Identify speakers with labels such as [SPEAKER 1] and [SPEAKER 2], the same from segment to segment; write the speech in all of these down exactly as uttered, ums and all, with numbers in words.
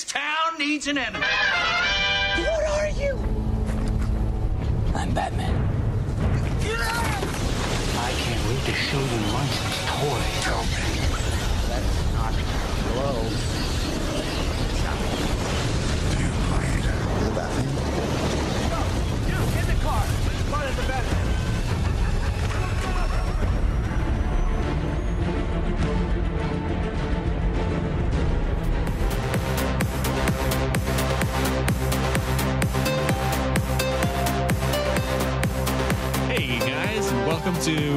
[SPEAKER 1] This town needs an enemy.
[SPEAKER 2] What are you?
[SPEAKER 3] I'm Batman. I can't wait to show you licensed toy. Tell me. Let's not blow.
[SPEAKER 4] Do you bleed?
[SPEAKER 3] The Batman?
[SPEAKER 2] No, you, in the car. Let's run in the Batman.
[SPEAKER 5] Hey guys, and welcome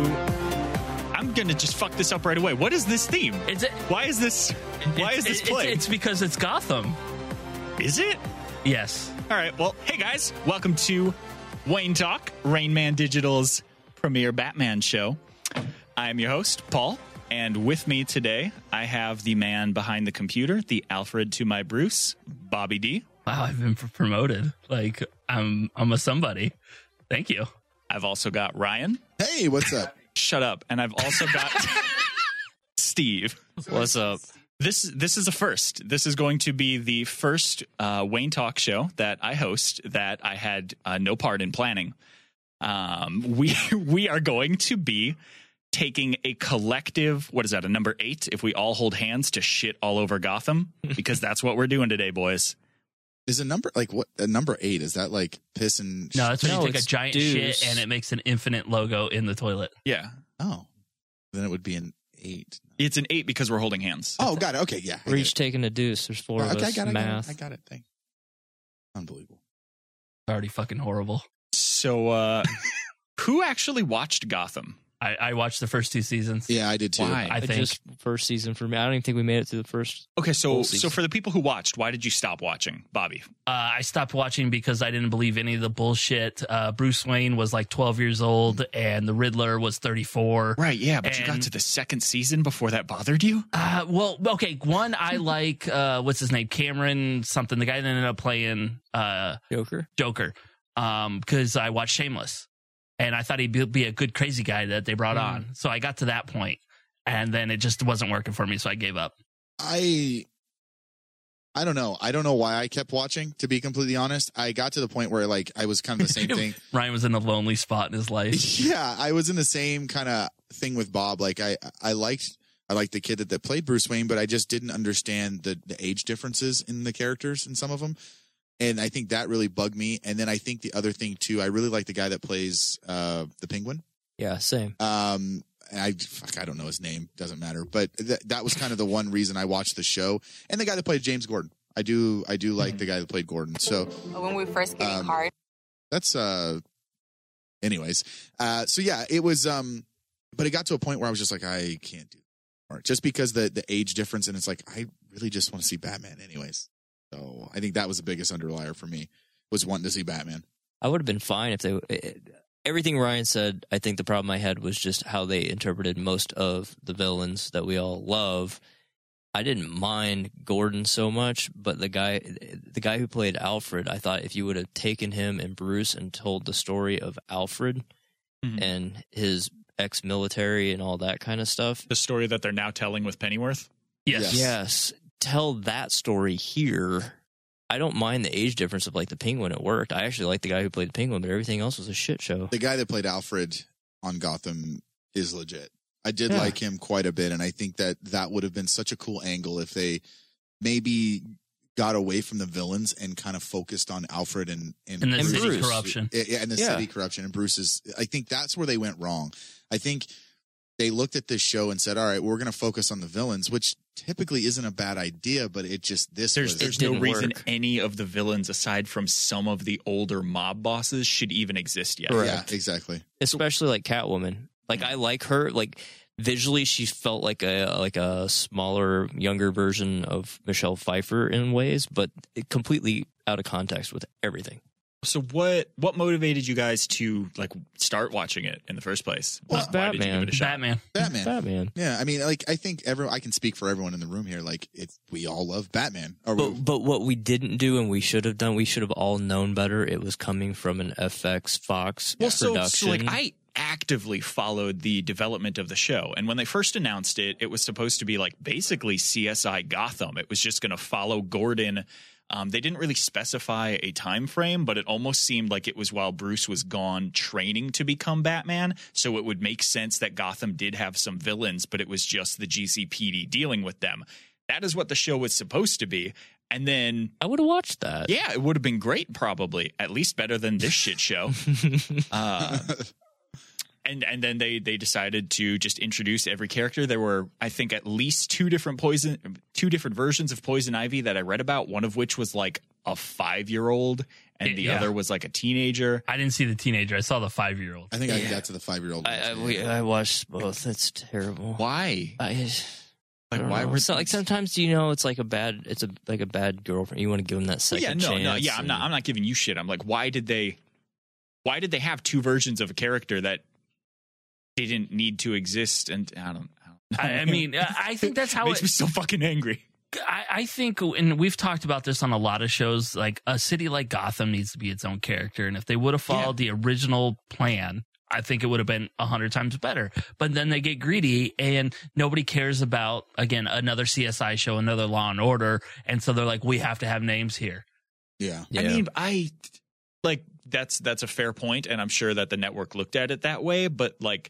[SPEAKER 5] to. I'm gonna just fuck this up right away. What is this theme?
[SPEAKER 6] It's a,
[SPEAKER 5] Why is this? Why is this
[SPEAKER 6] it's,
[SPEAKER 5] playing?
[SPEAKER 6] It's, it's because it's Gotham.
[SPEAKER 5] Is it?
[SPEAKER 6] Yes.
[SPEAKER 5] All right. Well, hey guys, welcome to Wayne Talk, Rain Man Digital's premier Batman show. I'm your host, Paul, and with me today, I have the man behind the computer, the Alfred to my Bruce, Bobby D.
[SPEAKER 6] Wow, I've been pr- promoted. Like I'm, I'm a somebody. Thank you.
[SPEAKER 5] I've also got Ryan.
[SPEAKER 7] Hey, what's up?
[SPEAKER 5] Shut up. And I've also got Steve.
[SPEAKER 8] What's up?
[SPEAKER 5] This this is a first. This is going to be the first uh, Wayne Talk show that I host that I had uh, no part in planning. Um, we we are going to be taking a collective, what is that, a number eight, if we all hold hands to shit all over Gotham, because that's what we're doing today, boys.
[SPEAKER 7] Is a number like what? A number eight is that like piss and?
[SPEAKER 6] No, that's when
[SPEAKER 8] No,
[SPEAKER 6] you take a
[SPEAKER 8] it's
[SPEAKER 6] giant
[SPEAKER 8] deuce.
[SPEAKER 6] shit and it makes an infinite logo in the toilet.
[SPEAKER 5] Yeah.
[SPEAKER 7] Oh, then it would be an eight.
[SPEAKER 5] It's an eight because we're holding hands.
[SPEAKER 7] Oh, got it. Okay, yeah. I
[SPEAKER 8] We're
[SPEAKER 7] get
[SPEAKER 8] each
[SPEAKER 7] it.
[SPEAKER 8] taking a deuce. There's four
[SPEAKER 7] Oh,
[SPEAKER 8] of
[SPEAKER 7] okay, I
[SPEAKER 8] us.
[SPEAKER 7] got it. I got
[SPEAKER 8] Math.
[SPEAKER 7] it. I got it. Thank. Unbelievable.
[SPEAKER 6] Already fucking horrible.
[SPEAKER 5] So, uh, who actually watched Gotham?
[SPEAKER 6] I, I watched the first two seasons.
[SPEAKER 7] Yeah, I did too.
[SPEAKER 5] Why?
[SPEAKER 6] I
[SPEAKER 8] It
[SPEAKER 6] think
[SPEAKER 8] just first season for me. I don't even think we made it through the first.
[SPEAKER 5] Okay, so
[SPEAKER 8] Full
[SPEAKER 5] so
[SPEAKER 8] season.
[SPEAKER 5] for the people who watched, why did you stop watching, Bobby?
[SPEAKER 6] uh, I stopped watching because I didn't believe any of the bullshit. Uh, Bruce Wayne was like twelve years old and the Riddler was thirty-four.
[SPEAKER 5] Right, yeah, but you got
[SPEAKER 6] And-
[SPEAKER 5] to the second season before that bothered you?
[SPEAKER 6] Uh, well, okay. One, I like, uh, what's his name? Cameron something. The guy that ended up playing, uh,
[SPEAKER 8] Joker.
[SPEAKER 6] Joker. Um, cause I watched Shameless and I thought he'd be, be a good crazy guy that they brought
[SPEAKER 8] Mm.
[SPEAKER 6] on. So I got to that point and then it just wasn't working for me. So I gave up.
[SPEAKER 7] I. I don't know. I don't know why I kept watching. To be completely honest, I got to the point where like I was kind of the same thing.
[SPEAKER 6] Ryan was in a lonely spot in his life.
[SPEAKER 7] Yeah, I was in the same kind of thing with Bob. Like I, I liked, I liked the kid that, that played Bruce Wayne, but I just didn't understand the, the age differences in the characters in some of them. And I think that really bugged me. And then I think the other thing too, I really like the guy that plays, uh, the Penguin.
[SPEAKER 8] Yeah, same.
[SPEAKER 7] Um, I, fuck, I don't know his name. Doesn't matter. But th- that was kind of the one reason I watched the show. And the guy that played James Gordon. I do, I do like the guy that played Gordon. So,
[SPEAKER 9] When we first getting
[SPEAKER 7] Um,
[SPEAKER 9] card.
[SPEAKER 7] that's uh anyways uh so yeah, it was um but it got to a point where I was just like, I can't do more, just because the the age difference, and it's like I really just want to see Batman anyways. So I think that was the biggest underlier for me, was wanting to see Batman.
[SPEAKER 8] I would have been fine if they. It, everything Ryan said, I think the problem I had was just how they interpreted most of the villains that we all love. I didn't mind Gordon so much, but the guy, the guy who played Alfred, I thought if you would have taken him and Bruce and told the story of Alfred
[SPEAKER 5] Mhm.
[SPEAKER 8] and his ex-military and all that kind of stuff.
[SPEAKER 5] The story that they're now telling with Pennyworth?
[SPEAKER 6] Yes.
[SPEAKER 7] Yes.
[SPEAKER 8] Yes, tell that story here. I don't mind the age difference of like the Penguin. It worked. I actually like the guy who played the Penguin, but everything else was a shit show.
[SPEAKER 7] The guy that played Alfred on Gotham is legit. I did
[SPEAKER 8] Yeah.
[SPEAKER 7] like him quite a bit, and I think that that would have been such a cool angle if they maybe got away from the villains and kind of focused on Alfred and and,
[SPEAKER 6] And the
[SPEAKER 7] Bruce.
[SPEAKER 6] city corruption.
[SPEAKER 7] Yeah, and the
[SPEAKER 8] Yeah.
[SPEAKER 7] city corruption and Bruce's. I think that's where they went wrong. I think they looked at this show and said, "All right, we're going to focus on the villains," which typically isn't a bad idea, but it just this
[SPEAKER 5] There's
[SPEAKER 7] was
[SPEAKER 5] there's no
[SPEAKER 8] didn't
[SPEAKER 5] reason
[SPEAKER 8] work.
[SPEAKER 5] any of the villains, aside from some of the older mob bosses, should even exist yet.
[SPEAKER 8] Correct.
[SPEAKER 7] yeah, exactly.
[SPEAKER 8] Especially like Catwoman. Like I like her. Like visually, she felt like a like a smaller, younger version of Michelle Pfeiffer in ways, but it completely out of context with everything.
[SPEAKER 5] So what what motivated you guys to like start watching it in the first place?
[SPEAKER 7] Well,
[SPEAKER 5] Why did you give
[SPEAKER 8] Batman.
[SPEAKER 5] it a shot?
[SPEAKER 6] Batman.
[SPEAKER 7] Batman.
[SPEAKER 8] Batman.
[SPEAKER 7] Yeah, I mean, like I think everyone. I can speak for everyone in the room here. Like, it's we all love Batman. Or we,
[SPEAKER 8] But but what we didn't do and we should have done, we should have all known better. It was coming from an F X Fox
[SPEAKER 5] Well, so,
[SPEAKER 8] production.
[SPEAKER 5] so like I actively followed the development of the show. And when they first announced it, it was supposed to be like basically C S I Gotham. It was just going to follow Gordon. Um, they didn't really specify a time frame, but it almost seemed like it was while Bruce was gone training to become Batman. So it would make sense that Gotham did have some villains, but it was just the G C P D dealing with them. That is what the show was supposed to be. And then
[SPEAKER 8] I would have watched that.
[SPEAKER 5] Yeah, it would have been great, probably. At least better than this shit show. uh, and and then they they decided to just introduce every character. There were, I think, at least two different poison, two different versions of Poison Ivy that I read about. One of which was like a five year old, and the
[SPEAKER 6] Yeah.
[SPEAKER 5] other was like a teenager.
[SPEAKER 6] I didn't see the teenager. I saw the five year old.
[SPEAKER 7] I think I got to the five year old.
[SPEAKER 8] I, I, we, I watched both. That's terrible.
[SPEAKER 5] Why?
[SPEAKER 8] I,
[SPEAKER 5] Like,
[SPEAKER 8] I don't
[SPEAKER 5] why
[SPEAKER 8] know.
[SPEAKER 5] were
[SPEAKER 8] so, like sometimes you know it's like a bad it's a like a bad girlfriend. You want to give them that second
[SPEAKER 5] yeah, no,
[SPEAKER 8] chance.
[SPEAKER 5] no, yeah. I'm
[SPEAKER 8] and-
[SPEAKER 5] not. I'm not giving you shit. I'm like, why did they? Why did they have two versions of a character that didn't need to exist? And I don't. I, don't know.
[SPEAKER 6] I, I mean, I I think that's how
[SPEAKER 5] makes
[SPEAKER 6] it,
[SPEAKER 5] me so fucking angry.
[SPEAKER 6] I, I think, and we've talked about this on a lot of shows, like a city like Gotham needs to be its own character. And if they would have followed the original plan, I think it would have been a hundred times better. But then they get greedy and nobody cares about, again, another C S I show, another Law and Order. And so they're like, we have to have names here.
[SPEAKER 7] Yeah.
[SPEAKER 8] Yeah.
[SPEAKER 5] I mean, I like that's that's a fair point, and I'm sure that the network looked at it that way. But like,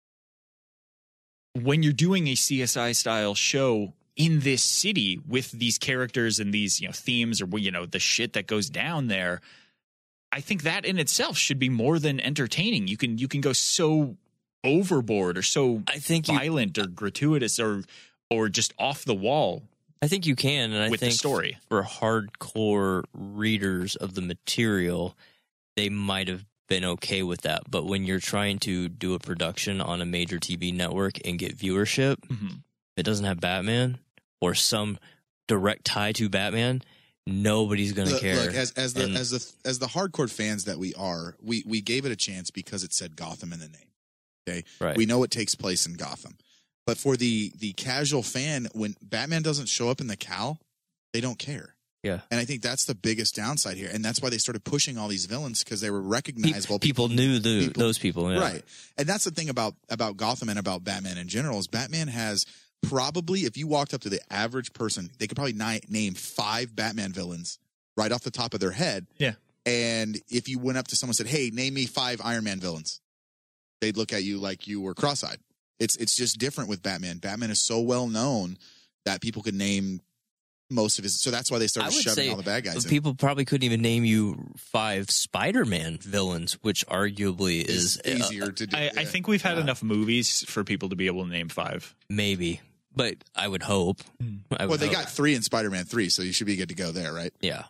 [SPEAKER 5] when you're doing a C S I style show in this city with these characters and these, you know, themes or, you know, the shit that goes down there, I think that in itself should be more than entertaining. You can you can go so overboard or so
[SPEAKER 8] I think you
[SPEAKER 5] violent or gratuitous or or just off the wall
[SPEAKER 8] I think you can, and I
[SPEAKER 5] with the
[SPEAKER 8] think
[SPEAKER 5] story.
[SPEAKER 8] for hardcore readers of the material, they might have been okay with that. But when you're trying to do a production on a major T V network and get viewership,
[SPEAKER 5] Mhm.
[SPEAKER 8] it doesn't have Batman or some direct tie to Batman, nobody's going to
[SPEAKER 7] Look,
[SPEAKER 8] care.
[SPEAKER 7] look, as as the
[SPEAKER 8] And-
[SPEAKER 7] as the as the hardcore fans that we are, we we gave it a chance because it said Gotham in the name. Okay,
[SPEAKER 8] Right.
[SPEAKER 7] we know it takes place in Gotham, but for the the casual fan, when Batman doesn't show up in the cowl, they don't care.
[SPEAKER 8] Yeah.
[SPEAKER 7] And I think that's the biggest downside here, and that's why they started pushing all these villains because they were
[SPEAKER 8] Pe-
[SPEAKER 7] recognizable.
[SPEAKER 8] people knew the,
[SPEAKER 7] people-
[SPEAKER 8] those people. Yeah.
[SPEAKER 7] Right. And that's the thing about about Gotham and about Batman in general is Batman has probably, if you walked up to the average person, they could probably ni- name five Batman villains right off the top of their head.
[SPEAKER 5] Yeah.
[SPEAKER 7] And if you went up to someone and said, "Hey, name me five Iron Man villains," they'd look at you like you were cross-eyed. It's it's just different with Batman. Batman is so well known that people could name most of his. So that's why they
[SPEAKER 8] I
[SPEAKER 7] started
[SPEAKER 8] would
[SPEAKER 7] shoving
[SPEAKER 8] say
[SPEAKER 7] all the bad guys in.
[SPEAKER 8] people probably couldn't even name you five Spider-Man villains, which arguably is
[SPEAKER 7] It's
[SPEAKER 8] uh,
[SPEAKER 7] easier to do.
[SPEAKER 5] I, I
[SPEAKER 7] yeah.
[SPEAKER 5] think we've had
[SPEAKER 8] Yeah.
[SPEAKER 5] enough movies for people to be able to name five.
[SPEAKER 8] maybe, but I would hope. I would
[SPEAKER 7] Well, they
[SPEAKER 8] hope.
[SPEAKER 7] got three in Spider-Man three, so you should be good to go there, right?
[SPEAKER 8] yeah.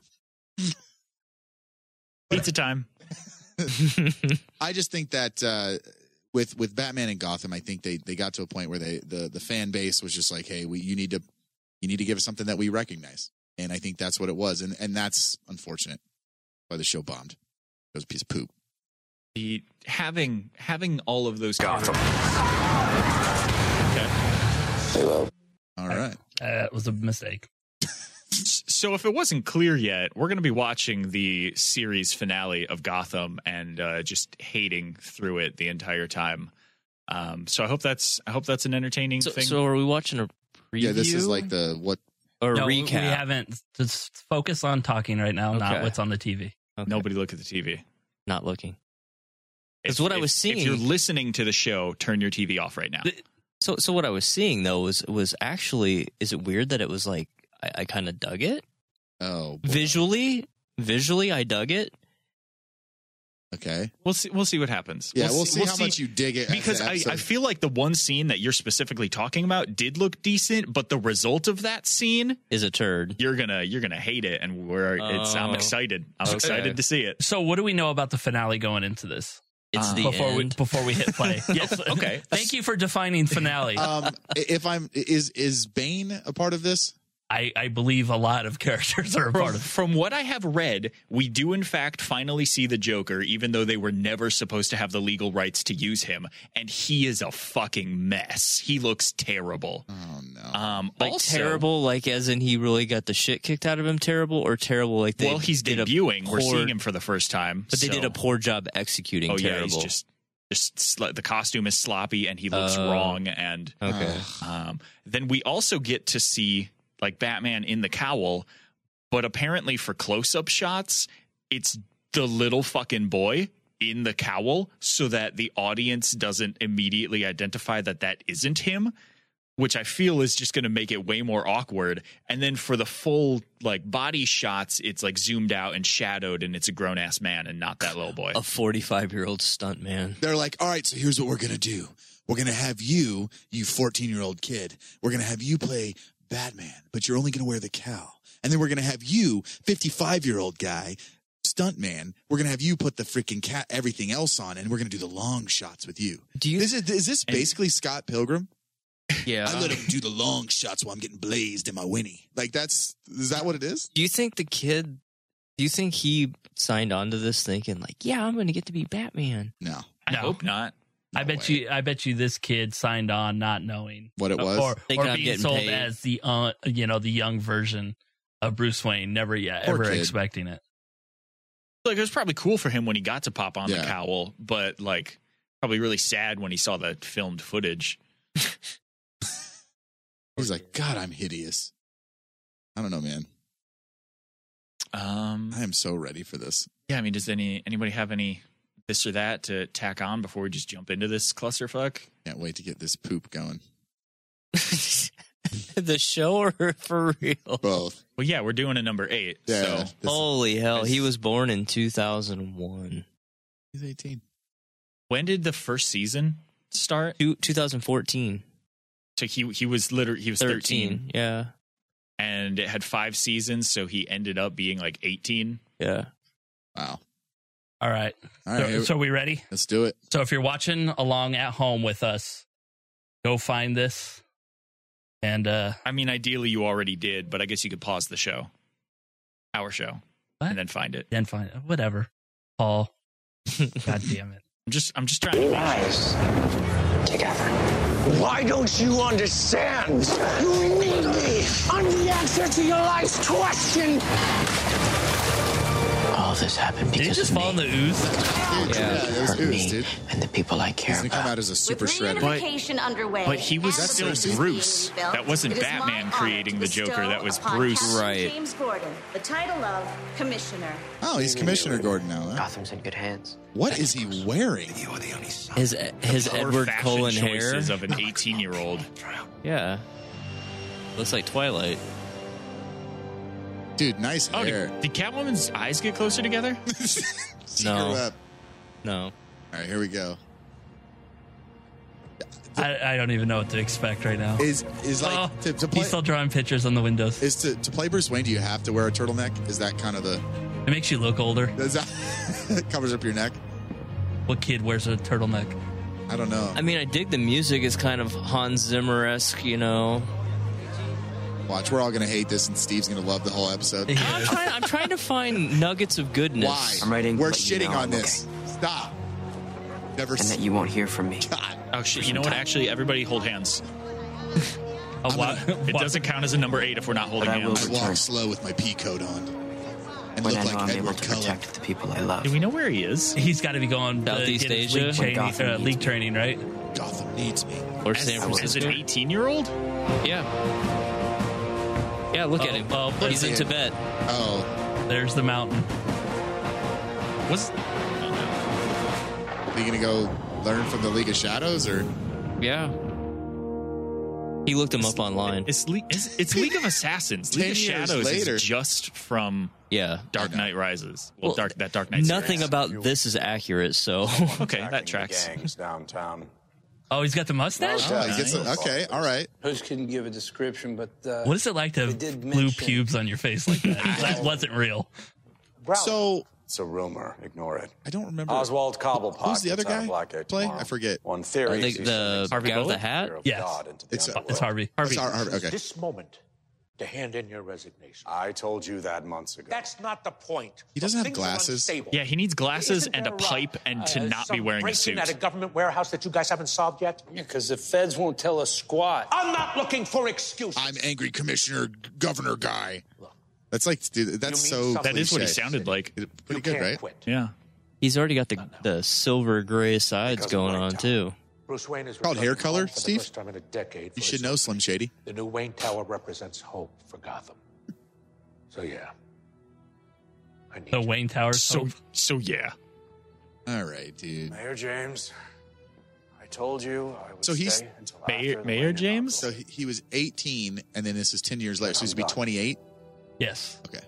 [SPEAKER 5] Pizza time.
[SPEAKER 7] I just think that uh, with with Batman and Gotham, I think they, they got to a point where they the, the fan base was just like, hey, we you need to you need to give us something that we recognize, and I think that's what it was, and and that's unfortunate. Why the show bombed. It was a piece of poop.
[SPEAKER 5] The having having all of those
[SPEAKER 4] Gotham.
[SPEAKER 5] Okay.
[SPEAKER 7] All right.
[SPEAKER 6] That was a mistake.
[SPEAKER 5] So if it wasn't clear yet, we're going to be watching the series finale of Gotham and uh, just hating through it the entire time. Um, so I hope that's I hope that's an entertaining
[SPEAKER 8] So,
[SPEAKER 5] thing.
[SPEAKER 8] so are we watching a preview?
[SPEAKER 7] Yeah, this is like the what
[SPEAKER 8] or a
[SPEAKER 6] No, we
[SPEAKER 8] recap.
[SPEAKER 6] haven't. Just focus on talking right now, not
[SPEAKER 8] Okay.
[SPEAKER 6] what's on the T V.
[SPEAKER 8] Okay.
[SPEAKER 5] Nobody look at the T V.
[SPEAKER 8] Not looking.
[SPEAKER 5] If-
[SPEAKER 8] It's what I
[SPEAKER 5] if-
[SPEAKER 8] was seeing.
[SPEAKER 5] If you're listening to the show, turn your T V off right now.
[SPEAKER 8] So, so what I was seeing though was was actually, is it weird that it was like I, I kind of dug it
[SPEAKER 7] oh boy.
[SPEAKER 8] visually? Visually, I dug it.
[SPEAKER 7] Okay.
[SPEAKER 5] We'll see. We'll see what happens.
[SPEAKER 7] Yeah, we'll, see
[SPEAKER 5] we'll
[SPEAKER 7] how much you dig it as
[SPEAKER 5] because
[SPEAKER 7] the
[SPEAKER 5] I,
[SPEAKER 7] episode-
[SPEAKER 5] I feel like the one scene that you're specifically talking about did look decent, but the result of that scene,
[SPEAKER 8] Is a turd.
[SPEAKER 5] you're gonna you're gonna hate it, and we're it's. I'm
[SPEAKER 8] Oh.
[SPEAKER 5] excited. I'm
[SPEAKER 8] Okay.
[SPEAKER 5] excited to see it.
[SPEAKER 6] So, what do we know about the finale going into this?
[SPEAKER 8] It's
[SPEAKER 5] Uh,
[SPEAKER 8] the
[SPEAKER 6] before
[SPEAKER 8] end.
[SPEAKER 6] we before we hit play. Yes.
[SPEAKER 5] Okay.
[SPEAKER 6] Thank you for defining finale.
[SPEAKER 7] um, if I'm is is Bane a part of this?
[SPEAKER 6] I, I believe a lot of characters are a part
[SPEAKER 5] From,
[SPEAKER 6] of.
[SPEAKER 5] from what I have read, we do in fact finally see the Joker, even though they were never supposed to have the legal rights to use him, and he is a fucking mess. He looks terrible.
[SPEAKER 7] Oh no.
[SPEAKER 5] Um,
[SPEAKER 8] Like
[SPEAKER 5] also,
[SPEAKER 8] terrible, like as in he really got the shit kicked out of him. Terrible or terrible, like they
[SPEAKER 5] Well, he's
[SPEAKER 8] did a
[SPEAKER 5] debuting. We're
[SPEAKER 8] poor-
[SPEAKER 5] seeing him for the first time,
[SPEAKER 8] but they
[SPEAKER 5] so-
[SPEAKER 8] did a poor job executing.
[SPEAKER 5] Oh
[SPEAKER 8] terrible.
[SPEAKER 5] yeah, he's just just sl- the costume is sloppy and he looks
[SPEAKER 8] Oh.
[SPEAKER 5] wrong. And
[SPEAKER 8] Okay.
[SPEAKER 5] um, then we also get to see like Batman in the cowl, but apparently for close-up shots, it's the little fucking boy in the cowl so that the audience doesn't immediately identify that that isn't him, which I feel is just going to make it way more awkward. And then for the full like body shots, it's like zoomed out and shadowed and it's a grown ass man and not that little boy.
[SPEAKER 8] A forty-five year old stunt man.
[SPEAKER 7] They're like, all right, so here's what we're going to do. We're going to have you, you fourteen-year-old kid, we're going to have you play Batman, but you're only going to wear the cowl. And then we're going to have you, fifty-five-year-old guy, stuntman, we're going to have you put the freaking cat, everything else on, and we're going to do the long shots with you.
[SPEAKER 8] Do you?
[SPEAKER 7] This is, is this basically Scott Pilgrim?
[SPEAKER 8] Yeah.
[SPEAKER 7] I let him do the long shots while I'm getting blazed in my Winnie. Like, that's, is that what it is?
[SPEAKER 8] Do you think the kid? Do you think he signed on to this thinking like, yeah, I'm going to get to be Batman?
[SPEAKER 7] No.
[SPEAKER 5] I
[SPEAKER 6] No.
[SPEAKER 5] hope not.
[SPEAKER 6] I bet
[SPEAKER 7] way.
[SPEAKER 6] you. I bet you this kid signed on not knowing
[SPEAKER 7] What it was?
[SPEAKER 6] or,
[SPEAKER 8] Thinking
[SPEAKER 6] or
[SPEAKER 8] I'm
[SPEAKER 6] being
[SPEAKER 8] getting
[SPEAKER 6] sold
[SPEAKER 8] paid.
[SPEAKER 6] as the uh, you know the young version of Bruce Wayne. Never yet
[SPEAKER 7] Poor
[SPEAKER 6] ever
[SPEAKER 7] kid.
[SPEAKER 6] expecting it.
[SPEAKER 5] Like it was probably cool for him when he got to pop on
[SPEAKER 7] Yeah.
[SPEAKER 5] the cowl, but like probably really sad when he saw the filmed footage.
[SPEAKER 7] He's like, God, I'm hideous. I don't know, man.
[SPEAKER 5] Um,
[SPEAKER 7] I am so ready for this.
[SPEAKER 5] yeah, I mean, does any anybody have any this or that to tack on before we just jump into this clusterfuck?
[SPEAKER 7] Can't wait to get this poop going.
[SPEAKER 8] The show or for real?
[SPEAKER 7] Both.
[SPEAKER 5] Well, yeah, we're doing a number eight.
[SPEAKER 7] Yeah.
[SPEAKER 5] So
[SPEAKER 7] this-
[SPEAKER 8] Holy hell! He
[SPEAKER 5] this-
[SPEAKER 8] was born in two thousand one.
[SPEAKER 7] he's eighteen.
[SPEAKER 5] when did the first season start?
[SPEAKER 8] Two, twenty fourteen.
[SPEAKER 5] So he he was literally he was
[SPEAKER 8] thirteen.
[SPEAKER 5] thirteen,
[SPEAKER 8] Yeah.
[SPEAKER 5] and it had five seasons, so he ended up being like eighteen.
[SPEAKER 8] Yeah.
[SPEAKER 7] Wow.
[SPEAKER 6] All right.
[SPEAKER 7] All right,
[SPEAKER 6] So,
[SPEAKER 7] here-
[SPEAKER 6] so are we ready?
[SPEAKER 7] let's do it.
[SPEAKER 6] So if you're watching along at home with us, go find this. And uh
[SPEAKER 5] I mean, ideally you already did, but I guess you could pause the show, our show,
[SPEAKER 6] What?
[SPEAKER 5] and then find it.
[SPEAKER 6] then find it. Whatever. Paul. God damn it.
[SPEAKER 5] I'm just I'm just trying to.
[SPEAKER 3] Rise together.
[SPEAKER 2] Why don't you understand? You need me. I'm the answer to your life's question.
[SPEAKER 3] All this happened
[SPEAKER 6] Did he
[SPEAKER 3] because
[SPEAKER 6] just
[SPEAKER 3] of
[SPEAKER 6] fall in
[SPEAKER 3] me.
[SPEAKER 6] the ooze?
[SPEAKER 7] Dude,
[SPEAKER 8] Yeah.
[SPEAKER 7] yeah, it was
[SPEAKER 3] Hurt
[SPEAKER 7] ooze,
[SPEAKER 3] me
[SPEAKER 7] dude.
[SPEAKER 3] and the people I care
[SPEAKER 7] He's gonna come
[SPEAKER 3] about.
[SPEAKER 7] out as a super
[SPEAKER 1] With
[SPEAKER 7] shredder.
[SPEAKER 1] reunification underway,
[SPEAKER 5] But he was
[SPEAKER 1] and
[SPEAKER 5] still
[SPEAKER 7] Cersei?
[SPEAKER 5] Bruce.
[SPEAKER 1] being built,
[SPEAKER 5] That wasn't
[SPEAKER 1] it is my
[SPEAKER 5] Batman
[SPEAKER 1] honor
[SPEAKER 5] creating
[SPEAKER 1] to
[SPEAKER 5] the Joker.
[SPEAKER 1] bestow
[SPEAKER 5] That was
[SPEAKER 1] upon
[SPEAKER 5] Bruce.
[SPEAKER 1] Captain
[SPEAKER 8] Right.
[SPEAKER 1] James Gordon, the title of Commissioner.
[SPEAKER 7] Oh, he's Commissioner Gordon now. Huh?
[SPEAKER 3] Gotham's in good hands.
[SPEAKER 7] What is he wearing?
[SPEAKER 4] You're the only son.
[SPEAKER 8] His his
[SPEAKER 5] Poor
[SPEAKER 8] Edward
[SPEAKER 5] fashion
[SPEAKER 8] Cullen hair.
[SPEAKER 5] choices of an eighteen-year-old.
[SPEAKER 8] Yeah. Looks like Twilight.
[SPEAKER 7] Dude, nice
[SPEAKER 5] Oh,
[SPEAKER 7] hair.
[SPEAKER 5] did, did Catwoman's eyes get closer together?
[SPEAKER 8] No.
[SPEAKER 7] Screw up.
[SPEAKER 8] No.
[SPEAKER 7] All right, here we go.
[SPEAKER 6] I, I don't even know what to expect right now.
[SPEAKER 7] Is is like
[SPEAKER 6] Oh,
[SPEAKER 7] to, to play
[SPEAKER 6] he's still drawing pictures on the windows.
[SPEAKER 7] is to, to play Bruce Wayne? Do you have to wear a turtleneck? Is that kind of the
[SPEAKER 6] It makes you look older.
[SPEAKER 7] does that it covers up your neck?
[SPEAKER 6] What kid wears a turtleneck?
[SPEAKER 7] I don't know.
[SPEAKER 8] I mean, I dig the music. It's kind of Hans Zimmer esque, you know.
[SPEAKER 7] Watch, we're all gonna hate this, and Steve's gonna love the whole episode.
[SPEAKER 8] I'm trying, I'm trying to find nuggets of goodness.
[SPEAKER 7] Why?
[SPEAKER 3] I'm writing to
[SPEAKER 7] We're
[SPEAKER 3] let you
[SPEAKER 7] shitting
[SPEAKER 3] know
[SPEAKER 7] on
[SPEAKER 3] I'm
[SPEAKER 7] this. Stop. Never.
[SPEAKER 3] And
[SPEAKER 7] s-
[SPEAKER 3] that you won't hear from me.
[SPEAKER 7] God.
[SPEAKER 5] Oh shit! You know what? Actually, everybody hold hands.
[SPEAKER 6] A what?
[SPEAKER 5] It doesn't count as a number eight if we're not holding
[SPEAKER 3] But I will
[SPEAKER 5] hands.
[SPEAKER 7] I walk
[SPEAKER 3] Return.
[SPEAKER 7] slow with my pea coat on, and
[SPEAKER 3] When
[SPEAKER 7] look
[SPEAKER 3] I know
[SPEAKER 7] like
[SPEAKER 3] I'm able
[SPEAKER 7] Edward
[SPEAKER 3] to
[SPEAKER 7] Cullen.
[SPEAKER 3] protect the people I love.
[SPEAKER 5] Do we know where he is?
[SPEAKER 6] He's got to be going to
[SPEAKER 8] Southeast
[SPEAKER 6] get his
[SPEAKER 8] Asia?
[SPEAKER 6] league, training,
[SPEAKER 3] Gotham
[SPEAKER 6] uh,
[SPEAKER 3] needs
[SPEAKER 6] league
[SPEAKER 3] me.
[SPEAKER 6] training, right?
[SPEAKER 7] Gotham needs me.
[SPEAKER 8] Or
[SPEAKER 5] As,
[SPEAKER 8] San
[SPEAKER 5] as
[SPEAKER 8] Francisco.
[SPEAKER 5] an eighteen-year-old?
[SPEAKER 8] Yeah. Yeah, look
[SPEAKER 6] Oh,
[SPEAKER 8] at him.
[SPEAKER 6] oh,
[SPEAKER 8] He's in
[SPEAKER 7] yeah.
[SPEAKER 8] Tibet.
[SPEAKER 7] Oh,
[SPEAKER 6] There's the mountain.
[SPEAKER 5] Was
[SPEAKER 7] are you gonna go learn from the League of Shadows, or
[SPEAKER 8] Yeah. He looked him up online.
[SPEAKER 5] it's, Le- it's, it's League of Assassins. League of
[SPEAKER 7] Ten years
[SPEAKER 5] Shadows
[SPEAKER 7] later.
[SPEAKER 5] is just from
[SPEAKER 8] Yeah.
[SPEAKER 5] Dark
[SPEAKER 7] I know.
[SPEAKER 5] Knight Rises. Well,
[SPEAKER 8] Well,
[SPEAKER 5] Dark that Dark Knight.
[SPEAKER 8] Nothing
[SPEAKER 5] series.
[SPEAKER 8] about this is accurate, so.
[SPEAKER 5] Okay, that tracks.
[SPEAKER 9] Gangs downtown.
[SPEAKER 6] Oh, he's got the mustache?
[SPEAKER 7] oh, he gets a, okay, all right.
[SPEAKER 9] I just couldn't give a description, but uh,
[SPEAKER 6] What is it like to
[SPEAKER 9] They
[SPEAKER 6] have
[SPEAKER 9] did
[SPEAKER 6] blue
[SPEAKER 9] mention-
[SPEAKER 6] pubes on your face like that? That wasn't real.
[SPEAKER 7] So
[SPEAKER 9] it's a rumor. Ignore it.
[SPEAKER 7] I don't remember.
[SPEAKER 9] Oswald Cobblepot.
[SPEAKER 7] Who's the other
[SPEAKER 9] gets out of
[SPEAKER 7] guy
[SPEAKER 9] Blackgate
[SPEAKER 7] play?
[SPEAKER 9] tomorrow.
[SPEAKER 7] I forget.
[SPEAKER 9] One theory.
[SPEAKER 8] I think
[SPEAKER 9] sees
[SPEAKER 8] the
[SPEAKER 9] something
[SPEAKER 8] guy with the
[SPEAKER 9] fear
[SPEAKER 8] hat.
[SPEAKER 9] of
[SPEAKER 6] Yes.
[SPEAKER 9] God into the
[SPEAKER 7] It's, uh,
[SPEAKER 9] underworld.
[SPEAKER 6] It's Harvey.
[SPEAKER 7] It's our- our- okay.
[SPEAKER 10] This moment to hand in your resignation.
[SPEAKER 9] I told you that months ago.
[SPEAKER 10] That's not the point.
[SPEAKER 7] He doesn't
[SPEAKER 10] But
[SPEAKER 7] have
[SPEAKER 10] things are
[SPEAKER 7] glasses.
[SPEAKER 10] unstable.
[SPEAKER 5] Yeah, he needs glasses
[SPEAKER 10] Isn't
[SPEAKER 5] and a
[SPEAKER 10] there,
[SPEAKER 5] pipe and to
[SPEAKER 10] uh,
[SPEAKER 5] not be
[SPEAKER 10] some
[SPEAKER 5] wearing a
[SPEAKER 10] break-in
[SPEAKER 5] suit.
[SPEAKER 10] at a government warehouse that you guys haven't solved yet?
[SPEAKER 9] Yeah, because the feds won't tell us squat.
[SPEAKER 10] I'm not looking for excuses.
[SPEAKER 7] I'm angry commissioner governor guy. That's like, dude, that's
[SPEAKER 10] You mean
[SPEAKER 7] so.
[SPEAKER 10] something-
[SPEAKER 5] That is what he
[SPEAKER 7] cliche.
[SPEAKER 5] sounded like.
[SPEAKER 7] Pretty
[SPEAKER 10] you
[SPEAKER 7] good,
[SPEAKER 10] can't
[SPEAKER 7] right?
[SPEAKER 10] quit.
[SPEAKER 5] Yeah.
[SPEAKER 8] He's already got the the silver gray sides going on too.
[SPEAKER 10] Bruce Wayne is
[SPEAKER 7] Called hair
[SPEAKER 10] returning
[SPEAKER 7] color,
[SPEAKER 10] home for the
[SPEAKER 7] Steve?
[SPEAKER 10] first time in a decade for
[SPEAKER 7] You should
[SPEAKER 10] his
[SPEAKER 7] know
[SPEAKER 10] son.
[SPEAKER 7] Slim Shady.
[SPEAKER 10] The new Wayne Tower represents hope for Gotham. So yeah, I need
[SPEAKER 6] The
[SPEAKER 10] you.
[SPEAKER 6] Wayne Tower.
[SPEAKER 5] So so yeah.
[SPEAKER 7] All right, dude.
[SPEAKER 9] Mayor James, I told you I would
[SPEAKER 7] So he's-
[SPEAKER 9] stay until
[SPEAKER 5] Mayor-
[SPEAKER 9] after the
[SPEAKER 5] Mayor
[SPEAKER 9] Wayne
[SPEAKER 5] James?
[SPEAKER 7] So he, he was eighteen, and then this is ten years later. So he's going to be twenty-eight.
[SPEAKER 6] Yes.
[SPEAKER 7] Okay.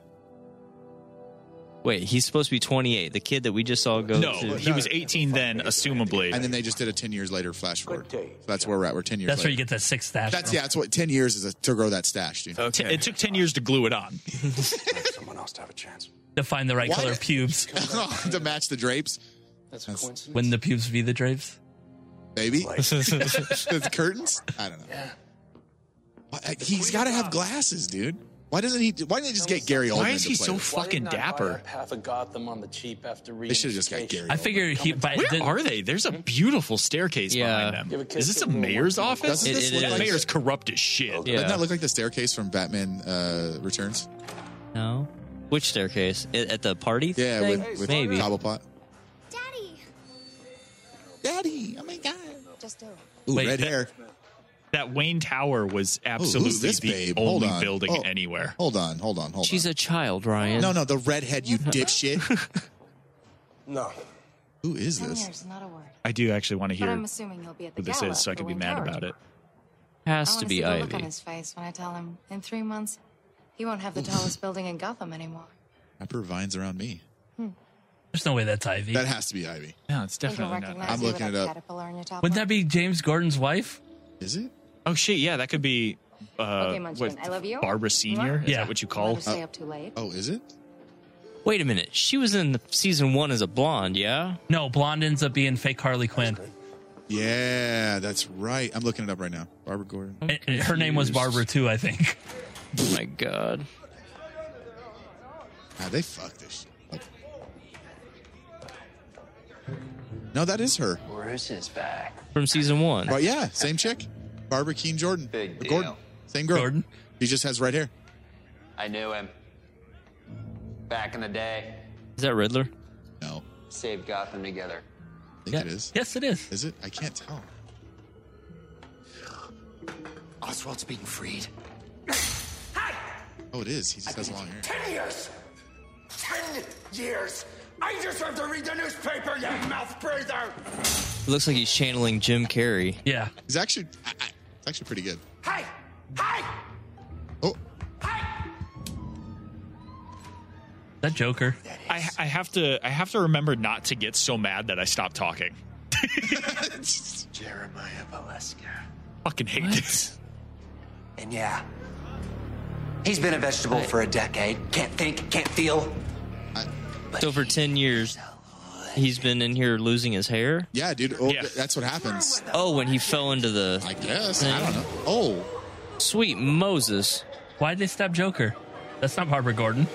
[SPEAKER 8] Wait, he's supposed to be twenty-eight. The kid that we just saw go
[SPEAKER 5] No,
[SPEAKER 8] to.
[SPEAKER 5] he was eighteen then, assumably.
[SPEAKER 7] And then they just did a ten years later flash forward.
[SPEAKER 10] Good day.
[SPEAKER 7] So that's where we're at. We're ten years
[SPEAKER 6] That's where
[SPEAKER 7] later.
[SPEAKER 6] you get that six stash.
[SPEAKER 7] That's,
[SPEAKER 6] from.
[SPEAKER 7] yeah, that's what ten years is a, to grow that stash, dude.
[SPEAKER 5] T- it took ten years to glue it on.
[SPEAKER 9] Let someone else to have a chance.
[SPEAKER 6] To find the right
[SPEAKER 7] Why
[SPEAKER 6] color
[SPEAKER 7] did-
[SPEAKER 6] pubes.
[SPEAKER 7] To match the drapes,
[SPEAKER 9] That's a coincidence.
[SPEAKER 6] Wouldn't the pubes be the drapes?
[SPEAKER 7] baby. The curtains? I don't know.
[SPEAKER 9] Yeah.
[SPEAKER 7] Why- He's got to have glasses, dude. Why doesn't he? Why didn't they just get Gary Oldman?
[SPEAKER 5] Why is
[SPEAKER 7] to
[SPEAKER 5] he
[SPEAKER 7] play
[SPEAKER 5] so
[SPEAKER 7] this?
[SPEAKER 5] fucking dapper?
[SPEAKER 9] Half of Gotham on the cheap after
[SPEAKER 7] They should have just got Gary.
[SPEAKER 6] I figure he. By,
[SPEAKER 5] Where
[SPEAKER 6] the,
[SPEAKER 5] are they? There's a beautiful staircase
[SPEAKER 8] Yeah.
[SPEAKER 5] behind
[SPEAKER 9] Give a
[SPEAKER 5] them.
[SPEAKER 9] kiss
[SPEAKER 5] Is this
[SPEAKER 9] to
[SPEAKER 5] a
[SPEAKER 9] the little
[SPEAKER 5] mayor's
[SPEAKER 9] monkey.
[SPEAKER 5] office?
[SPEAKER 7] Doesn't
[SPEAKER 8] It-
[SPEAKER 7] this
[SPEAKER 8] it
[SPEAKER 7] look
[SPEAKER 8] is.
[SPEAKER 7] like?
[SPEAKER 5] Mayor's corrupt as shit.
[SPEAKER 8] Yeah.
[SPEAKER 7] Doesn't that look like the staircase from Batman uh, Returns?
[SPEAKER 8] No. Which staircase? I- At the party?
[SPEAKER 7] Yeah,
[SPEAKER 8] thing?
[SPEAKER 7] with, with
[SPEAKER 8] maybe.
[SPEAKER 7] Cobblepot.
[SPEAKER 1] Daddy.
[SPEAKER 7] Daddy, oh my god.
[SPEAKER 1] Just do it.
[SPEAKER 7] Ooh,
[SPEAKER 6] Wait,
[SPEAKER 7] red
[SPEAKER 6] that-
[SPEAKER 7] hair.
[SPEAKER 5] That Wayne Tower was
[SPEAKER 7] Ooh,
[SPEAKER 5] absolutely
[SPEAKER 7] who's this
[SPEAKER 5] the
[SPEAKER 7] babe? Hold
[SPEAKER 5] only
[SPEAKER 7] on.
[SPEAKER 5] building
[SPEAKER 7] Oh,
[SPEAKER 5] anywhere.
[SPEAKER 7] Hold on, hold on, hold
[SPEAKER 8] She's
[SPEAKER 7] on.
[SPEAKER 8] a child, Ryan.
[SPEAKER 7] No, no, the redhead, you dipshit.
[SPEAKER 9] No.
[SPEAKER 7] Who is
[SPEAKER 1] Ten
[SPEAKER 7] this?
[SPEAKER 1] years, not a word.
[SPEAKER 5] I do actually want to
[SPEAKER 1] But
[SPEAKER 5] hear
[SPEAKER 1] I'm assuming he'll be at the
[SPEAKER 5] who this
[SPEAKER 1] gala
[SPEAKER 5] is, so I
[SPEAKER 1] for
[SPEAKER 5] can be
[SPEAKER 1] Wayne
[SPEAKER 5] mad
[SPEAKER 1] Tower
[SPEAKER 5] about it.
[SPEAKER 8] Has
[SPEAKER 1] I
[SPEAKER 8] to
[SPEAKER 1] want to
[SPEAKER 8] be
[SPEAKER 1] see the look on
[SPEAKER 8] Ivy.
[SPEAKER 1] his face when I tell him in three months he won't have the tallest building in Gotham anymore.
[SPEAKER 7] Rapper vines around me.
[SPEAKER 6] there's no way that's Ivy.
[SPEAKER 7] That has to be Ivy.
[SPEAKER 5] No, it's
[SPEAKER 1] Think he'll
[SPEAKER 5] definitely not.
[SPEAKER 1] recognize
[SPEAKER 7] I'm
[SPEAKER 1] you
[SPEAKER 7] looking
[SPEAKER 1] with
[SPEAKER 7] it
[SPEAKER 1] that
[SPEAKER 7] up.
[SPEAKER 1] caterpillar in your top
[SPEAKER 6] Wouldn't
[SPEAKER 1] lip?
[SPEAKER 6] that be James Gordon's wife?
[SPEAKER 7] Is it?
[SPEAKER 5] Oh shit, yeah, that could be uh
[SPEAKER 1] Okay, Munchkin,
[SPEAKER 5] what,
[SPEAKER 1] I love you.
[SPEAKER 5] Barbara Senior? Is
[SPEAKER 6] Yeah.
[SPEAKER 5] that what you
[SPEAKER 1] Let
[SPEAKER 5] call?
[SPEAKER 1] her stay up too late.
[SPEAKER 7] Oh, is it?
[SPEAKER 8] Wait a minute. She was in the season one as a blonde, yeah?
[SPEAKER 6] No, blonde ends up being fake Harley Quinn.
[SPEAKER 7] Yeah, that's right. I'm looking it up right now. Barbara Gordon.
[SPEAKER 6] And- and her name was Barbara too, I think.
[SPEAKER 8] Oh my god.
[SPEAKER 7] Ah, they fucked this shit. No, that is her.
[SPEAKER 11] Bruce is back.
[SPEAKER 8] From season one.
[SPEAKER 7] But yeah, same chick. Barbara Keene Jordan.
[SPEAKER 11] Big
[SPEAKER 7] Or Gordon.
[SPEAKER 11] deal.
[SPEAKER 7] Same girl.
[SPEAKER 6] Gordon.
[SPEAKER 7] He just has red hair.
[SPEAKER 11] I knew him. Back in the day,
[SPEAKER 8] Is that Riddler?
[SPEAKER 7] No,
[SPEAKER 11] saved Gotham together.
[SPEAKER 7] I think
[SPEAKER 6] Yeah.
[SPEAKER 7] it is.
[SPEAKER 6] Yes, it is.
[SPEAKER 7] Is it? I can't tell.
[SPEAKER 11] Oswald's being freed.
[SPEAKER 7] Oh, it is. He just has long hair.
[SPEAKER 10] Ten years. Ten years. I deserve to read the newspaper, you mouth breather.
[SPEAKER 8] It looks like he's channeling Jim Carrey.
[SPEAKER 6] Yeah.
[SPEAKER 7] He's actually, I, I, it's actually pretty good.
[SPEAKER 10] Hey, hey,
[SPEAKER 7] Oh,
[SPEAKER 10] hey.
[SPEAKER 6] That Joker.
[SPEAKER 5] I, I have to I have to remember not to get so mad that I stop talking.
[SPEAKER 11] Jeremiah Valeska.
[SPEAKER 5] Fucking hate this.
[SPEAKER 11] And yeah, he's been a vegetable for a decade. Can't think, can't feel.
[SPEAKER 8] So for ten years, he's been in here losing his hair?
[SPEAKER 7] yeah, dude. Oh,
[SPEAKER 5] Yeah.
[SPEAKER 7] that's what happens.
[SPEAKER 8] Oh, when he fell into the...
[SPEAKER 7] I guess. I don't know. Oh,
[SPEAKER 8] Sweet Moses.
[SPEAKER 6] Why'd they stab Joker? That's not Barbara Gordon.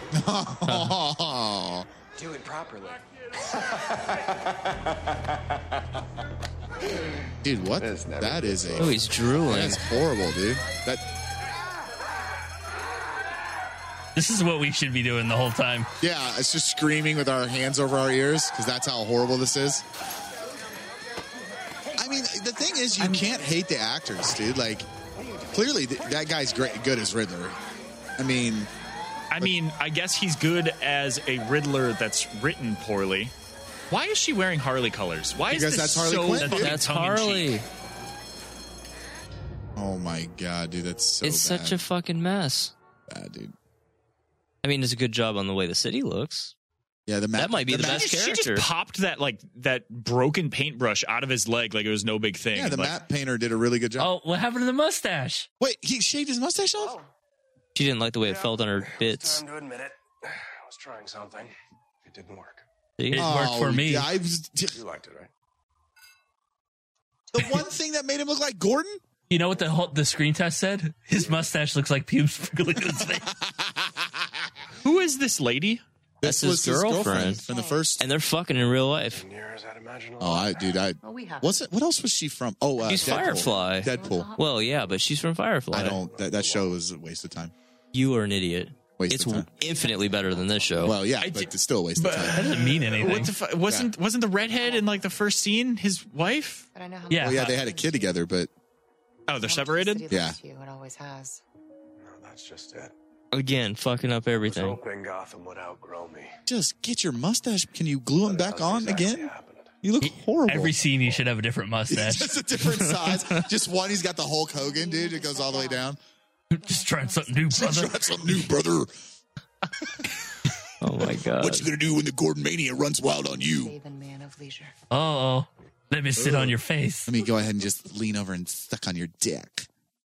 [SPEAKER 7] oh.
[SPEAKER 11] Do it properly.
[SPEAKER 7] Dude, what? That is a.
[SPEAKER 8] Oh, he's drooling.
[SPEAKER 7] That's horrible, dude. That.
[SPEAKER 6] This is what we should be doing the whole time.
[SPEAKER 7] Yeah, it's just screaming with our hands over our ears because that's how horrible this is. I mean, the thing is, you can't hate the actors, dude. Like, clearly, th- that guy's great, good as Riddler. I mean,
[SPEAKER 5] I mean, I guess he's good as a Riddler that's written poorly. Why is she wearing Harley colors? Why is
[SPEAKER 7] Because
[SPEAKER 5] this
[SPEAKER 7] that's Harley
[SPEAKER 5] so
[SPEAKER 7] Quinn,
[SPEAKER 5] fucking
[SPEAKER 7] dude.
[SPEAKER 8] That's
[SPEAKER 5] tongue-in-cheek?
[SPEAKER 8] Harley.
[SPEAKER 7] oh my god, dude, that's so
[SPEAKER 8] It's
[SPEAKER 7] bad.
[SPEAKER 8] such a fucking mess.
[SPEAKER 7] bad, dude.
[SPEAKER 8] I mean, it's a good job on the way the city looks.
[SPEAKER 7] Yeah, the map.
[SPEAKER 8] That might be the
[SPEAKER 7] map-
[SPEAKER 8] best
[SPEAKER 5] She
[SPEAKER 8] character.
[SPEAKER 5] just popped that like that broken paintbrush out of his leg like it was no big thing.
[SPEAKER 7] Yeah, the
[SPEAKER 5] Like,
[SPEAKER 7] map painter did a really good job.
[SPEAKER 6] Oh, what happened to the mustache?
[SPEAKER 7] Wait, he shaved his mustache off?
[SPEAKER 8] She didn't like the way it felt on her bits.
[SPEAKER 9] Time to admit it. I was trying something. It didn't work.
[SPEAKER 8] See?
[SPEAKER 6] It worked for me.
[SPEAKER 7] yeah, I was,
[SPEAKER 9] You liked it, right?
[SPEAKER 7] the one thing that made him look like Gordon?
[SPEAKER 6] You know what the whole, the screen test said? His mustache looks like pubes sprinkling in his face.
[SPEAKER 5] Who is this lady?
[SPEAKER 8] That's
[SPEAKER 7] This
[SPEAKER 8] his
[SPEAKER 7] was
[SPEAKER 8] girlfriend.
[SPEAKER 7] from the first.
[SPEAKER 8] And they're fucking in real life.
[SPEAKER 9] Years I'd imagine.
[SPEAKER 7] Oh, I, dude, I.
[SPEAKER 1] Well, we have.
[SPEAKER 7] What's it? What else was she from? Oh, uh,
[SPEAKER 8] She's
[SPEAKER 7] Deadpool.
[SPEAKER 8] Firefly.
[SPEAKER 7] Deadpool.
[SPEAKER 8] Well, yeah, but she's from Firefly.
[SPEAKER 7] I don't. That, that show was a waste of time.
[SPEAKER 8] You are an idiot.
[SPEAKER 7] Waste
[SPEAKER 8] It's
[SPEAKER 7] of time.
[SPEAKER 8] infinitely better than this show.
[SPEAKER 7] Well, yeah,
[SPEAKER 5] I
[SPEAKER 7] but
[SPEAKER 5] did-
[SPEAKER 7] it's still a waste
[SPEAKER 5] but-
[SPEAKER 7] of
[SPEAKER 6] That
[SPEAKER 7] time.
[SPEAKER 6] doesn't mean anything.
[SPEAKER 5] What the fu- wasn't wasn't the redhead in like the first scene his wife?
[SPEAKER 1] But I know how
[SPEAKER 6] Yeah.
[SPEAKER 7] Well, yeah, they had a kid together, but
[SPEAKER 5] Oh, they're separated.
[SPEAKER 7] Yeah.
[SPEAKER 1] You. It always has.
[SPEAKER 10] No, that's just it.
[SPEAKER 8] Again, fucking up
[SPEAKER 10] I was
[SPEAKER 8] everything.
[SPEAKER 10] hoping Gotham would outgrow me.
[SPEAKER 7] just get your mustache. Can you glue him
[SPEAKER 10] But
[SPEAKER 7] back
[SPEAKER 10] that's
[SPEAKER 7] on
[SPEAKER 10] exactly
[SPEAKER 7] again?
[SPEAKER 10] happened.
[SPEAKER 7] You look horrible.
[SPEAKER 6] Every scene, he should have a different mustache.
[SPEAKER 7] just a different size. Just one, he's got the Hulk Hogan, dude. It goes all the way down.
[SPEAKER 6] Just trying something new, brother.
[SPEAKER 7] Try something new, brother.
[SPEAKER 8] Oh my god.
[SPEAKER 7] What you gonna do when the Gordon Mania runs wild on you?
[SPEAKER 1] Saving man of leisure.
[SPEAKER 6] Oh, let me sit on your face.
[SPEAKER 7] Let me go ahead and just lean over and suck on your dick.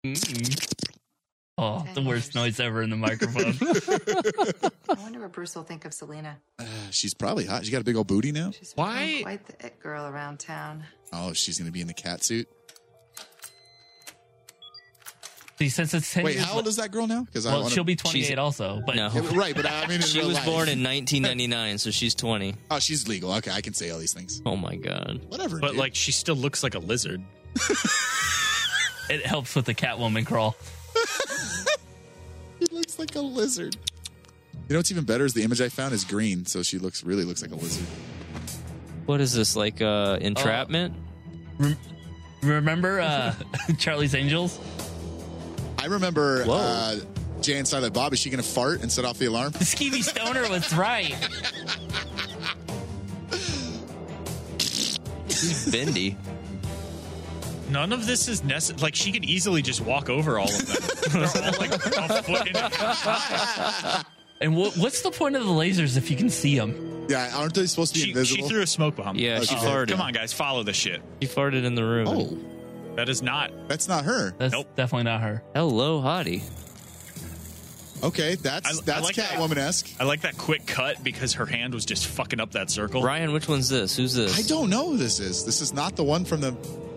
[SPEAKER 6] Oh, the worst noise ever in the microphone.
[SPEAKER 12] I wonder what Bruce will think of Selena.
[SPEAKER 7] Uh, she's probably hot. She got a big old booty now.
[SPEAKER 12] She's
[SPEAKER 5] Why-
[SPEAKER 12] become quite the it girl around town.
[SPEAKER 7] Oh, she's gonna be in the cat suit.
[SPEAKER 6] See, since it's ten
[SPEAKER 7] Wait,
[SPEAKER 6] years
[SPEAKER 7] how old is that girl now? Because I
[SPEAKER 6] Well,
[SPEAKER 7] wanna,
[SPEAKER 6] she'll be twenty-eight
[SPEAKER 8] She's-
[SPEAKER 6] also. But
[SPEAKER 8] No.
[SPEAKER 7] Yeah, right, but I mean, in
[SPEAKER 8] She
[SPEAKER 7] real
[SPEAKER 8] was
[SPEAKER 7] life.
[SPEAKER 8] born in nineteen ninety-nine, so she's twenty.
[SPEAKER 7] Oh, she's legal. Okay, I can say all these things.
[SPEAKER 8] Oh my god.
[SPEAKER 7] Whatever.
[SPEAKER 5] But
[SPEAKER 7] dude.
[SPEAKER 5] like, she still looks like a lizard.
[SPEAKER 6] it helps with the Catwoman crawl.
[SPEAKER 7] she looks like a lizard. You know what's even better is the image I found is green, so she looks really looks like a lizard.
[SPEAKER 8] What is this, like uh entrapment?
[SPEAKER 6] Remember uh, Charlie's Angels?
[SPEAKER 7] I remember
[SPEAKER 8] Whoa.
[SPEAKER 7] uh, Jay and Silent Bob. Is she gonna fart and set off the alarm?
[SPEAKER 6] The Skeevy Stoner was right.
[SPEAKER 8] She's bendy.
[SPEAKER 5] None of this is necessary. Like, she could easily just walk over all of them. They're all like a foot in.
[SPEAKER 6] And what, what's the point of the lasers if you can see them?
[SPEAKER 7] Yeah, aren't they supposed to be
[SPEAKER 5] She,
[SPEAKER 7] invisible?
[SPEAKER 5] she threw a smoke bomb.
[SPEAKER 8] Yeah, she
[SPEAKER 7] Okay.
[SPEAKER 8] farted.
[SPEAKER 5] Come on, guys, follow this shit.
[SPEAKER 8] She farted in the room.
[SPEAKER 7] Oh,
[SPEAKER 5] That is not.
[SPEAKER 7] that's not her.
[SPEAKER 6] That's
[SPEAKER 5] Nope.
[SPEAKER 6] definitely not her.
[SPEAKER 8] Hello, hottie.
[SPEAKER 7] Okay, that's
[SPEAKER 5] I- I
[SPEAKER 7] that's
[SPEAKER 5] like that.
[SPEAKER 7] Catwoman-esque.
[SPEAKER 5] I like that quick cut because her hand was just fucking up that circle.
[SPEAKER 8] Ryan, which one's this? Who's this?
[SPEAKER 7] I don't know who this is. This is not the one from the.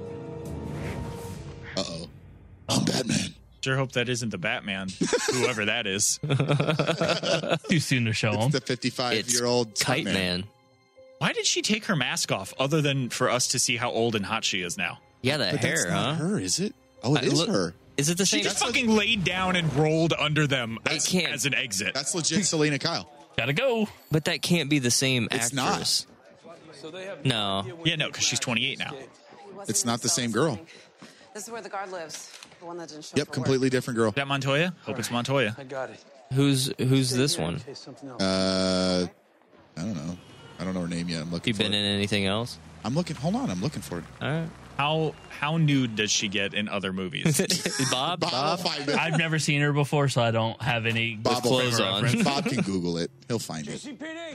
[SPEAKER 7] Uh oh. I'm Batman.
[SPEAKER 5] Sure hope that isn't the Batman, whoever that is.
[SPEAKER 6] Too soon to show them.
[SPEAKER 7] The fifty-five-year-old
[SPEAKER 8] Kite Man.
[SPEAKER 5] Why did she take her mask off other than for us to see how old and hot she is now?
[SPEAKER 8] Yeah, that
[SPEAKER 7] But
[SPEAKER 8] hair,
[SPEAKER 7] that's not
[SPEAKER 8] huh?
[SPEAKER 7] her, is it? Oh, it
[SPEAKER 8] I
[SPEAKER 7] is
[SPEAKER 8] look-
[SPEAKER 7] her.
[SPEAKER 8] Is it the
[SPEAKER 5] She
[SPEAKER 8] same?
[SPEAKER 5] just fucking laid down and rolled under them as,
[SPEAKER 8] can't-
[SPEAKER 5] as an exit.
[SPEAKER 7] That's legit Selena Kyle.
[SPEAKER 6] Gotta go.
[SPEAKER 8] But that can't be the same
[SPEAKER 7] It's
[SPEAKER 8] actress. No.
[SPEAKER 5] Yeah, no, because she's twenty-eight now.
[SPEAKER 7] It's not the same girl.
[SPEAKER 12] This is where the guard lives. The one that didn't show
[SPEAKER 7] Yep,
[SPEAKER 12] for
[SPEAKER 7] completely different girl.
[SPEAKER 5] Is that Montoya? Hope it's Montoya.
[SPEAKER 10] I got it.
[SPEAKER 8] Who's who's this one?
[SPEAKER 10] In case something else.
[SPEAKER 7] Uh, I don't know. I don't know her name yet. I'm looking
[SPEAKER 8] You
[SPEAKER 7] for
[SPEAKER 8] been
[SPEAKER 7] it.
[SPEAKER 8] in anything else?
[SPEAKER 7] I'm looking. Hold on. I'm looking for it.
[SPEAKER 8] All right.
[SPEAKER 5] How how nude does she get in other movies?
[SPEAKER 8] Bob?
[SPEAKER 7] Bob,
[SPEAKER 8] Bob?
[SPEAKER 7] will find it.
[SPEAKER 6] I've never seen her before, so I don't have any
[SPEAKER 7] Bob will
[SPEAKER 8] clothes on.
[SPEAKER 6] reference.
[SPEAKER 7] Bob can Google it. He'll find it.
[SPEAKER 10] C P D.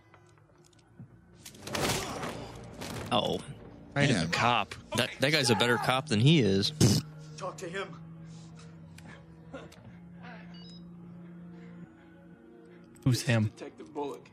[SPEAKER 8] Oh.
[SPEAKER 5] Right,
[SPEAKER 7] Yeah.
[SPEAKER 5] a cop.
[SPEAKER 8] That, that guy's a better cop than he is.
[SPEAKER 2] Talk to him.
[SPEAKER 6] Who's him?
[SPEAKER 10] Detective Bullock.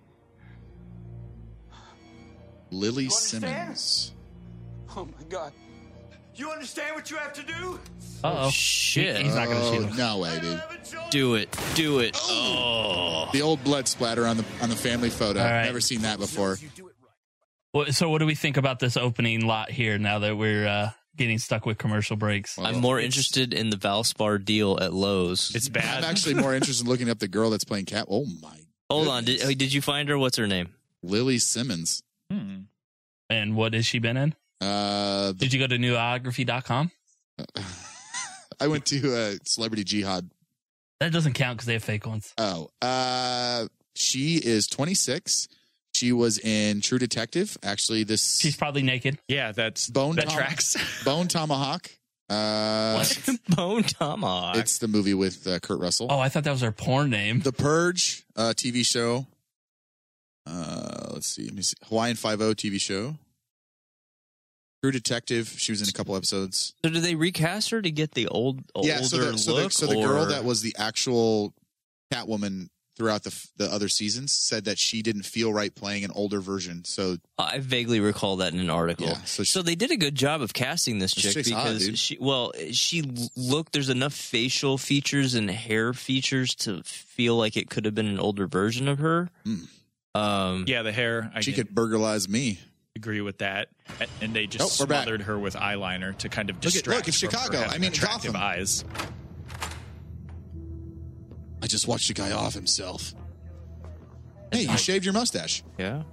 [SPEAKER 7] Lily
[SPEAKER 2] understand?
[SPEAKER 7] Simmons.
[SPEAKER 10] Oh my God.
[SPEAKER 2] You understand what you have to do?
[SPEAKER 6] Uh oh.
[SPEAKER 8] Shit.
[SPEAKER 6] He's not gonna
[SPEAKER 7] Oh,
[SPEAKER 6] shoot him.
[SPEAKER 7] no way, dude.
[SPEAKER 8] Do it. Do it. Oh.
[SPEAKER 7] The old blood splatter on the on the family photo.
[SPEAKER 6] All right.
[SPEAKER 7] Never seen that before.
[SPEAKER 6] Well, so, what do we think about this opening lot here now that we're uh, getting stuck with commercial breaks?
[SPEAKER 8] I'm more interested in the Valspar deal at Lowe's.
[SPEAKER 5] It's
[SPEAKER 7] I'm
[SPEAKER 5] bad.
[SPEAKER 7] actually more interested in looking up the girl that's playing Cat. Oh my!
[SPEAKER 8] Hold on. Did,
[SPEAKER 7] goodness.
[SPEAKER 8] oh, did you find her? What's her name?
[SPEAKER 7] Lily Simmons.
[SPEAKER 5] Hmm.
[SPEAKER 6] And what has she been in?
[SPEAKER 7] Uh, the,
[SPEAKER 6] Did you go to newography dot com?
[SPEAKER 7] I went to uh, Celebrity Jihad.
[SPEAKER 6] That doesn't count because they have fake ones.
[SPEAKER 7] Oh, uh, she is twenty-six. She was in True Detective. Actually, this
[SPEAKER 6] She's probably naked.
[SPEAKER 5] Yeah, that's
[SPEAKER 7] Bone
[SPEAKER 5] that
[SPEAKER 7] Tom-
[SPEAKER 5] tracks.
[SPEAKER 7] Bone Tomahawk. Uh,
[SPEAKER 8] Bone Tomahawk.
[SPEAKER 7] it's the movie with uh, Kurt Russell.
[SPEAKER 6] Oh, I thought that was her porn name.
[SPEAKER 7] The Purge uh, T V show. Uh, let's see. Let me see. Hawaiian Five-O T V show. True Detective. She was in a couple episodes.
[SPEAKER 8] So did they recast her to get the old older
[SPEAKER 7] yeah, so the, so
[SPEAKER 8] look?
[SPEAKER 7] the, so the girl
[SPEAKER 8] or-
[SPEAKER 7] that was the actual Catwoman throughout the f- the other seasons said that she didn't feel right playing an older version. So
[SPEAKER 8] I vaguely recall that in an article.
[SPEAKER 7] Yeah, so
[SPEAKER 8] so,
[SPEAKER 7] she-
[SPEAKER 8] they did a good job of casting this
[SPEAKER 7] This
[SPEAKER 8] chick
[SPEAKER 7] chick's hot,
[SPEAKER 8] because
[SPEAKER 7] dude.
[SPEAKER 8] she, well, she looked. There's enough facial features and hair features to feel like it could have been an older version of her.
[SPEAKER 7] Mm.
[SPEAKER 8] Um,
[SPEAKER 5] Yeah, the hair. I
[SPEAKER 7] she
[SPEAKER 5] can
[SPEAKER 7] could burglarize me.
[SPEAKER 5] agree with that. And they
[SPEAKER 7] Oh,
[SPEAKER 5] just
[SPEAKER 7] we're back.
[SPEAKER 5] smothered her with eyeliner to kind of
[SPEAKER 7] Look at-
[SPEAKER 5] distract
[SPEAKER 7] look, it's
[SPEAKER 5] from her
[SPEAKER 7] Chicago.
[SPEAKER 5] having
[SPEAKER 7] I mean,
[SPEAKER 5] attractive
[SPEAKER 7] Gotham.
[SPEAKER 5] eyes.
[SPEAKER 7] I just watched a guy off himself. Hey, you shaved your mustache.
[SPEAKER 8] Yeah.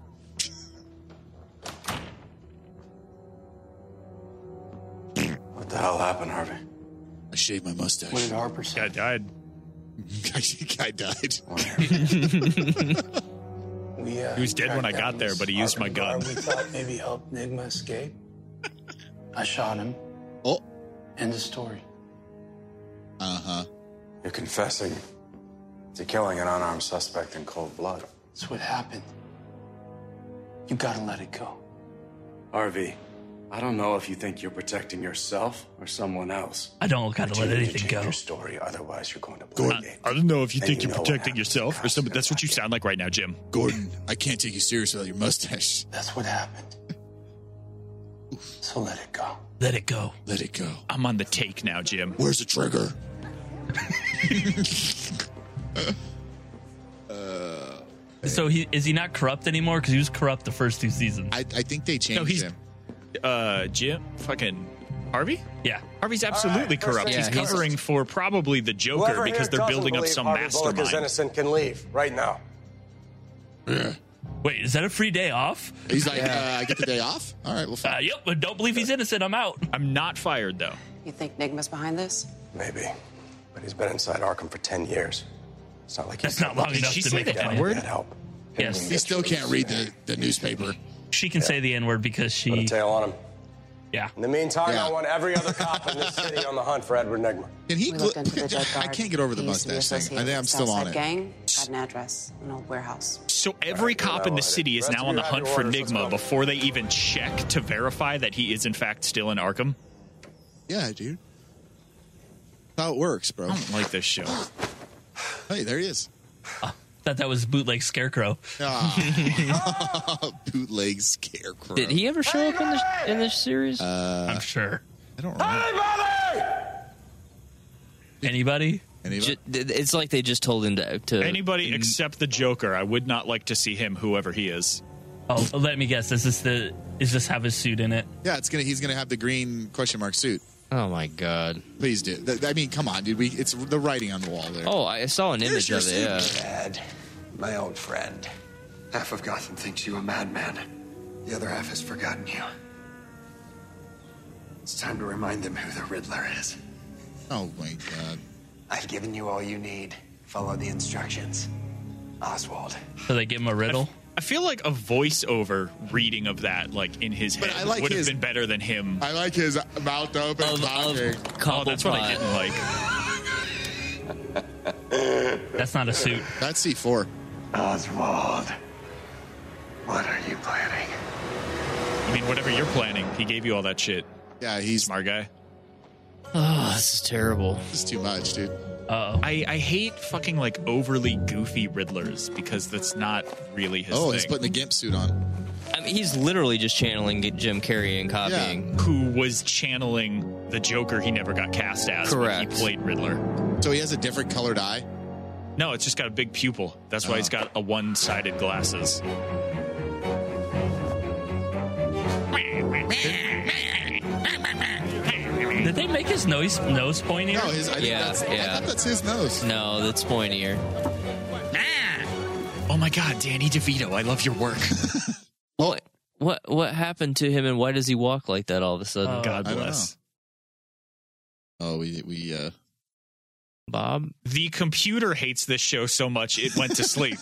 [SPEAKER 9] What the hell happened, Harvey?
[SPEAKER 7] I shaved my mustache.
[SPEAKER 9] What did Harper say?
[SPEAKER 5] Guy died.
[SPEAKER 7] Guy died.
[SPEAKER 9] We, uh,
[SPEAKER 5] He was dead when I
[SPEAKER 9] tracked
[SPEAKER 5] got
[SPEAKER 9] down
[SPEAKER 5] there,
[SPEAKER 9] this
[SPEAKER 5] but he used my
[SPEAKER 9] Arkham
[SPEAKER 5] gun.
[SPEAKER 9] guard we thought maybe helped Nigma escape. I shot him.
[SPEAKER 7] Oh.
[SPEAKER 9] End of story.
[SPEAKER 7] Uh-huh.
[SPEAKER 10] You're confessing to killing an unarmed suspect in cold blood.
[SPEAKER 9] That's what happened. You gotta let it go.
[SPEAKER 10] Harvey, I don't know if you think you're protecting yourself or someone else.
[SPEAKER 6] I don't gotta
[SPEAKER 10] But
[SPEAKER 6] let
[SPEAKER 10] you need to
[SPEAKER 6] anything
[SPEAKER 10] change
[SPEAKER 6] go.
[SPEAKER 10] Your story, otherwise you're going to blow
[SPEAKER 5] I, I don't know if you
[SPEAKER 10] And
[SPEAKER 5] think
[SPEAKER 10] you
[SPEAKER 5] you're
[SPEAKER 10] know what
[SPEAKER 5] protecting
[SPEAKER 10] happens
[SPEAKER 5] yourself
[SPEAKER 10] when
[SPEAKER 5] or something.
[SPEAKER 10] cops
[SPEAKER 5] That's what you sound like right now, Jim.
[SPEAKER 7] Gordon, I can't take you serious without your mustache.
[SPEAKER 9] That's what happened. So let it go.
[SPEAKER 6] Let it go.
[SPEAKER 7] Let it go.
[SPEAKER 5] I'm on the take now, Jim.
[SPEAKER 7] Where's the trigger?
[SPEAKER 6] So he is he not corrupt anymore? Because he was corrupt the first two seasons.
[SPEAKER 7] I, I think they changed
[SPEAKER 5] No, he's
[SPEAKER 7] him.
[SPEAKER 5] uh Jim fucking Harvey?
[SPEAKER 6] Yeah.
[SPEAKER 5] Harvey's absolutely
[SPEAKER 10] All right,
[SPEAKER 5] corrupt.
[SPEAKER 10] first
[SPEAKER 5] he's
[SPEAKER 10] things first.
[SPEAKER 5] covering for probably the Joker
[SPEAKER 10] Whoever
[SPEAKER 5] because
[SPEAKER 10] here
[SPEAKER 5] they're
[SPEAKER 10] doesn't
[SPEAKER 5] building up
[SPEAKER 10] believe
[SPEAKER 5] some
[SPEAKER 10] Harvey Bullock is
[SPEAKER 5] mastermind.
[SPEAKER 10] innocent can leave right now.
[SPEAKER 7] Yeah.
[SPEAKER 6] Wait, is that a free day off?
[SPEAKER 7] He's like, uh, I get the day off? All right, well, fine.
[SPEAKER 6] Uh, yep, but don't believe he's innocent. I'm out.
[SPEAKER 5] I'm not fired though.
[SPEAKER 12] You think Nigma's behind this?
[SPEAKER 10] Maybe. But he's been inside Arkham for ten years. It's not like he's
[SPEAKER 6] That's not long
[SPEAKER 10] Did
[SPEAKER 6] enough
[SPEAKER 10] she
[SPEAKER 6] to
[SPEAKER 10] say
[SPEAKER 6] make a
[SPEAKER 10] that?
[SPEAKER 6] plan.
[SPEAKER 10] He had help.
[SPEAKER 6] Yes.
[SPEAKER 7] He still can't read the, the newspaper.
[SPEAKER 6] She can say the N word because
[SPEAKER 10] Put a
[SPEAKER 6] she.
[SPEAKER 10] tail on him.
[SPEAKER 6] Yeah.
[SPEAKER 10] In the meantime,
[SPEAKER 7] Yeah.
[SPEAKER 10] I want every other cop in this city on the hunt for Edward Nigma.
[SPEAKER 7] Can he?
[SPEAKER 12] We looked into the dead
[SPEAKER 7] I
[SPEAKER 12] guard.
[SPEAKER 7] can't get over the
[SPEAKER 12] He used to be
[SPEAKER 7] mustache thing. I
[SPEAKER 12] associated
[SPEAKER 7] think I'm
[SPEAKER 12] with
[SPEAKER 7] still on
[SPEAKER 12] Southside
[SPEAKER 7] it.
[SPEAKER 12] Gang. Got an address, an old warehouse.
[SPEAKER 5] So every
[SPEAKER 10] Right,
[SPEAKER 5] cop in
[SPEAKER 10] now
[SPEAKER 5] the city is
[SPEAKER 10] rest
[SPEAKER 5] now
[SPEAKER 10] of
[SPEAKER 5] on
[SPEAKER 10] you
[SPEAKER 5] the
[SPEAKER 10] have
[SPEAKER 5] hunt
[SPEAKER 10] your
[SPEAKER 5] for
[SPEAKER 10] orders. Let's
[SPEAKER 5] Nigma
[SPEAKER 10] go.
[SPEAKER 5] before they even check to verify that he is in fact still in Arkham.
[SPEAKER 7] Yeah, dude. That's how it works, bro.
[SPEAKER 5] I don't like this show.
[SPEAKER 7] Hey, there he is.
[SPEAKER 6] Thought that was bootleg Scarecrow.
[SPEAKER 7] Ah. Bootleg Scarecrow.
[SPEAKER 8] Did he ever show up in the in this series?
[SPEAKER 7] Uh,
[SPEAKER 6] I'm sure.
[SPEAKER 7] I don't remember.
[SPEAKER 6] Anybody?
[SPEAKER 7] Anybody?
[SPEAKER 8] Ju- it's like they just told him to. to
[SPEAKER 5] Anybody except the Joker. I would not like to see him, whoever he is.
[SPEAKER 6] Oh, let me guess. Is this the? Is this have his suit in it?
[SPEAKER 7] Yeah, it's gonna. He's gonna have the green question mark suit.
[SPEAKER 8] Oh my god!
[SPEAKER 7] Please do. Th- I mean, come on, dude. We it's the writing on the wall there.
[SPEAKER 8] Oh, I saw an
[SPEAKER 7] There's
[SPEAKER 8] image
[SPEAKER 7] your
[SPEAKER 8] of it.
[SPEAKER 7] suit.
[SPEAKER 8] Yeah.
[SPEAKER 11] Dad, my old friend. Half of Gotham thinks you a madman. The other half has forgotten you. It's time to remind them who the Riddler is.
[SPEAKER 7] Oh my god.
[SPEAKER 11] I've given you all you need. Follow the instructions. Oswald.
[SPEAKER 6] So they give him a riddle.
[SPEAKER 5] I feel like a voiceover reading of that, like in his
[SPEAKER 7] But
[SPEAKER 5] head,
[SPEAKER 7] I like
[SPEAKER 5] would have
[SPEAKER 7] his-
[SPEAKER 5] been better than him.
[SPEAKER 7] I like his mouth open.
[SPEAKER 8] Of,
[SPEAKER 7] talking.
[SPEAKER 8] of
[SPEAKER 5] Oh, that's what I
[SPEAKER 8] Cobblepot.
[SPEAKER 5] didn't like.
[SPEAKER 6] That's not a suit.
[SPEAKER 7] That's C four.
[SPEAKER 11] Oswald. What are you planning?
[SPEAKER 5] I mean, whatever you're planning, he gave you all that shit.
[SPEAKER 7] Yeah, he's
[SPEAKER 5] Smart guy.
[SPEAKER 8] Oh, this is terrible.
[SPEAKER 7] This is too much, dude.
[SPEAKER 6] Uh oh.
[SPEAKER 5] I, I hate fucking like overly goofy Riddlers because that's not really his
[SPEAKER 7] Oh,
[SPEAKER 5] thing.
[SPEAKER 7] he's putting the gimp suit on.
[SPEAKER 8] I mean, he's literally just channeling Jim Carrey and copying.
[SPEAKER 5] Who was channeling the Joker he never got cast as when
[SPEAKER 8] Correct.
[SPEAKER 5] he played Riddler.
[SPEAKER 7] So he has a different colored eye.
[SPEAKER 5] No, it's just got a big pupil. That's why
[SPEAKER 7] Oh.
[SPEAKER 5] he's got a one-sided glasses.
[SPEAKER 6] Did they make his nose nose pointier?
[SPEAKER 7] No, his. I think
[SPEAKER 8] Yeah,
[SPEAKER 7] that's, I
[SPEAKER 8] yeah.
[SPEAKER 7] thought that's his nose.
[SPEAKER 8] No, that's pointier.
[SPEAKER 5] Oh my God, Danny DeVito, I love your work.
[SPEAKER 8] What what what happened to him, and why does he walk like that all of a sudden?
[SPEAKER 6] Oh.
[SPEAKER 5] God
[SPEAKER 7] I don't
[SPEAKER 5] bless.
[SPEAKER 7] Oh, we we. uh
[SPEAKER 8] Bob,
[SPEAKER 5] The computer hates this show so much it went to sleep.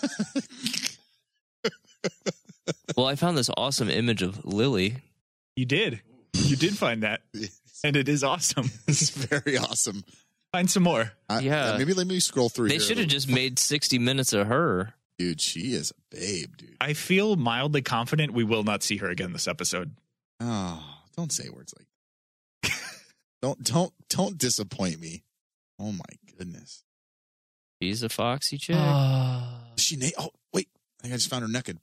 [SPEAKER 8] well, I found this awesome image of Lily.
[SPEAKER 5] You did. You did find that. And it is awesome.
[SPEAKER 7] It's very awesome.
[SPEAKER 5] Find some more.
[SPEAKER 7] I,
[SPEAKER 8] Yeah.
[SPEAKER 7] Maybe let me scroll through.
[SPEAKER 8] They
[SPEAKER 7] here a
[SPEAKER 8] should have
[SPEAKER 7] little.
[SPEAKER 8] just made sixty minutes of her.
[SPEAKER 7] Dude, she is a babe, dude.
[SPEAKER 5] I feel mildly confident we will not see her again this episode.
[SPEAKER 7] Oh, don't say words like that. don't don't don't disappoint me. Oh my goodness.
[SPEAKER 8] She's a foxy chick.
[SPEAKER 7] Is she na- Oh, wait. I think I just found her naked.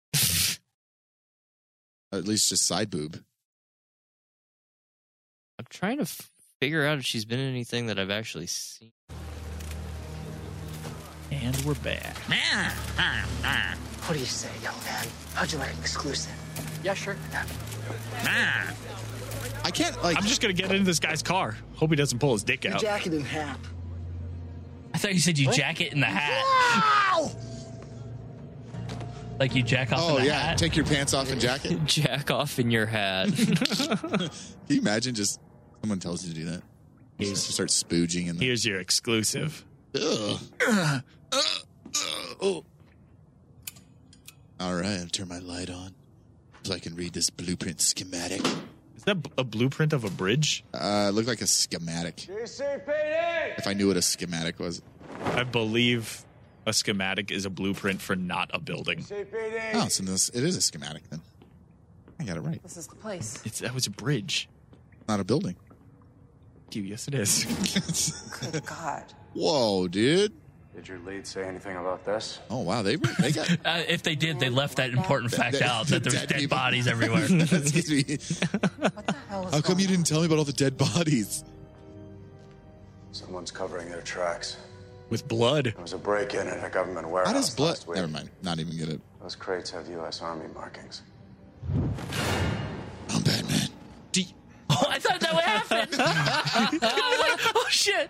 [SPEAKER 7] Or at least just side boob.
[SPEAKER 8] I'm trying to f- figure out if she's been in anything that I've actually seen.
[SPEAKER 5] And we're back.
[SPEAKER 13] What do you say, young man? How'd you like an exclusive? Yeah, sure.
[SPEAKER 7] I can't like
[SPEAKER 5] I'm just gonna get into this guy's car. Hope he doesn't pull his dick
[SPEAKER 13] Your
[SPEAKER 5] out.
[SPEAKER 13] jacket in half.
[SPEAKER 6] I thought you said you jack it in the hat.
[SPEAKER 7] Wow!
[SPEAKER 6] Like you jack off
[SPEAKER 7] Oh,
[SPEAKER 6] in the
[SPEAKER 7] yeah.
[SPEAKER 6] hat?
[SPEAKER 7] Take your pants off and jacket.
[SPEAKER 8] Jack off in your hat.
[SPEAKER 7] Can you imagine just someone tells you to do that? You just start spooging in the.
[SPEAKER 5] Here's your exclusive.
[SPEAKER 7] Ugh. Uh, uh, oh. All right, I'll turn my light on so I can read this blueprint schematic.
[SPEAKER 5] Is that a blueprint of a bridge?
[SPEAKER 7] Uh, it looked like a schematic.
[SPEAKER 2] G C P D!
[SPEAKER 7] If I knew what a schematic was.
[SPEAKER 5] I believe a schematic is a blueprint for not a building.
[SPEAKER 2] C P D!
[SPEAKER 7] Oh, so this, it is a schematic then. I got it right.
[SPEAKER 12] This is the place.
[SPEAKER 5] It's that was a bridge.
[SPEAKER 7] Not a building.
[SPEAKER 5] Yes, it is.
[SPEAKER 12] Good God.
[SPEAKER 7] Whoa, dude.
[SPEAKER 9] Did your lead say anything about this?
[SPEAKER 7] Oh, wow. They they got.
[SPEAKER 6] Uh, if they did, they left that important fact
[SPEAKER 7] The-
[SPEAKER 6] out
[SPEAKER 7] the
[SPEAKER 6] that there's
[SPEAKER 7] dead
[SPEAKER 6] dead
[SPEAKER 7] people.
[SPEAKER 6] bodies everywhere.
[SPEAKER 7] Excuse me.
[SPEAKER 12] What the hell is
[SPEAKER 7] How come
[SPEAKER 12] going
[SPEAKER 7] you
[SPEAKER 12] on?
[SPEAKER 7] didn't tell me about all the dead bodies?
[SPEAKER 9] Someone's covering their tracks.
[SPEAKER 5] With blood.
[SPEAKER 9] There was a break-in at a government warehouse.
[SPEAKER 7] How does blood?
[SPEAKER 9] last week.
[SPEAKER 7] Never mind. Not even get it.
[SPEAKER 9] Those crates have U S Army markings.
[SPEAKER 7] I'm Batman.
[SPEAKER 6] Oh, I thought that would happen. I was like, oh shit.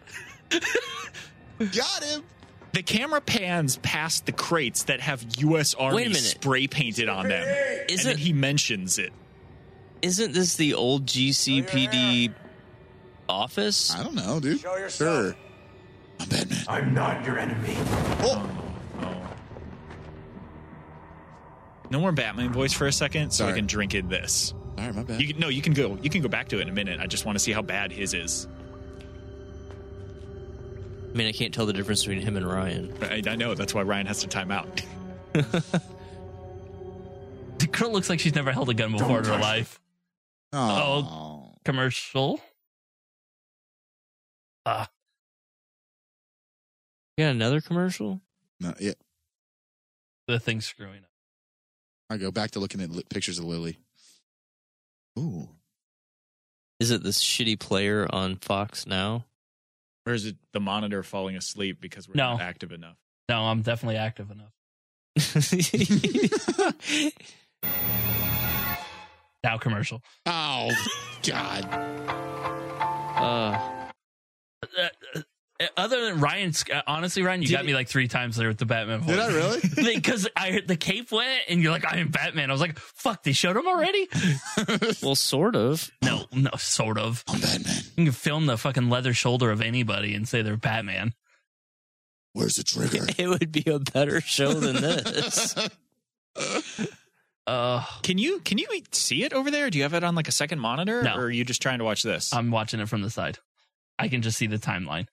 [SPEAKER 7] Got him.
[SPEAKER 5] The camera pans past the crates that have U S Army
[SPEAKER 8] Wait a minute.
[SPEAKER 5] spray painted on them. And
[SPEAKER 8] Isn't-
[SPEAKER 5] then he mentions it.
[SPEAKER 8] Isn't this the old G C P D office?
[SPEAKER 7] I don't know, dude.
[SPEAKER 9] Show yourself.
[SPEAKER 7] Sure. I'm Batman.
[SPEAKER 4] I'm not your enemy.
[SPEAKER 7] Oh.
[SPEAKER 5] No more Batman voice for a second, so I
[SPEAKER 7] Sorry.
[SPEAKER 5] can drink in this.
[SPEAKER 7] All right, my bad.
[SPEAKER 5] You can, no, you can go. You can go back to it in a minute. I just want to see how bad his is.
[SPEAKER 8] I mean, I can't tell the difference between him and Ryan.
[SPEAKER 5] I, I know that's why Ryan has to time out.
[SPEAKER 6] The girl looks like she's never held a gun before in her life.
[SPEAKER 7] Oh.
[SPEAKER 6] Oh, commercial. Ah,
[SPEAKER 8] You got another commercial?
[SPEAKER 7] No, yeah.
[SPEAKER 6] the thing's screwing up.
[SPEAKER 7] I go back to looking at li- pictures of Lily. Ooh.
[SPEAKER 8] Is it this shitty player on Fox now?
[SPEAKER 5] Or is it the monitor falling asleep because we're
[SPEAKER 6] No.
[SPEAKER 5] not active enough?
[SPEAKER 6] No, I'm definitely active enough. Now commercial.
[SPEAKER 7] Oh, God.
[SPEAKER 8] Uh,
[SPEAKER 6] Uh, uh, other than Ryan's, uh, honestly, Ryan, you
[SPEAKER 8] Did
[SPEAKER 6] got
[SPEAKER 8] he-
[SPEAKER 6] me like three times there with the Batman voice.
[SPEAKER 7] Did I really?
[SPEAKER 6] Because I heard the cape went, and you're like, I am Batman. I was like, fuck, they showed him already?
[SPEAKER 8] well, sort of.
[SPEAKER 6] No, no, sort of.
[SPEAKER 7] I'm Batman.
[SPEAKER 6] You can film the fucking leather shoulder of anybody and say they're Batman.
[SPEAKER 7] Where's the trigger?
[SPEAKER 8] It would be a better show than this.
[SPEAKER 6] Uh,
[SPEAKER 5] Can you can you see it over there? Do you have it on like a second monitor,
[SPEAKER 6] No.
[SPEAKER 5] or are you just trying to watch this?
[SPEAKER 6] I'm watching it from the side. I can just see the timeline.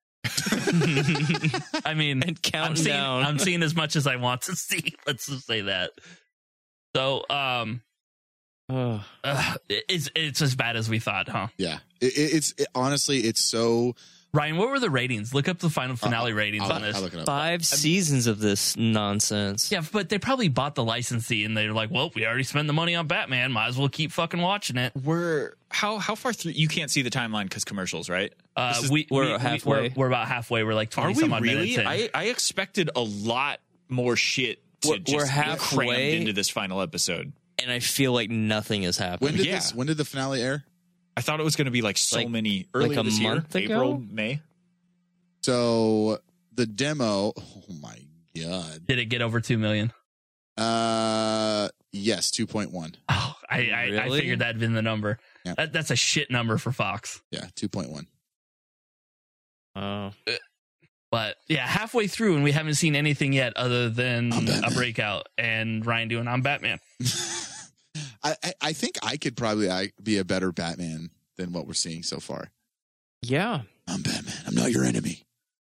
[SPEAKER 6] I mean,
[SPEAKER 8] And counting
[SPEAKER 6] I'm seeing,
[SPEAKER 8] down.
[SPEAKER 6] I'm seeing as much as I want to see. Let's just say that. So, um,
[SPEAKER 8] Oh.
[SPEAKER 6] uh, it's it's as bad as we thought, huh?
[SPEAKER 7] Yeah. It, it, it's it, honestly, it's so.
[SPEAKER 6] Ryan, what were the ratings? Look up the final finale
[SPEAKER 7] I'll-
[SPEAKER 6] ratings
[SPEAKER 7] I'll,
[SPEAKER 6] on this.
[SPEAKER 7] I'll look it up.
[SPEAKER 8] Five seasons of this nonsense.
[SPEAKER 6] Yeah, but they probably bought the licensee and they're like, well, we already spent the money on Batman. Might as well keep fucking watching it.
[SPEAKER 5] We're how how far through? You can't see the timeline because commercials, right?
[SPEAKER 6] Uh,
[SPEAKER 5] This is-
[SPEAKER 6] we,
[SPEAKER 8] we're
[SPEAKER 6] we- we-
[SPEAKER 8] halfway.
[SPEAKER 6] We're, we're about halfway. We're like
[SPEAKER 5] Are
[SPEAKER 6] twenty
[SPEAKER 5] we
[SPEAKER 6] some odd
[SPEAKER 5] really?
[SPEAKER 6] minutes in.
[SPEAKER 5] I I expected a lot more shit to
[SPEAKER 8] We're-
[SPEAKER 5] just
[SPEAKER 8] we're
[SPEAKER 5] be
[SPEAKER 8] halfway.
[SPEAKER 5] crammed into this final episode.
[SPEAKER 8] And I feel like nothing has happened.
[SPEAKER 7] When did
[SPEAKER 5] Yeah.
[SPEAKER 7] this? When did the finale air?
[SPEAKER 5] I thought it was going to be like so
[SPEAKER 8] Like-
[SPEAKER 5] many earlier
[SPEAKER 8] like a
[SPEAKER 5] this
[SPEAKER 8] month
[SPEAKER 5] year,
[SPEAKER 8] ago?
[SPEAKER 5] April, May.
[SPEAKER 7] So the demo. Oh my God.
[SPEAKER 6] Did it get over two million?
[SPEAKER 7] Uh, yes, two point one.
[SPEAKER 6] Oh, I, I, I
[SPEAKER 8] Really?
[SPEAKER 6] figured that'd been the number.
[SPEAKER 7] Yeah.
[SPEAKER 6] That, that's a shit number for Fox.
[SPEAKER 7] Yeah, two point one.
[SPEAKER 8] Oh.
[SPEAKER 6] But yeah, halfway through, and we haven't seen anything yet other than
[SPEAKER 7] I'm
[SPEAKER 6] a
[SPEAKER 7] Batman.
[SPEAKER 6] breakout and Ryan doing I'm Batman.
[SPEAKER 7] I, I I think I could probably I, be a better Batman than what we're seeing so far.
[SPEAKER 8] Yeah.
[SPEAKER 7] I'm Batman. I'm not your enemy.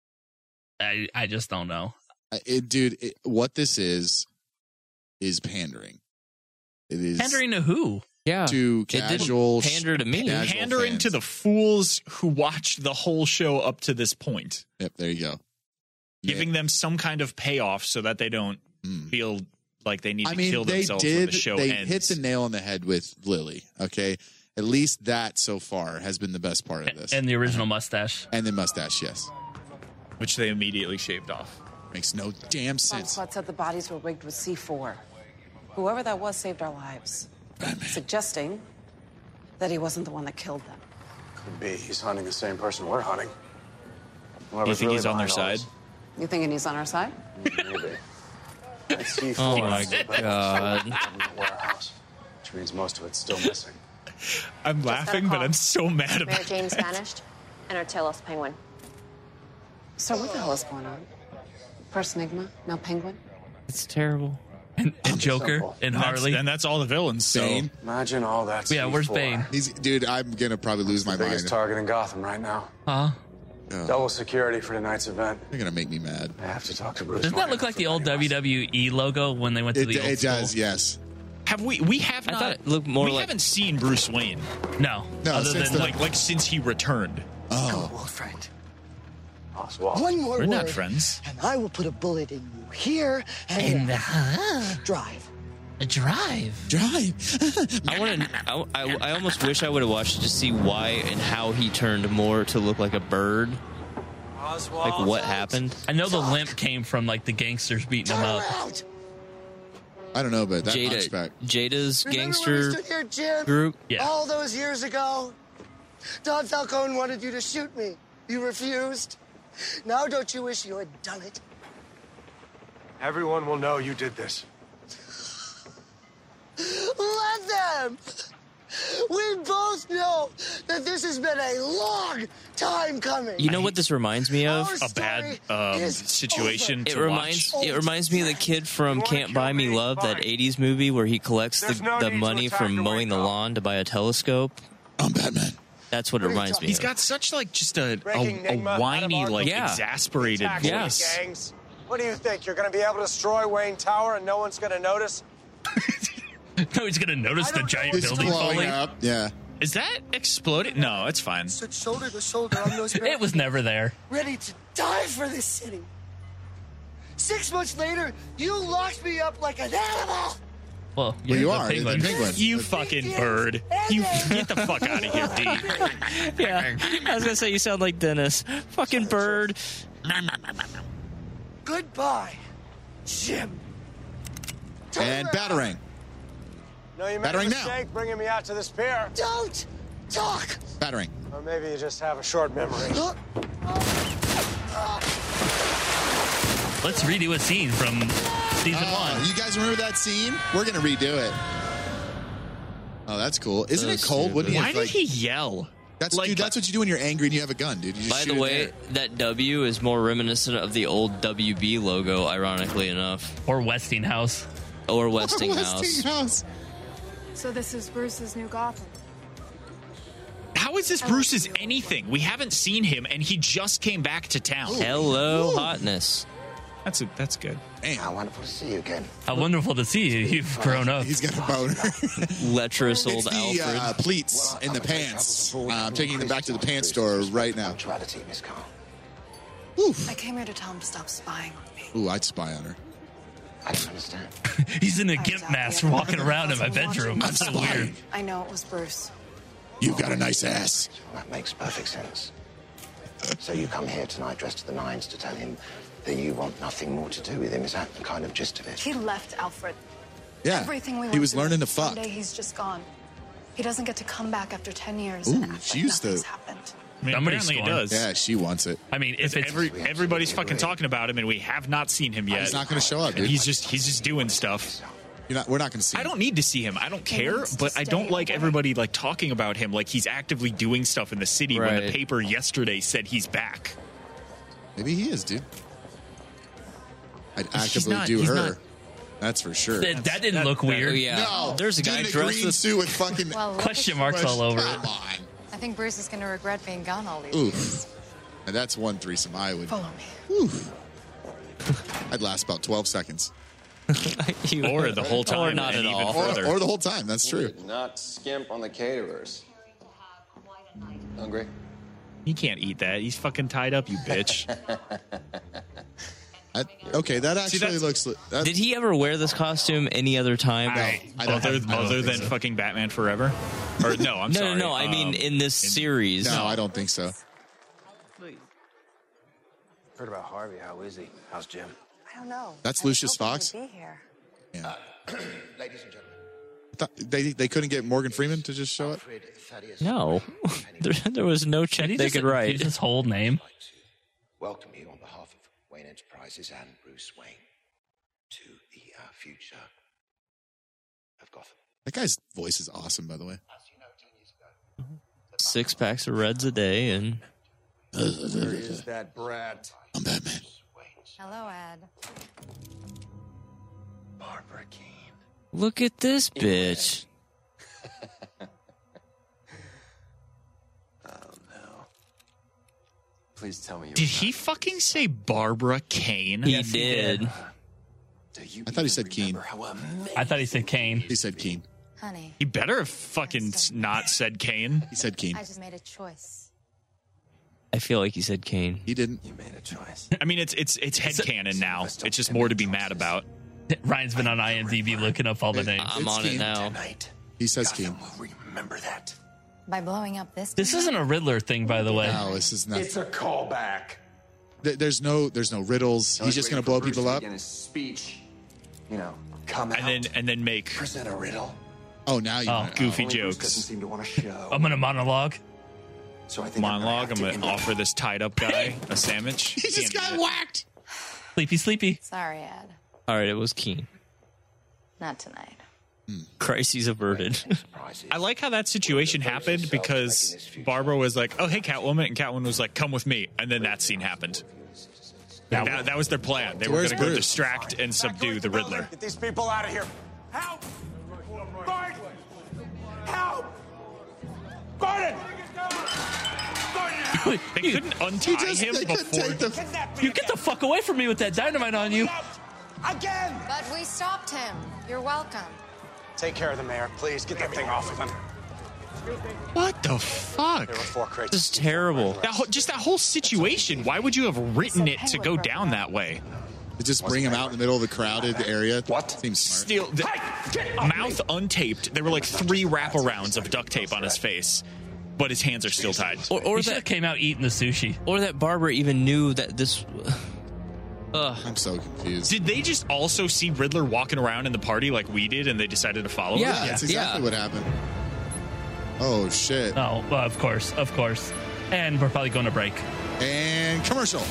[SPEAKER 6] I, I just don't know.
[SPEAKER 7] I, it, dude, it, what this is is pandering. It is
[SPEAKER 6] Pandering to who?
[SPEAKER 8] Yeah.
[SPEAKER 7] to
[SPEAKER 8] It didn't
[SPEAKER 7] casual
[SPEAKER 8] pander to me.
[SPEAKER 7] casual
[SPEAKER 5] Pandering
[SPEAKER 7] fans.
[SPEAKER 5] to the fools who watched the whole show up to this point,
[SPEAKER 7] Yep, there you go.
[SPEAKER 5] giving them some kind of payoff so that they don't
[SPEAKER 7] Mm.
[SPEAKER 5] feel like they need
[SPEAKER 7] I
[SPEAKER 5] to
[SPEAKER 7] mean,
[SPEAKER 5] kill
[SPEAKER 7] they
[SPEAKER 5] themselves when
[SPEAKER 7] did.
[SPEAKER 5] the show
[SPEAKER 7] They
[SPEAKER 5] ends.
[SPEAKER 7] hit the nail on the head with Lily. Okay, at least that so far has been the best part of this.
[SPEAKER 6] And the original mustache.
[SPEAKER 7] And the mustache, yes,
[SPEAKER 5] which they immediately shaved off.
[SPEAKER 7] makes no damn
[SPEAKER 12] Bomb
[SPEAKER 7] sense.
[SPEAKER 12] squad said the bodies were rigged with C four. Whoever that was saved our lives. Suggesting that he wasn't the one that killed them.
[SPEAKER 9] Could be. He's hunting the same person we're hunting. Whoever's
[SPEAKER 5] You think
[SPEAKER 9] really
[SPEAKER 5] he's on their
[SPEAKER 9] behind all
[SPEAKER 5] side?
[SPEAKER 12] You thinking he's on our side?
[SPEAKER 9] this. Maybe. That C four
[SPEAKER 8] Oh my
[SPEAKER 9] is the
[SPEAKER 8] God.
[SPEAKER 9] government warehouse, which means most of it's still missing.
[SPEAKER 5] I'm
[SPEAKER 14] Just got a
[SPEAKER 5] laughing, but
[SPEAKER 14] call.
[SPEAKER 5] I'm so mad
[SPEAKER 14] Mayor
[SPEAKER 5] about
[SPEAKER 14] James
[SPEAKER 5] it.
[SPEAKER 14] vanished, and our Telos penguin.
[SPEAKER 12] So what the hell is going on? First Enigma, now Penguin.
[SPEAKER 8] It's terrible.
[SPEAKER 6] And, and Joker
[SPEAKER 9] Simple.
[SPEAKER 6] and
[SPEAKER 5] That's-
[SPEAKER 6] Harley.
[SPEAKER 5] and that's all the villains. So
[SPEAKER 7] Bane.
[SPEAKER 9] Imagine all that.
[SPEAKER 6] Yeah, where's
[SPEAKER 9] C four.
[SPEAKER 6] Bane?
[SPEAKER 7] He's dude. I'm gonna probably lose my
[SPEAKER 9] Biggest
[SPEAKER 7] mind.
[SPEAKER 9] target in Gotham right now.
[SPEAKER 6] Huh?
[SPEAKER 7] Oh,
[SPEAKER 9] Double security for tonight's event.
[SPEAKER 7] they're gonna make me mad.
[SPEAKER 9] I have to talk to Bruce.
[SPEAKER 6] Doesn't that
[SPEAKER 9] Wayne
[SPEAKER 6] look like the
[SPEAKER 9] for
[SPEAKER 6] old
[SPEAKER 9] Pennywise.
[SPEAKER 6] W W E logo when they went to
[SPEAKER 7] It,
[SPEAKER 6] the old
[SPEAKER 7] it does.
[SPEAKER 6] school?
[SPEAKER 7] Yes.
[SPEAKER 5] have we? We have
[SPEAKER 8] I
[SPEAKER 5] not.
[SPEAKER 8] thought it looked more
[SPEAKER 5] we
[SPEAKER 8] like-
[SPEAKER 5] haven't seen Bruce Wayne.
[SPEAKER 6] No.
[SPEAKER 7] No,
[SPEAKER 6] Other
[SPEAKER 7] since
[SPEAKER 6] than
[SPEAKER 7] the-
[SPEAKER 5] Like like since he returned.
[SPEAKER 7] Oh.
[SPEAKER 13] Well, friend.
[SPEAKER 9] Oswald.
[SPEAKER 13] One more
[SPEAKER 5] We're
[SPEAKER 13] word,
[SPEAKER 5] not friends.
[SPEAKER 13] and I will put a bullet in you here and
[SPEAKER 6] In
[SPEAKER 13] there.
[SPEAKER 6] the
[SPEAKER 13] Drive.
[SPEAKER 6] drive.
[SPEAKER 7] Drive.
[SPEAKER 8] I want to. I, I, I almost wish I would have watched it to see why and how he turned more to look like a bird.
[SPEAKER 9] Oswald.
[SPEAKER 8] Like what happened?
[SPEAKER 6] I know the limp came from like the gangsters beating him up.
[SPEAKER 13] Around.
[SPEAKER 7] I don't know, but that
[SPEAKER 8] Jada,
[SPEAKER 7] hunchback.
[SPEAKER 8] Jada's
[SPEAKER 13] Remember
[SPEAKER 8] gangster
[SPEAKER 13] when we stood here, Jim?
[SPEAKER 8] group.
[SPEAKER 6] Yeah.
[SPEAKER 13] All those years ago? Don Falcone wanted you to shoot me. You refused. Now don't you wish you had done it?
[SPEAKER 9] Everyone will know you did this.
[SPEAKER 13] Let them! We both know that this has been a long time coming.
[SPEAKER 8] You know what this reminds me of?
[SPEAKER 13] Our
[SPEAKER 5] A bad
[SPEAKER 13] story
[SPEAKER 5] um,
[SPEAKER 13] is
[SPEAKER 5] situation
[SPEAKER 13] over.
[SPEAKER 8] It
[SPEAKER 5] to
[SPEAKER 8] reminds
[SPEAKER 5] watch.
[SPEAKER 8] it reminds me of the kid from
[SPEAKER 9] You wanna
[SPEAKER 8] Can't
[SPEAKER 9] kill
[SPEAKER 8] Buy Me
[SPEAKER 9] me?
[SPEAKER 8] Love, that
[SPEAKER 9] Fine.
[SPEAKER 8] eighties movie where he collects the,
[SPEAKER 9] There's no
[SPEAKER 8] the
[SPEAKER 9] need to
[SPEAKER 8] money
[SPEAKER 9] attack
[SPEAKER 8] from
[SPEAKER 9] the
[SPEAKER 8] mowing the
[SPEAKER 9] Wake Up.
[SPEAKER 8] lawn to buy a telescope.
[SPEAKER 7] I'm Batman.
[SPEAKER 8] That's what it
[SPEAKER 13] What are you
[SPEAKER 8] reminds me
[SPEAKER 5] He's
[SPEAKER 8] of.
[SPEAKER 5] got such like just a
[SPEAKER 9] Breaking
[SPEAKER 5] a, a
[SPEAKER 9] Enigma out of
[SPEAKER 5] whiny,
[SPEAKER 9] Arkham.
[SPEAKER 5] like
[SPEAKER 8] Yeah.
[SPEAKER 5] exasperated
[SPEAKER 9] Attack
[SPEAKER 8] Yeah.
[SPEAKER 9] these
[SPEAKER 5] voice.
[SPEAKER 9] gangs. What do you think? You're going to be able to destroy Wayne Tower and no one's going to notice?
[SPEAKER 6] No, he's gonna notice the giant
[SPEAKER 7] It's
[SPEAKER 6] building
[SPEAKER 7] blowing
[SPEAKER 6] falling.
[SPEAKER 7] up. Yeah.
[SPEAKER 5] Is that exploded? No, it's fine.
[SPEAKER 13] Stood shoulder to shoulder on those
[SPEAKER 6] It was never there.
[SPEAKER 13] ready to die for this city. Six months later, you locked me up like an animal.
[SPEAKER 6] Well,
[SPEAKER 7] Well, you
[SPEAKER 6] the
[SPEAKER 7] are.
[SPEAKER 6] penguin.
[SPEAKER 7] The penguin.
[SPEAKER 5] You fucking bird. You get the fuck out of here, D.
[SPEAKER 8] Yeah, I was gonna say you sound like Dennis. Fucking bird.
[SPEAKER 13] Goodbye, Jim. Turn
[SPEAKER 7] And
[SPEAKER 13] around.
[SPEAKER 7] Batarang.
[SPEAKER 9] No, you made
[SPEAKER 7] Battering
[SPEAKER 9] a
[SPEAKER 7] now.
[SPEAKER 9] mistake bringing me out to this pier.
[SPEAKER 13] Don't talk.
[SPEAKER 7] Batarang.
[SPEAKER 9] Or maybe you just have a short memory.
[SPEAKER 6] Let's redo a scene from season
[SPEAKER 7] Oh,
[SPEAKER 6] one.
[SPEAKER 7] you guys remember that scene? We're gonna redo it. Oh, that's cool. Isn't
[SPEAKER 8] That's
[SPEAKER 7] it cold? Wouldn't he
[SPEAKER 5] Why
[SPEAKER 7] have,
[SPEAKER 5] did
[SPEAKER 7] like,
[SPEAKER 5] he yell?
[SPEAKER 7] That's
[SPEAKER 5] like-
[SPEAKER 7] dude. That's what you do when you're angry and you have a gun, dude. You just
[SPEAKER 8] By
[SPEAKER 7] shoot
[SPEAKER 8] the
[SPEAKER 7] it
[SPEAKER 8] way,
[SPEAKER 7] there.
[SPEAKER 8] that W is more reminiscent of the old W B logo, ironically enough,
[SPEAKER 6] Or Westinghouse.
[SPEAKER 8] or Westinghouse.
[SPEAKER 7] Westinghouse.
[SPEAKER 15] So this is Bruce's new Gotham.
[SPEAKER 5] How is this Bruce's anything? We haven't seen him, and he just came back to town.
[SPEAKER 8] Hello, hotness.
[SPEAKER 5] That's a, that's good.
[SPEAKER 9] How wonderful to see you again.
[SPEAKER 6] How wonderful to see you. You've grown up.
[SPEAKER 7] He's got a boner.
[SPEAKER 8] Lecherous
[SPEAKER 7] It's
[SPEAKER 8] old
[SPEAKER 7] the
[SPEAKER 8] Alfred.
[SPEAKER 7] uh, pleats in the pants. Uh, I'm taking them back to the pants store right now.
[SPEAKER 9] Miss Carl.
[SPEAKER 1] I came here to tell him to stop spying on me.
[SPEAKER 7] Ooh, I'd spy on her.
[SPEAKER 9] I don't understand.
[SPEAKER 6] He's in a gimp mask walking around in my bedroom. That's so weird.
[SPEAKER 1] I know it was Bruce.
[SPEAKER 7] You've got a nice ass.
[SPEAKER 9] That makes perfect sense. So you come here tonight dressed to the nines to tell him that you want nothing more to do with him. Is that the kind of gist of it?
[SPEAKER 1] He left Alfred.
[SPEAKER 7] Yeah.
[SPEAKER 1] Everything we
[SPEAKER 7] he
[SPEAKER 1] went
[SPEAKER 7] was
[SPEAKER 1] through,
[SPEAKER 7] learning to fuck.
[SPEAKER 1] One day he's just gone. He doesn't get to come back after ten years
[SPEAKER 7] Ooh,
[SPEAKER 1] and act
[SPEAKER 7] she
[SPEAKER 1] like
[SPEAKER 7] used to-
[SPEAKER 1] nothing's happened.
[SPEAKER 5] I mean,
[SPEAKER 6] Somebody's
[SPEAKER 5] apparently it
[SPEAKER 6] gone.
[SPEAKER 5] does.
[SPEAKER 7] Yeah, she wants it.
[SPEAKER 6] I mean, if it's
[SPEAKER 5] Every, everybody's fucking talking about him, and we have not seen him yet.
[SPEAKER 7] He's not going to show up,
[SPEAKER 5] And
[SPEAKER 7] dude.
[SPEAKER 5] he's just he's just doing stuff.
[SPEAKER 7] You're not, we're not going to see
[SPEAKER 5] I
[SPEAKER 7] him.
[SPEAKER 5] don't need to see him. I don't
[SPEAKER 1] He
[SPEAKER 5] care,
[SPEAKER 1] needs to
[SPEAKER 5] but I don't
[SPEAKER 1] stay
[SPEAKER 5] like
[SPEAKER 1] away.
[SPEAKER 5] everybody like talking about him like he's actively doing stuff in the city when the
[SPEAKER 8] Right.
[SPEAKER 5] paper yesterday said he's back.
[SPEAKER 7] Maybe he is, dude. I'd
[SPEAKER 5] He's
[SPEAKER 7] actively
[SPEAKER 5] not-
[SPEAKER 7] do
[SPEAKER 5] he's
[SPEAKER 7] her.
[SPEAKER 5] not-
[SPEAKER 7] That's for sure.
[SPEAKER 6] That, that didn't
[SPEAKER 5] that-
[SPEAKER 6] look
[SPEAKER 5] that-
[SPEAKER 6] weird.
[SPEAKER 8] Oh, yeah.
[SPEAKER 7] No,
[SPEAKER 8] There's a
[SPEAKER 7] dude
[SPEAKER 8] guy
[SPEAKER 7] in a
[SPEAKER 8] dressed
[SPEAKER 7] green
[SPEAKER 8] with
[SPEAKER 7] suit with fucking
[SPEAKER 1] Well, look
[SPEAKER 6] Question
[SPEAKER 1] at-
[SPEAKER 6] marks all over
[SPEAKER 7] Come
[SPEAKER 6] it.
[SPEAKER 7] on.
[SPEAKER 1] I think Bruce is going to regret being gone all these
[SPEAKER 7] Oof.
[SPEAKER 1] years.
[SPEAKER 7] And that's one threesome I would.
[SPEAKER 1] Follow me.
[SPEAKER 7] I'd last about twelve seconds.
[SPEAKER 8] You-
[SPEAKER 5] Or the whole time,
[SPEAKER 8] Or not
[SPEAKER 5] and
[SPEAKER 8] at
[SPEAKER 5] even
[SPEAKER 8] all.
[SPEAKER 5] further.
[SPEAKER 7] Or, or the whole time. That's true.
[SPEAKER 16] Not skimp on the caterers. Hungry?
[SPEAKER 5] He can't eat that. He's fucking tied up, you bitch.
[SPEAKER 7] I, okay, that
[SPEAKER 5] See,
[SPEAKER 7] actually
[SPEAKER 5] that's-
[SPEAKER 7] looks. That's,
[SPEAKER 8] Did he ever wear this costume any other time?
[SPEAKER 5] I,
[SPEAKER 7] I don't
[SPEAKER 5] other
[SPEAKER 7] have- I don't
[SPEAKER 5] other
[SPEAKER 7] think
[SPEAKER 5] than
[SPEAKER 7] so.
[SPEAKER 5] fucking Batman Forever? Or no, I'm
[SPEAKER 8] no,
[SPEAKER 5] sorry.
[SPEAKER 8] no, no. I mean,
[SPEAKER 5] Um,
[SPEAKER 8] in this series.
[SPEAKER 7] No, I don't think so.
[SPEAKER 10] Heard about Harvey. How is he? How's Jim?
[SPEAKER 1] I don't know.
[SPEAKER 7] That's
[SPEAKER 1] I was
[SPEAKER 7] Lucius
[SPEAKER 1] hoping
[SPEAKER 7] Fox?
[SPEAKER 1] he'd Be here.
[SPEAKER 7] Yeah.
[SPEAKER 16] Ladies and gentlemen,
[SPEAKER 7] I thought they they couldn't get Morgan Freeman to just show up.
[SPEAKER 8] No, there, there was no check
[SPEAKER 6] Did he
[SPEAKER 8] they
[SPEAKER 6] just,
[SPEAKER 8] could
[SPEAKER 6] did he
[SPEAKER 8] write.
[SPEAKER 6] just whole name?
[SPEAKER 9] welcome you on behalf of Wayne Enterprises and Bruce Wayne to the uh, future of Gotham.
[SPEAKER 7] That guy's voice is awesome, by the way.
[SPEAKER 8] Six packs of Reds a day, and
[SPEAKER 16] Where is that brat?
[SPEAKER 7] I'm Batman.
[SPEAKER 1] Hello, Ed.
[SPEAKER 16] Barbara Keene.
[SPEAKER 8] look at this bitch.
[SPEAKER 16] Please tell me you
[SPEAKER 5] Did he fucking say Barbara Kane?
[SPEAKER 8] He did.
[SPEAKER 7] I thought he said Keen.
[SPEAKER 6] I thought he said Kane.
[SPEAKER 7] He said Keen.
[SPEAKER 1] Honey,
[SPEAKER 5] He better have fucking not said Kane.
[SPEAKER 7] He said Keen.
[SPEAKER 1] I just made a choice.
[SPEAKER 8] I feel like he said Kane.
[SPEAKER 7] He didn't.
[SPEAKER 16] You made a choice.
[SPEAKER 5] I mean, it's it's it's headcanon now. It's just more to be mad about.
[SPEAKER 6] Ryan's been on IMDb looking up all the names.
[SPEAKER 8] I'm on it now.
[SPEAKER 16] Tonight,
[SPEAKER 7] He says
[SPEAKER 16] Gotham
[SPEAKER 7] Keen.
[SPEAKER 16] will remember that.
[SPEAKER 1] By blowing up this.
[SPEAKER 6] This isn't a Riddler thing, by the way.
[SPEAKER 7] No, this is nothing.
[SPEAKER 16] It's a callback.
[SPEAKER 7] Th- There's no, there's no riddles. He's just gonna blow people up.
[SPEAKER 16] In his speech, you know, come
[SPEAKER 5] And
[SPEAKER 16] out,
[SPEAKER 5] then and then make
[SPEAKER 16] present a riddle.
[SPEAKER 7] Oh, now you.
[SPEAKER 6] Oh.
[SPEAKER 5] goofy
[SPEAKER 16] Only Bruce
[SPEAKER 5] jokes.
[SPEAKER 16] doesn't seem to want to show.
[SPEAKER 6] I'm gonna monologue.
[SPEAKER 16] So I think
[SPEAKER 5] Monologue. I'm
[SPEAKER 16] I'm
[SPEAKER 5] gonna
[SPEAKER 16] gonna have to
[SPEAKER 5] offer this tied up guy a sandwich.
[SPEAKER 7] He just got whacked.
[SPEAKER 6] Sleepy, sleepy.
[SPEAKER 1] Sorry, Ed.
[SPEAKER 8] All right, it was Keen.
[SPEAKER 1] Not tonight.
[SPEAKER 8] Crises averted.
[SPEAKER 5] I like how that situation happened because Barbara was like, "Oh, hey, Catwoman," and Catwoman was like, "Come with me," and then that scene happened.
[SPEAKER 6] Now,
[SPEAKER 5] That, that was their plan. They were
[SPEAKER 7] Where's
[SPEAKER 5] going to go
[SPEAKER 7] Bruce?
[SPEAKER 5] distract and subdue the Riddler.
[SPEAKER 2] Get these people out of here. Help! Gordon! Help! Gordon! Gordon!
[SPEAKER 5] They couldn't untie
[SPEAKER 7] just-
[SPEAKER 5] him
[SPEAKER 7] they couldn't
[SPEAKER 5] before.
[SPEAKER 7] take the-
[SPEAKER 2] Kidnap me
[SPEAKER 6] you get the fuck away from me with that dynamite on you.
[SPEAKER 2] again!
[SPEAKER 1] But we stopped him. You're welcome.
[SPEAKER 2] Take care of the mayor, please. Get that thing off of him.
[SPEAKER 5] What the fuck?
[SPEAKER 2] There were four crates.
[SPEAKER 8] This is terrible.
[SPEAKER 5] That whole, just that whole situation. Why would you have written it to go down that way?
[SPEAKER 7] Just bring him out in the middle of the crowded area.
[SPEAKER 16] What?
[SPEAKER 7] Seems smart.
[SPEAKER 5] Still, the, mouth untaped. There were like three wraparounds of duct tape on his face, but his hands are still tied.
[SPEAKER 8] Or, or
[SPEAKER 6] He should have
[SPEAKER 8] that,
[SPEAKER 6] came out eating the sushi.
[SPEAKER 8] or that Barbara even knew that this. Ugh.
[SPEAKER 7] I'm so confused.
[SPEAKER 5] Did they just also see Riddler walking around in the party like we did, and they decided to follow
[SPEAKER 8] Yeah.
[SPEAKER 5] him?
[SPEAKER 7] That's exactly
[SPEAKER 8] Yeah.
[SPEAKER 7] what happened. Oh shit!
[SPEAKER 6] Oh, well, of course, of course. And we're probably going to break.
[SPEAKER 7] And commercial.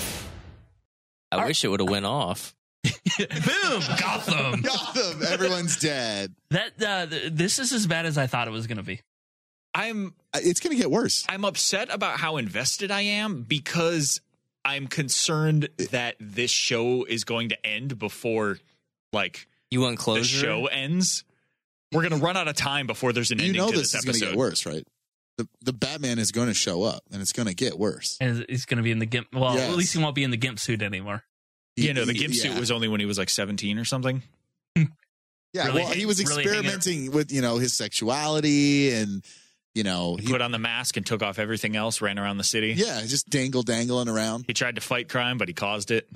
[SPEAKER 8] I wish it would have went off.
[SPEAKER 6] Boom! Gotham.
[SPEAKER 7] Gotham. Everyone's dead.
[SPEAKER 6] That uh, th- this is as bad as I thought it was going to be.
[SPEAKER 5] I'm
[SPEAKER 7] Uh, It's gonna get worse.
[SPEAKER 5] I'm upset about how invested I am because I'm concerned that this show is going to end before, like,
[SPEAKER 8] You want
[SPEAKER 5] the
[SPEAKER 8] closure?
[SPEAKER 5] show ends. We're gonna run out of time before there's an
[SPEAKER 7] You
[SPEAKER 5] ending
[SPEAKER 7] know
[SPEAKER 5] to
[SPEAKER 7] this
[SPEAKER 5] this
[SPEAKER 7] is gonna
[SPEAKER 5] episode.
[SPEAKER 7] get worse, right? The the Batman is going to show up, and it's going to get worse.
[SPEAKER 6] And he's going to be in the gimp. Well,
[SPEAKER 7] Yes.
[SPEAKER 6] at least he won't be in the gimp suit anymore.
[SPEAKER 5] You know, the gimp
[SPEAKER 7] Yeah.
[SPEAKER 5] suit was only when he was like seventeen or something.
[SPEAKER 7] Yeah,
[SPEAKER 6] really
[SPEAKER 7] well,
[SPEAKER 6] hang-
[SPEAKER 7] he was
[SPEAKER 6] really hanging
[SPEAKER 7] experimenting with, you know, his sexuality and, you know,
[SPEAKER 5] He
[SPEAKER 7] he,
[SPEAKER 5] put on the mask and took off everything else, ran around the city.
[SPEAKER 7] yeah, just dangle dangling around.
[SPEAKER 5] He tried to fight crime, but he caused it.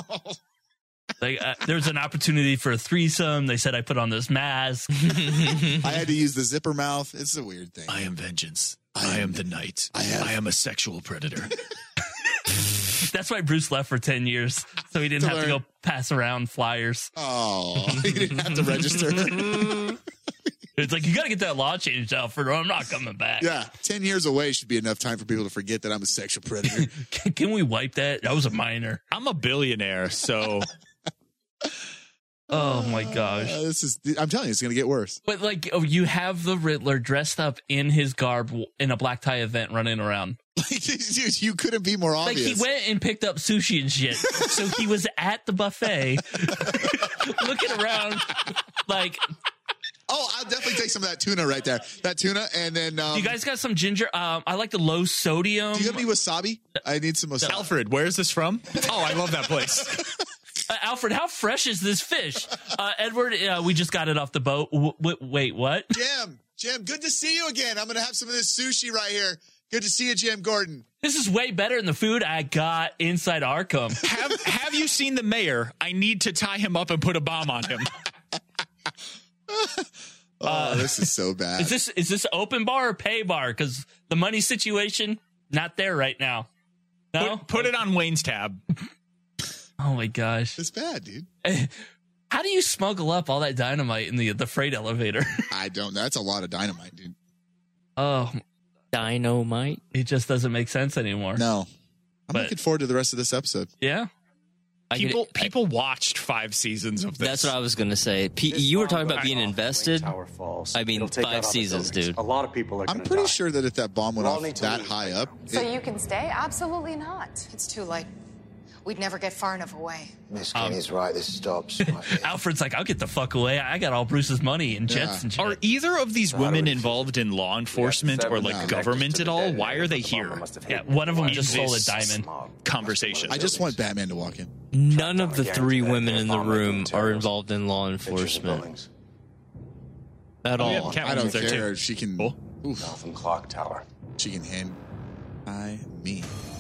[SPEAKER 6] Like uh, there was an opportunity for a threesome. They said I put on this mask.
[SPEAKER 7] I had to use the zipper mouth. It's a weird thing.
[SPEAKER 5] I am vengeance.
[SPEAKER 7] I
[SPEAKER 5] I
[SPEAKER 7] am-
[SPEAKER 5] am the night.
[SPEAKER 7] I have-
[SPEAKER 5] I am a sexual predator.
[SPEAKER 6] That's why Bruce left for ten years, so he didn't
[SPEAKER 7] To
[SPEAKER 6] have to
[SPEAKER 7] learn.
[SPEAKER 6] go pass around flyers.
[SPEAKER 7] Oh, he didn't have to register.
[SPEAKER 6] It's like you got to get that law changed, Alfred, or I'm not coming back.
[SPEAKER 7] Yeah, ten years away should be enough time for people to forget that I'm a sexual predator.
[SPEAKER 6] Can, can we wipe that? I was a minor.
[SPEAKER 5] I'm a billionaire, so
[SPEAKER 6] Oh my gosh.
[SPEAKER 7] Uh, this is. I'm telling you, it's going to get worse.
[SPEAKER 6] But like, oh, you have the Riddler dressed up in his garb in a black tie event running around.
[SPEAKER 7] Dude, you couldn't be more
[SPEAKER 6] Like
[SPEAKER 7] obvious.
[SPEAKER 6] he went and picked up sushi and shit. So he was at the buffet looking around like,
[SPEAKER 7] Oh, I'll definitely take some of that tuna right there. That tuna, and then um,
[SPEAKER 6] you guys got some ginger? Um, I like the low sodium.
[SPEAKER 7] do you have any wasabi? I need some wasabi.
[SPEAKER 5] Alfred, where is this from? Oh, I love that place.
[SPEAKER 6] Uh, Alfred, how fresh is this fish? Uh, Edward, uh, we just got it off the boat. W- w- wait, what?
[SPEAKER 7] Jim, Jim, good to see you again. I'm going to have some of this sushi right here. Good to see you, Jim Gordon.
[SPEAKER 6] This is way better than the food I got inside Arkham.
[SPEAKER 5] Have Have you seen the mayor? I need to tie him up and put a bomb on him.
[SPEAKER 7] Oh, this is so bad.
[SPEAKER 6] Is this is this open bar or pay bar? Because the money situation not there right now. No,
[SPEAKER 5] Put, put it on Wayne's tab.
[SPEAKER 6] oh my gosh,
[SPEAKER 7] It's bad, dude.
[SPEAKER 6] how do you smuggle up all that dynamite in the the freight elevator?
[SPEAKER 7] I don't. That's a lot of dynamite, dude.
[SPEAKER 6] Oh,
[SPEAKER 8] Dynamite.
[SPEAKER 6] it just doesn't make sense anymore.
[SPEAKER 7] No. I'm
[SPEAKER 6] But-
[SPEAKER 7] looking forward to the rest of this episode.
[SPEAKER 6] Yeah.
[SPEAKER 8] I
[SPEAKER 5] People
[SPEAKER 8] could- I-
[SPEAKER 5] people watched five seasons of this.
[SPEAKER 8] That's what I was going to say. P- you were talking about being invested. I mean, five seasons, dude.
[SPEAKER 10] A lot of people are.
[SPEAKER 7] I'm
[SPEAKER 10] gonna
[SPEAKER 7] pretty
[SPEAKER 10] die.
[SPEAKER 7] sure that if that bomb went
[SPEAKER 10] We all
[SPEAKER 7] off
[SPEAKER 10] need to
[SPEAKER 7] that
[SPEAKER 10] leave.
[SPEAKER 7] high up,
[SPEAKER 12] So
[SPEAKER 7] it-
[SPEAKER 12] you can stay? Absolutely not.
[SPEAKER 1] It's too late. We'd never get far enough away.
[SPEAKER 9] Miss
[SPEAKER 6] Um,
[SPEAKER 9] Kenny's right. This stops. right here.
[SPEAKER 6] Alfred's like, I'll get the fuck away. I got all Bruce's money and jets
[SPEAKER 7] Yeah.
[SPEAKER 6] and shit.
[SPEAKER 5] Are either of these women involved in law enforcement or like
[SPEAKER 7] No.
[SPEAKER 5] government at all? Why are they here?
[SPEAKER 6] Yeah, one of them
[SPEAKER 5] In
[SPEAKER 6] just sold a
[SPEAKER 5] this
[SPEAKER 6] diamond.
[SPEAKER 5] Conversation.
[SPEAKER 7] I just want Batman to walk in.
[SPEAKER 8] None of the three women in the room are involved in law enforcement at
[SPEAKER 5] Oh, yeah,
[SPEAKER 8] all.
[SPEAKER 5] Catwoman's
[SPEAKER 7] I don't
[SPEAKER 5] there,
[SPEAKER 7] care.
[SPEAKER 5] too.
[SPEAKER 7] She can.
[SPEAKER 5] Cool.
[SPEAKER 7] Oof,
[SPEAKER 10] Gotham Clock Tower.
[SPEAKER 7] she can hand I me.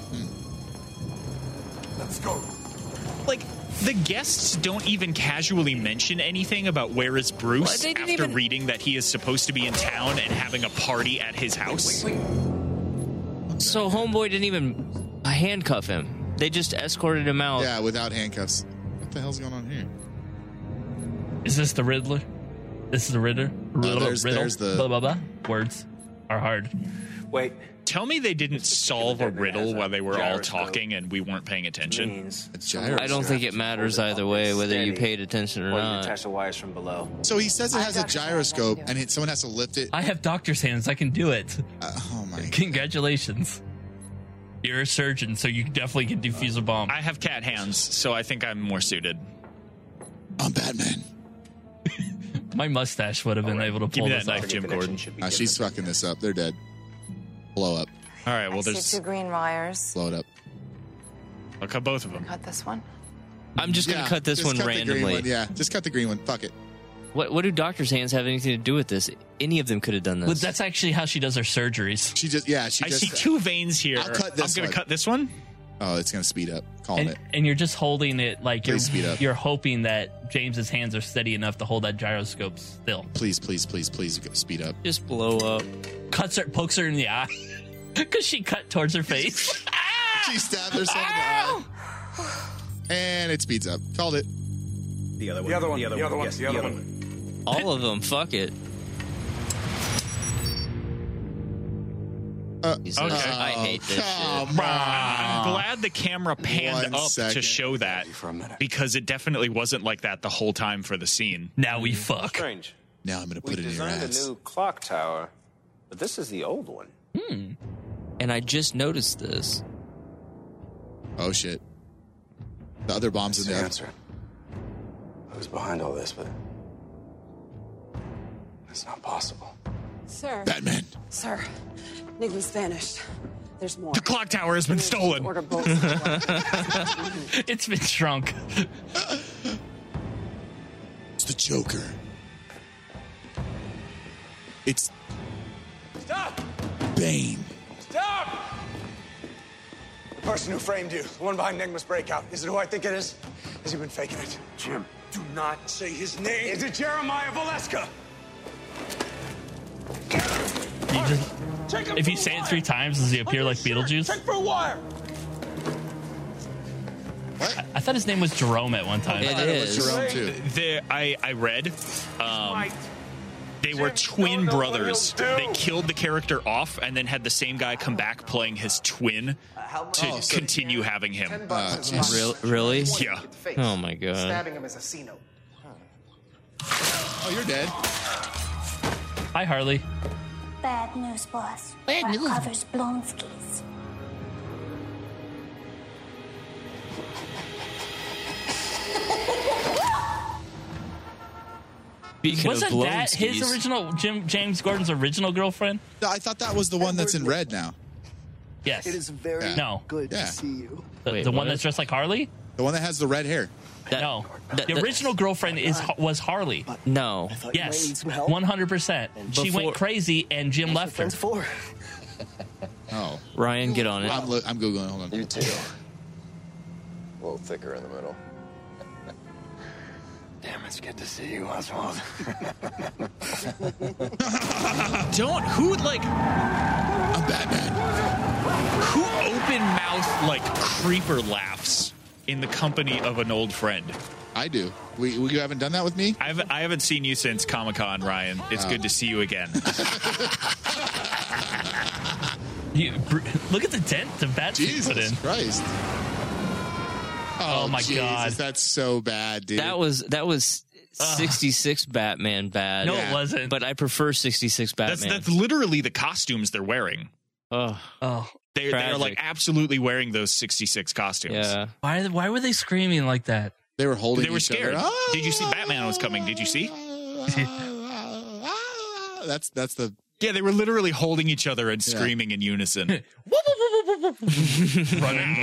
[SPEAKER 10] Let's go.
[SPEAKER 5] Like, the guests don't even casually mention anything about where is Bruce
[SPEAKER 8] What? They didn't
[SPEAKER 5] after
[SPEAKER 8] even-
[SPEAKER 5] reading that he is supposed to be in town and having a party at his house.
[SPEAKER 8] So Homeboy didn't even handcuff him. They just escorted him out.
[SPEAKER 7] Yeah, without handcuffs. What the hell's going on here?
[SPEAKER 6] Is this the Riddler? This is the Riddler? Riddle,
[SPEAKER 7] there's-
[SPEAKER 6] riddle,
[SPEAKER 7] there's the-
[SPEAKER 6] blah, blah, blah. Words are hard.
[SPEAKER 10] Wait.
[SPEAKER 5] Tell me they didn't solve a
[SPEAKER 10] Deadman
[SPEAKER 5] riddle
[SPEAKER 10] has a
[SPEAKER 5] while they were all
[SPEAKER 10] gyroscope.
[SPEAKER 5] talking and we weren't paying attention.
[SPEAKER 10] Means
[SPEAKER 7] A gyro.
[SPEAKER 8] I don't think it matters either way, whether you paid attention or
[SPEAKER 10] Or you
[SPEAKER 8] not.
[SPEAKER 10] attach the wires from below.
[SPEAKER 7] So he says it
[SPEAKER 12] I
[SPEAKER 7] has a
[SPEAKER 12] got you.
[SPEAKER 7] gyroscope,
[SPEAKER 12] I can do
[SPEAKER 7] and it, someone has to lift it.
[SPEAKER 6] I have doctor's hands. I can do it.
[SPEAKER 7] Uh, oh my!
[SPEAKER 6] Congratulations. You're a surgeon, so you definitely can defuse a bomb.
[SPEAKER 5] I have cat hands, so I think I'm more suited.
[SPEAKER 7] I'm Batman.
[SPEAKER 6] My mustache would have been able to
[SPEAKER 5] Give
[SPEAKER 6] pull
[SPEAKER 5] me
[SPEAKER 6] this
[SPEAKER 5] that
[SPEAKER 6] off.
[SPEAKER 5] knife, Jim Gordon.
[SPEAKER 7] Uh, she's fucking this up. They're dead. Blow up.
[SPEAKER 5] All right, well,
[SPEAKER 12] I see
[SPEAKER 5] there's.
[SPEAKER 12] two green wires.
[SPEAKER 7] Blow it up.
[SPEAKER 5] I'll cut both of them.
[SPEAKER 12] Cut this one.
[SPEAKER 8] I'm just going to
[SPEAKER 7] Yeah,
[SPEAKER 8] cut this
[SPEAKER 7] just
[SPEAKER 8] one
[SPEAKER 7] cut the green
[SPEAKER 8] randomly.
[SPEAKER 7] one. Yeah, just cut the green one. Fuck it.
[SPEAKER 8] What What do doctor's hands have anything to do with this? Any of them could have done this.
[SPEAKER 6] But that's actually how she does her surgeries.
[SPEAKER 7] She just yeah. She
[SPEAKER 5] I
[SPEAKER 7] just.
[SPEAKER 5] see two veins here.
[SPEAKER 7] I'll cut this
[SPEAKER 5] I'm going
[SPEAKER 7] one.
[SPEAKER 5] to cut this one.
[SPEAKER 7] Oh, it's gonna speed up. Calling
[SPEAKER 6] And,
[SPEAKER 7] it.
[SPEAKER 6] and you're just holding it like you're,
[SPEAKER 7] Please speed up.
[SPEAKER 6] you're hoping that James's hands are steady enough to hold that gyroscope still.
[SPEAKER 7] Please, please, please, please go- speed up.
[SPEAKER 8] Just blow up.
[SPEAKER 6] Cuts her, pokes her in the eye because she cut towards her face.
[SPEAKER 7] She stabbed herself in the eye. And it speeds up. Called it.
[SPEAKER 10] The other one. The other one. The other, the other one. Yes, the other one.
[SPEAKER 8] All of them. Fuck it.
[SPEAKER 7] Uh,
[SPEAKER 8] Jesus,
[SPEAKER 5] okay.
[SPEAKER 8] I hate this shit.
[SPEAKER 7] Come on.
[SPEAKER 5] I'm glad the camera panned
[SPEAKER 7] One
[SPEAKER 5] up to
[SPEAKER 7] second.
[SPEAKER 5] show that
[SPEAKER 10] For a minute.
[SPEAKER 5] because it definitely wasn't like that the whole time for the scene.
[SPEAKER 6] Now we fuck.
[SPEAKER 10] Strange.
[SPEAKER 7] Now I'm gonna
[SPEAKER 10] We
[SPEAKER 7] put it in your
[SPEAKER 10] designed a
[SPEAKER 7] ass.
[SPEAKER 10] new clock tower, but this is the old one.
[SPEAKER 8] And I just noticed this.
[SPEAKER 7] Oh shit. The other bombs in
[SPEAKER 10] That's the
[SPEAKER 7] there.
[SPEAKER 10] answer. Who's behind all this? But it's not possible.
[SPEAKER 12] Sir.
[SPEAKER 7] Batman.
[SPEAKER 12] Sir. Nigma's vanished. There's more.
[SPEAKER 5] The clock tower has been stolen.
[SPEAKER 12] Order both.
[SPEAKER 6] It's been shrunk.
[SPEAKER 7] It's the Joker. It's
[SPEAKER 2] Stop!
[SPEAKER 7] Bane.
[SPEAKER 2] Stop! The person who framed you, the one behind Nigma's breakout, is it who I think it is? Has he been faking it?
[SPEAKER 10] Jim.
[SPEAKER 2] Do not say his name. Is it Jeremiah Valeska?
[SPEAKER 6] You just,
[SPEAKER 2] Take him
[SPEAKER 6] if
[SPEAKER 2] for
[SPEAKER 6] you
[SPEAKER 2] a
[SPEAKER 6] say it
[SPEAKER 2] wire.
[SPEAKER 6] three times, does he appear
[SPEAKER 2] On
[SPEAKER 6] like
[SPEAKER 2] your shirt.
[SPEAKER 6] Beetlejuice?
[SPEAKER 2] Check for a wire.
[SPEAKER 6] I, I thought his name was Jerome at one time.
[SPEAKER 8] It
[SPEAKER 7] I thought it was
[SPEAKER 8] is.
[SPEAKER 7] Jerome too.
[SPEAKER 5] The, I, I read um,
[SPEAKER 2] Right.
[SPEAKER 5] they were
[SPEAKER 2] Jim,
[SPEAKER 5] twin
[SPEAKER 2] don't know what
[SPEAKER 5] brothers.
[SPEAKER 2] he'll do.
[SPEAKER 5] They killed the character off and then had the same guy come back playing his twin to
[SPEAKER 7] Oh, so-
[SPEAKER 5] continue having him.
[SPEAKER 7] Uh, geez.
[SPEAKER 8] Real, really?
[SPEAKER 5] Yeah.
[SPEAKER 8] Oh my god.
[SPEAKER 13] Stabbing him as a C note.
[SPEAKER 7] Oh, you're dead.
[SPEAKER 6] Hi, Harley.
[SPEAKER 17] Bad news, boss.
[SPEAKER 8] Bad
[SPEAKER 17] Our
[SPEAKER 8] news.
[SPEAKER 17] cover's Blonsky's.
[SPEAKER 8] Speaking
[SPEAKER 6] Wasn't
[SPEAKER 8] of
[SPEAKER 6] that his
[SPEAKER 8] Blonsky's,
[SPEAKER 6] original, Jim James Gordon's original girlfriend?
[SPEAKER 7] No, I thought that was the one that's in red now.
[SPEAKER 6] Yes.
[SPEAKER 13] It is very
[SPEAKER 7] Yeah.
[SPEAKER 6] No.
[SPEAKER 13] good
[SPEAKER 7] Yeah.
[SPEAKER 13] to see you.
[SPEAKER 6] The,
[SPEAKER 8] Wait,
[SPEAKER 6] the one
[SPEAKER 8] what?
[SPEAKER 6] that's dressed like Harley?
[SPEAKER 7] The one that has the red hair.
[SPEAKER 8] that-
[SPEAKER 6] No.
[SPEAKER 8] that-
[SPEAKER 6] the
[SPEAKER 8] that-
[SPEAKER 6] original girlfriend is was Harley.
[SPEAKER 8] No.
[SPEAKER 13] Thought you might
[SPEAKER 6] Yes.
[SPEAKER 13] need some help.
[SPEAKER 6] one hundred percent. She
[SPEAKER 8] Before-
[SPEAKER 6] went crazy and Jim
[SPEAKER 13] That's
[SPEAKER 6] left her.
[SPEAKER 13] what friends for.
[SPEAKER 7] Oh.
[SPEAKER 8] Ryan, get on it.
[SPEAKER 7] I'm, lo- I'm Googling. Hold on.
[SPEAKER 16] You too. A little thicker in the middle.
[SPEAKER 10] Damn, it's good to see you, Oswald.
[SPEAKER 5] Don't who like
[SPEAKER 7] I'm Batman.
[SPEAKER 5] who open mouth like creeper laughs in the company of an old friend.
[SPEAKER 7] I do. We, we you haven't done that with me?
[SPEAKER 5] I've I haven't seen you since Comic Con, Ryan. It's
[SPEAKER 7] Oh.
[SPEAKER 5] good to see you again.
[SPEAKER 6] You, look at the dent the Batman
[SPEAKER 7] Jesus
[SPEAKER 6] put in.
[SPEAKER 7] Christ.
[SPEAKER 6] Oh,
[SPEAKER 7] Oh,
[SPEAKER 6] my
[SPEAKER 7] Jesus,
[SPEAKER 6] God.
[SPEAKER 7] That's so bad, dude.
[SPEAKER 8] That was that was sixty-six Batman bad.
[SPEAKER 6] No, it wasn't.
[SPEAKER 8] But I prefer sixty-six
[SPEAKER 5] That's
[SPEAKER 8] Batman.
[SPEAKER 5] that's literally the costumes they're wearing.
[SPEAKER 8] oh,
[SPEAKER 6] Oh,
[SPEAKER 5] They they are like
[SPEAKER 8] Tragic.
[SPEAKER 5] absolutely wearing those sixty-six costumes.
[SPEAKER 8] yeah.
[SPEAKER 6] why? Why were they screaming like that?
[SPEAKER 7] They were holding
[SPEAKER 5] They were
[SPEAKER 7] each other.
[SPEAKER 5] scared.
[SPEAKER 7] Ah,
[SPEAKER 5] Did you see Batman was coming? Did you see?
[SPEAKER 7] That's that's the
[SPEAKER 5] Yeah, they were literally holding each other and
[SPEAKER 7] Yeah.
[SPEAKER 5] screaming in unison.
[SPEAKER 6] Running.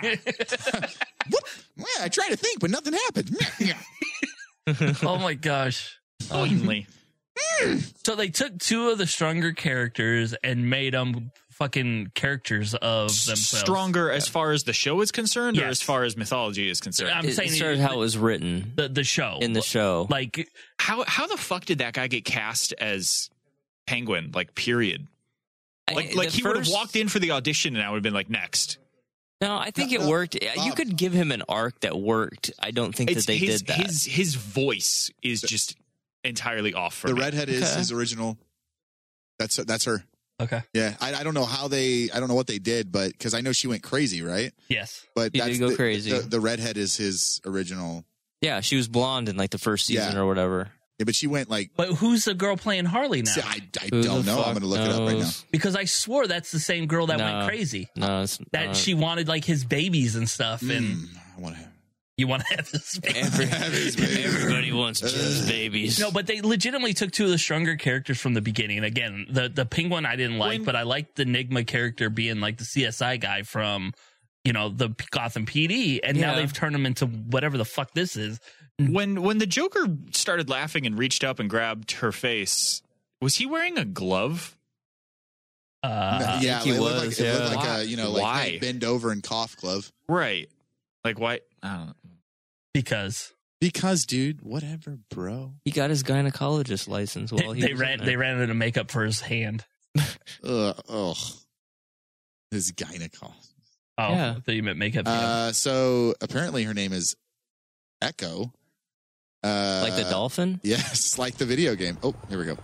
[SPEAKER 7] Man, I tried to think, but nothing happened.
[SPEAKER 6] Oh my gosh.
[SPEAKER 5] Finally.
[SPEAKER 6] So they took two of the stronger characters and made them fucking characters of themselves.
[SPEAKER 5] Stronger as far as the show is concerned, or
[SPEAKER 6] Yes.
[SPEAKER 5] as far as mythology is concerned?
[SPEAKER 6] I'm
[SPEAKER 8] It
[SPEAKER 6] saying
[SPEAKER 8] started how it was written
[SPEAKER 6] the the show
[SPEAKER 8] in the show.
[SPEAKER 6] like
[SPEAKER 5] How how the fuck did that guy get cast as Penguin? Like, period. Like,
[SPEAKER 8] I-
[SPEAKER 5] like
[SPEAKER 8] the
[SPEAKER 5] he would have
[SPEAKER 8] first-
[SPEAKER 5] walked in for the audition, and I would have been like, next.
[SPEAKER 8] No, I think it
[SPEAKER 7] No,
[SPEAKER 8] worked. You
[SPEAKER 7] Bob.
[SPEAKER 8] could give him an arc that worked. I don't think
[SPEAKER 5] It's
[SPEAKER 8] that they
[SPEAKER 5] his,
[SPEAKER 8] did that.
[SPEAKER 5] His his voice is just entirely off for
[SPEAKER 7] The
[SPEAKER 5] me.
[SPEAKER 7] redhead is
[SPEAKER 8] Okay.
[SPEAKER 7] his original. That's that's her.
[SPEAKER 6] okay.
[SPEAKER 7] Yeah, I, I don't know how they. I don't know what they did, but because I know she went crazy, right?
[SPEAKER 6] Yes.
[SPEAKER 7] But
[SPEAKER 8] She did
[SPEAKER 7] that's
[SPEAKER 8] go
[SPEAKER 7] the,
[SPEAKER 8] crazy.
[SPEAKER 7] The, the redhead is his original.
[SPEAKER 8] Yeah, she was blonde in like the first season
[SPEAKER 7] Yeah.
[SPEAKER 8] or whatever.
[SPEAKER 7] Yeah, but she went like.
[SPEAKER 6] But who's the girl playing Harley now?
[SPEAKER 7] See, I, I
[SPEAKER 8] Who
[SPEAKER 7] don't
[SPEAKER 8] the
[SPEAKER 7] know. I'm
[SPEAKER 8] fuck
[SPEAKER 7] going to look it up right now.
[SPEAKER 8] knows?
[SPEAKER 6] Because I swore that's the same girl that
[SPEAKER 8] No.
[SPEAKER 6] went crazy.
[SPEAKER 8] No, it's
[SPEAKER 6] That
[SPEAKER 8] not.
[SPEAKER 6] she wanted like his babies and stuff, and
[SPEAKER 7] Mm, I want to.
[SPEAKER 6] you want to have this baby.
[SPEAKER 8] Every-
[SPEAKER 7] his baby.
[SPEAKER 8] everybody wants Jim's babies.
[SPEAKER 6] No, but they legitimately took two of the stronger characters from the beginning. Again, the the Penguin I didn't like,
[SPEAKER 5] When-
[SPEAKER 6] but I liked the Enigma character being like the C S I guy from, you know, the Gotham P D, and now
[SPEAKER 8] Yeah.
[SPEAKER 6] they've turned him into whatever the fuck this is.
[SPEAKER 5] When when the Joker started laughing and reached up and grabbed her face, was he wearing a glove?
[SPEAKER 6] Uh,
[SPEAKER 7] yeah,
[SPEAKER 8] he
[SPEAKER 7] it looked
[SPEAKER 8] was,
[SPEAKER 7] like, it looked
[SPEAKER 8] yeah.
[SPEAKER 7] like
[SPEAKER 5] Why?
[SPEAKER 7] a you know like
[SPEAKER 5] Why?
[SPEAKER 7] hey, bend over and cough glove.
[SPEAKER 5] Right. Like, why? I don't know.
[SPEAKER 6] because
[SPEAKER 7] Because, dude, whatever, bro.
[SPEAKER 8] He got his gynecologist license
[SPEAKER 6] they,
[SPEAKER 8] while he
[SPEAKER 6] they
[SPEAKER 8] was
[SPEAKER 6] ran
[SPEAKER 8] in
[SPEAKER 6] they
[SPEAKER 8] there.
[SPEAKER 6] ran out of makeup for his hand.
[SPEAKER 7] Ugh, ugh. His gynecologist.
[SPEAKER 6] Oh,
[SPEAKER 8] Yeah.
[SPEAKER 6] I thought you meant makeup. hand.
[SPEAKER 7] Uh, so apparently her name is Echo. Uh,
[SPEAKER 8] like the dolphin.
[SPEAKER 7] Yes, like the video game. Oh, here we go.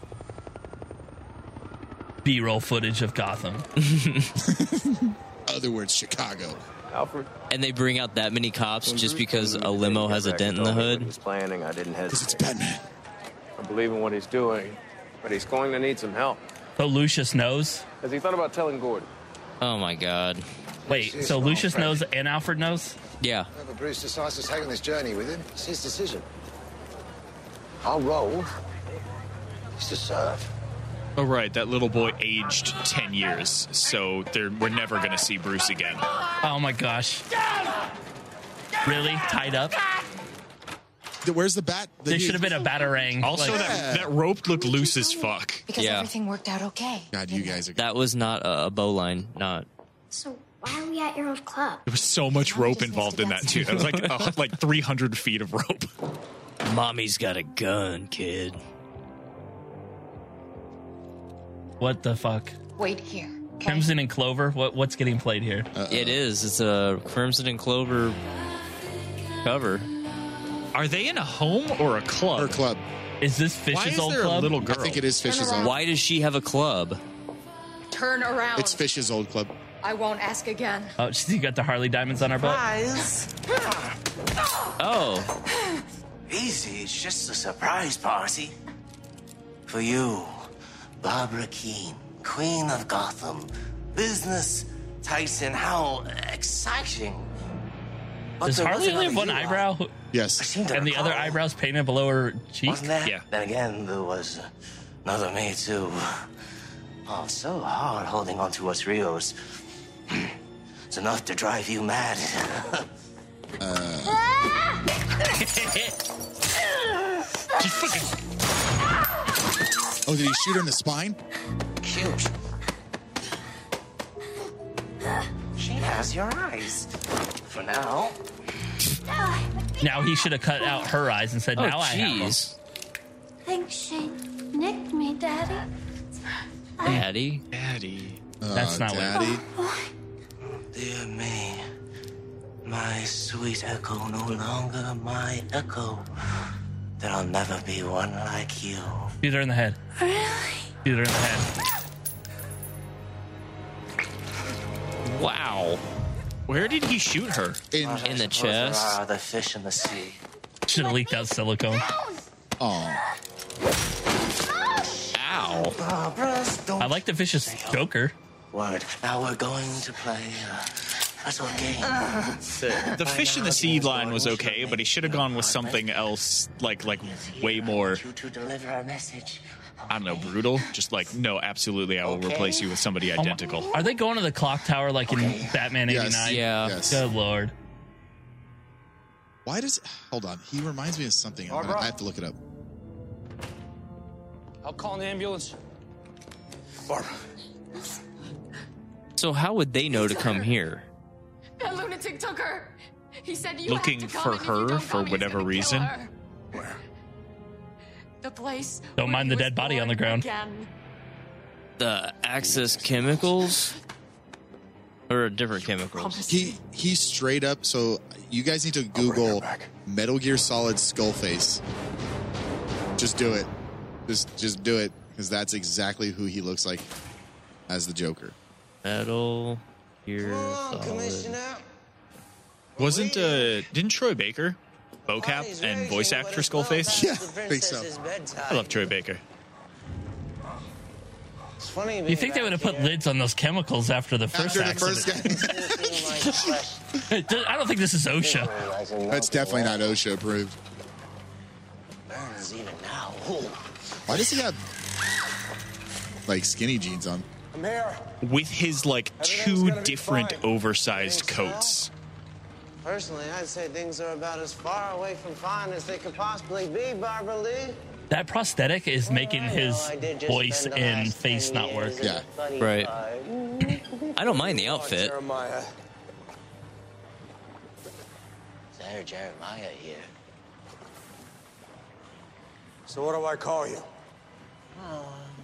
[SPEAKER 6] B-roll footage of Gotham.
[SPEAKER 7] Other words, Chicago.
[SPEAKER 16] Alfred?
[SPEAKER 8] And they bring out that many cops just because a limo has a dent in the hood.
[SPEAKER 16] He's planning. I didn't
[SPEAKER 7] Because
[SPEAKER 16] hesitate.
[SPEAKER 7] it's Batman.
[SPEAKER 16] I believe in what he's doing, but he's going to need some help.
[SPEAKER 6] So Lucius knows.
[SPEAKER 16] Has he thought about telling Gordon?
[SPEAKER 8] Oh my god.
[SPEAKER 6] Wait, so Lucius knows and Alfred knows?
[SPEAKER 8] Yeah.
[SPEAKER 9] Whoever Bruce decides to take on this journey with him, it's his decision. Our role is to serve.
[SPEAKER 5] Oh, right. That little boy aged ten years, so they're, we're never going to see Bruce again.
[SPEAKER 6] Oh my gosh. Really? Tied up?
[SPEAKER 7] The- Where's the bat? The
[SPEAKER 6] There should have been a batarang.
[SPEAKER 5] Also,
[SPEAKER 6] Like-
[SPEAKER 5] that, that rope looked loose as fuck.
[SPEAKER 1] Because
[SPEAKER 8] Yeah.
[SPEAKER 1] everything worked out okay.
[SPEAKER 7] God, you guys are.
[SPEAKER 8] That was not a, a bowline. Not.
[SPEAKER 17] So why are we at your old club?
[SPEAKER 5] There was so much rope involved in that, too. That was like, uh, like three hundred feet of rope.
[SPEAKER 8] Mommy's got a gun, kid.
[SPEAKER 6] What the fuck?
[SPEAKER 1] Wait here. Okay?
[SPEAKER 6] Crimson and Clover? What What's getting played here?
[SPEAKER 8] It is. It's a Crimson and Clover cover.
[SPEAKER 5] Are they in a home or a club?
[SPEAKER 7] Her club.
[SPEAKER 6] Is this
[SPEAKER 5] Why
[SPEAKER 6] Fish's
[SPEAKER 5] is
[SPEAKER 6] old
[SPEAKER 5] there
[SPEAKER 6] club?
[SPEAKER 5] a little
[SPEAKER 7] I
[SPEAKER 5] girl?
[SPEAKER 7] think it is Fish's old.
[SPEAKER 8] Why does she have a club?
[SPEAKER 1] Turn around.
[SPEAKER 7] It's Fish's old club.
[SPEAKER 1] I won't ask again.
[SPEAKER 6] Oh, she got the Harley diamonds on her butt.
[SPEAKER 8] Oh.
[SPEAKER 11] Easy, it's just a surprise party. For you, Barbara Keene, Queen of Gotham. Business Tyson, how exciting. But
[SPEAKER 6] Does
[SPEAKER 11] there was
[SPEAKER 6] Harley only have
[SPEAKER 11] another
[SPEAKER 6] one
[SPEAKER 11] you,
[SPEAKER 6] eyebrow?
[SPEAKER 11] I
[SPEAKER 7] Yes.
[SPEAKER 11] seem to
[SPEAKER 6] And the other
[SPEAKER 11] recall.
[SPEAKER 6] eyebrow's painted below her cheek?
[SPEAKER 11] Wasn't there?
[SPEAKER 5] Yeah.
[SPEAKER 11] Then again, there was another me, too. Oh, it's so hard holding on to what's reals. It's enough to drive you mad.
[SPEAKER 5] She fucking...
[SPEAKER 7] Oh, did he shoot her in the spine?
[SPEAKER 11] Cute. She has your eyes. For now.
[SPEAKER 6] Now he should have cut out her eyes and said,
[SPEAKER 8] Oh,
[SPEAKER 6] now I have them.
[SPEAKER 8] jeez.
[SPEAKER 17] I think she nicked me, Daddy.
[SPEAKER 8] Daddy.
[SPEAKER 5] Daddy.
[SPEAKER 6] That's
[SPEAKER 7] Oh,
[SPEAKER 6] not what-
[SPEAKER 7] Daddy.
[SPEAKER 11] Dear me. My sweet echo, no longer my echo. There'll never be one like you.
[SPEAKER 6] Shoot her in the head.
[SPEAKER 17] Really?
[SPEAKER 6] Shoot her in the head.
[SPEAKER 8] Wow.
[SPEAKER 5] Where did he shoot her?
[SPEAKER 7] In,
[SPEAKER 8] in the chest.
[SPEAKER 11] Ah, the fish in the sea.
[SPEAKER 6] Should have leaked out silicone.
[SPEAKER 7] Oh.
[SPEAKER 8] Ow.
[SPEAKER 6] I like the fish's Joker.
[SPEAKER 11] Word. Now we're going to play uh, a little game.
[SPEAKER 5] The, the fish in the sea line was okay, but he should have gone with something else, like like way more.
[SPEAKER 11] To deliver a message.
[SPEAKER 5] I don't know, brutal. Just like, no, absolutely, I will replace you with somebody identical.
[SPEAKER 6] Are they going to the clock tower like in Batman
[SPEAKER 7] Yes.
[SPEAKER 6] eighty-nine?
[SPEAKER 8] Yeah.
[SPEAKER 7] Yes.
[SPEAKER 6] Good lord.
[SPEAKER 7] Why does... Hold on. He reminds me of something. I'm gonna, I have to look it up.
[SPEAKER 18] I'll call an ambulance.
[SPEAKER 2] Barbara.
[SPEAKER 8] So how would they know to come here?
[SPEAKER 15] That lunatic took her. He said you
[SPEAKER 5] Looking
[SPEAKER 15] have to come,
[SPEAKER 5] for
[SPEAKER 15] and if you
[SPEAKER 5] her
[SPEAKER 15] don't
[SPEAKER 5] for
[SPEAKER 15] come, he's
[SPEAKER 5] whatever
[SPEAKER 15] gonna kill
[SPEAKER 5] reason?
[SPEAKER 15] her.
[SPEAKER 2] Where?
[SPEAKER 15] The place.
[SPEAKER 6] Don't
[SPEAKER 15] where
[SPEAKER 6] mind
[SPEAKER 15] he
[SPEAKER 6] the
[SPEAKER 15] was
[SPEAKER 6] dead body on the
[SPEAKER 15] born
[SPEAKER 6] ground.
[SPEAKER 15] again.
[SPEAKER 8] The Axis chemicals? Or different chemicals?
[SPEAKER 7] He he straight up. So you guys need to Google Metal Gear Solid Skullface. Just do it. Just just do it, because that's exactly who he looks like as the Joker.
[SPEAKER 8] Metal Gear Solid.
[SPEAKER 5] Wasn't, uh, didn't Troy Baker vocap and voice act for Skullface?
[SPEAKER 7] Yeah, I think so.
[SPEAKER 5] I love Troy Baker.
[SPEAKER 6] You think they would have put lids on those chemicals after the first
[SPEAKER 7] After the
[SPEAKER 6] accident?
[SPEAKER 7] first guy.
[SPEAKER 6] I don't think this is OSHA.
[SPEAKER 7] That's definitely not OSHA approved.
[SPEAKER 11] Burns even now.
[SPEAKER 7] Why does he have like skinny jeans on?
[SPEAKER 2] I'm here.
[SPEAKER 5] With his, like, two different oversized coats.
[SPEAKER 13] Personally, I'd say things are about as far away from fine as they could possibly be, Barbara Lee.
[SPEAKER 6] That prosthetic is making his
[SPEAKER 13] I did just
[SPEAKER 6] voice
[SPEAKER 13] spend the
[SPEAKER 6] and
[SPEAKER 13] last
[SPEAKER 6] face
[SPEAKER 13] ten
[SPEAKER 6] not work.
[SPEAKER 13] years in
[SPEAKER 7] Yeah.
[SPEAKER 13] a funny
[SPEAKER 8] Right.
[SPEAKER 13] bar.
[SPEAKER 8] I don't mind the outfit.
[SPEAKER 2] Jeremiah.
[SPEAKER 11] There, Jeremiah here.
[SPEAKER 2] So what do I call you?
[SPEAKER 11] Uh,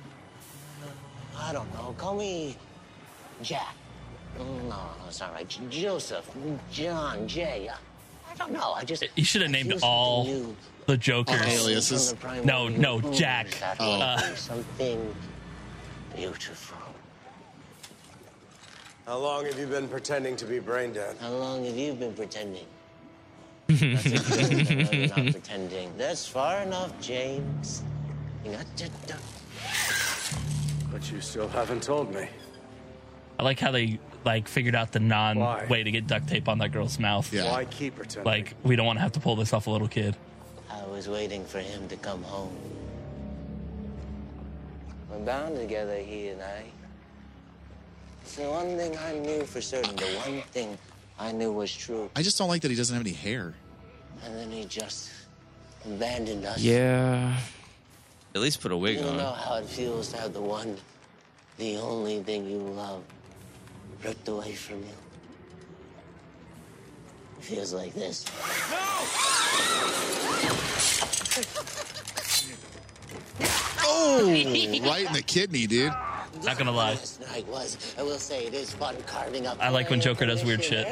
[SPEAKER 11] I don't know. Call me Jack. No, no, it's not right. J- Joseph, John, Jay. Uh, I don't know. I just.
[SPEAKER 6] You should have named
[SPEAKER 11] I feel
[SPEAKER 6] all
[SPEAKER 11] something new.
[SPEAKER 6] the Jokers.
[SPEAKER 7] aliases.
[SPEAKER 11] From the primary
[SPEAKER 6] No, no,
[SPEAKER 11] ooze
[SPEAKER 6] Jack.
[SPEAKER 11] that
[SPEAKER 7] Oh.
[SPEAKER 11] will
[SPEAKER 6] Uh,
[SPEAKER 11] be something beautiful.
[SPEAKER 2] How long have you been pretending to be brain dead?
[SPEAKER 11] How long have you been pretending? That's a good thing, no, you're not pretending. That's far enough, James. You got to. to-
[SPEAKER 2] But you still haven't told me.
[SPEAKER 6] I like how they like figured out the non
[SPEAKER 2] Why?
[SPEAKER 6] way to get duct tape on that girl's mouth.
[SPEAKER 7] Yeah.
[SPEAKER 2] Why keep pretending?
[SPEAKER 6] Like we don't want to have to pull this off a little kid.
[SPEAKER 11] I was waiting for him to come home. We're bound together, he and I. It's the one thing I knew for certain, the one thing I knew was true.
[SPEAKER 7] I just don't like that he doesn't have any hair.
[SPEAKER 11] And then he just abandoned us.
[SPEAKER 8] Yeah. At least put a wig
[SPEAKER 11] You don't know
[SPEAKER 8] on.
[SPEAKER 11] how it feels to have the one, the only thing you love, ripped away from you. It feels like this.
[SPEAKER 7] Oh, right in the kidney, dude.
[SPEAKER 6] Not gonna lie.
[SPEAKER 11] Last night was, I will say, it is fun carving up.
[SPEAKER 6] I like when
[SPEAKER 11] my
[SPEAKER 6] Joker does weird
[SPEAKER 11] commission.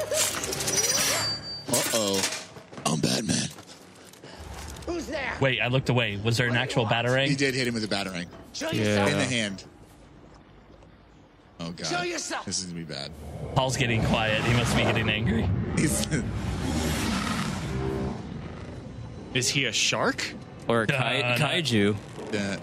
[SPEAKER 7] Uh-oh. I'm Batman.
[SPEAKER 11] Who's there?
[SPEAKER 6] Wait, I looked away. Was there an actual
[SPEAKER 7] He
[SPEAKER 6] batarang?
[SPEAKER 7] did hit him with a batarang.
[SPEAKER 11] Show
[SPEAKER 8] Yeah.
[SPEAKER 7] In the hand. Oh, God.
[SPEAKER 11] Show yourself.
[SPEAKER 7] This is going to be bad.
[SPEAKER 6] Paul's getting quiet. He must be getting angry.
[SPEAKER 7] He's,
[SPEAKER 5] Is he a shark?
[SPEAKER 8] Or a kai-
[SPEAKER 6] Uh, no.
[SPEAKER 8] kaiju.
[SPEAKER 7] uh,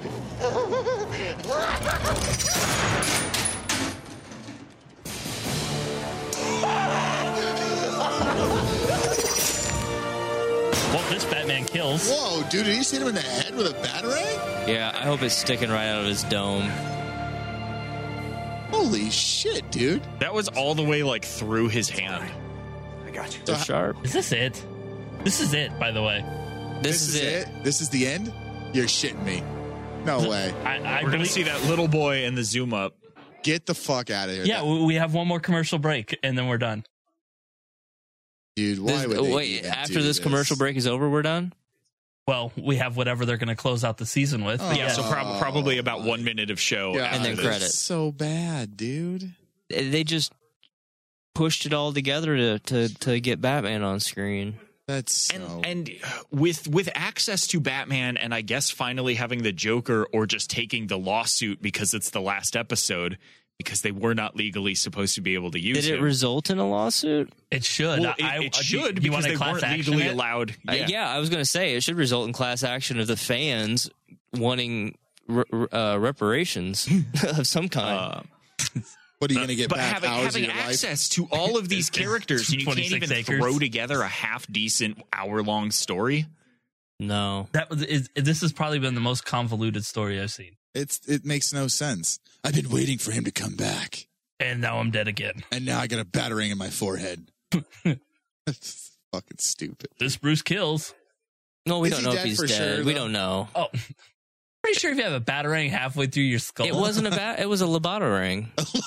[SPEAKER 6] Well, this Batman kills.
[SPEAKER 7] whoa, dude, did you hit him in the head with a batarang?
[SPEAKER 8] Yeah, I hope it's sticking right out of his dome.
[SPEAKER 7] Holy shit, dude.
[SPEAKER 5] That was all the way, like, through his hand.
[SPEAKER 2] I got you.
[SPEAKER 8] So sharp.
[SPEAKER 6] Is this it? This is it, by the way.
[SPEAKER 8] This, is, it.
[SPEAKER 7] This is the end? You're shitting me. No way.
[SPEAKER 6] I, I
[SPEAKER 5] We're going
[SPEAKER 6] believe-
[SPEAKER 5] to see that little boy in the zoom up.
[SPEAKER 7] Get the fuck out of here.
[SPEAKER 6] Yeah, we we have one more commercial break, and then we're done.
[SPEAKER 7] Dude, why
[SPEAKER 8] This-
[SPEAKER 7] would they
[SPEAKER 8] wait,
[SPEAKER 7] even
[SPEAKER 8] after
[SPEAKER 7] do
[SPEAKER 8] this commercial break is over, we're done?
[SPEAKER 6] Well, we have whatever they're going to close out the season with.
[SPEAKER 7] Oh.
[SPEAKER 6] But
[SPEAKER 5] Yeah,
[SPEAKER 6] yeah,
[SPEAKER 5] so prob- probably about one minute of show.
[SPEAKER 7] Yeah,
[SPEAKER 8] And then
[SPEAKER 5] after
[SPEAKER 8] credits.
[SPEAKER 5] this.
[SPEAKER 7] So bad, dude.
[SPEAKER 8] They just pushed it all together to, to, to get Batman on screen.
[SPEAKER 7] That's so...
[SPEAKER 5] And, and with with access to Batman, and I guess finally having the Joker, or just taking the lawsuit because it's the last episode, because they were not legally supposed to be able to use
[SPEAKER 8] Did it
[SPEAKER 5] him.
[SPEAKER 8] result in a lawsuit?
[SPEAKER 6] It should.
[SPEAKER 5] Well, it,
[SPEAKER 6] I,
[SPEAKER 5] it
[SPEAKER 6] I,
[SPEAKER 5] should
[SPEAKER 6] you
[SPEAKER 5] because
[SPEAKER 6] want
[SPEAKER 5] they
[SPEAKER 6] class
[SPEAKER 5] weren't
[SPEAKER 6] action
[SPEAKER 5] legally
[SPEAKER 6] it?
[SPEAKER 5] allowed.
[SPEAKER 8] Yeah. Uh, yeah, I was going to say it should result in class action of the fans wanting re- uh, reparations of some kind.
[SPEAKER 5] Uh,
[SPEAKER 7] What are you going to get
[SPEAKER 5] but
[SPEAKER 7] back?
[SPEAKER 5] having,
[SPEAKER 7] hours
[SPEAKER 5] having
[SPEAKER 7] of your
[SPEAKER 5] access to all of these characters, and you can't
[SPEAKER 6] twenty-six
[SPEAKER 5] even
[SPEAKER 6] acres.
[SPEAKER 5] throw together a half decent hour long story.
[SPEAKER 8] No,
[SPEAKER 6] That was is, this has probably been the most convoluted story I've seen.
[SPEAKER 7] It's it makes no sense. I've been waiting for him to come back,
[SPEAKER 6] and now I'm dead again.
[SPEAKER 7] And now I got a battering in my forehead. That's fucking stupid.
[SPEAKER 6] This Bruce kills.
[SPEAKER 8] No, we
[SPEAKER 7] Is
[SPEAKER 8] don't
[SPEAKER 7] he
[SPEAKER 8] know if
[SPEAKER 7] dead
[SPEAKER 8] he's
[SPEAKER 7] for
[SPEAKER 8] dead.
[SPEAKER 7] sure,
[SPEAKER 8] we
[SPEAKER 7] though?
[SPEAKER 8] don't know.
[SPEAKER 6] Oh, pretty sure if you have a batarang halfway through your skull,
[SPEAKER 8] It wasn't a bat. It was a lobotorang.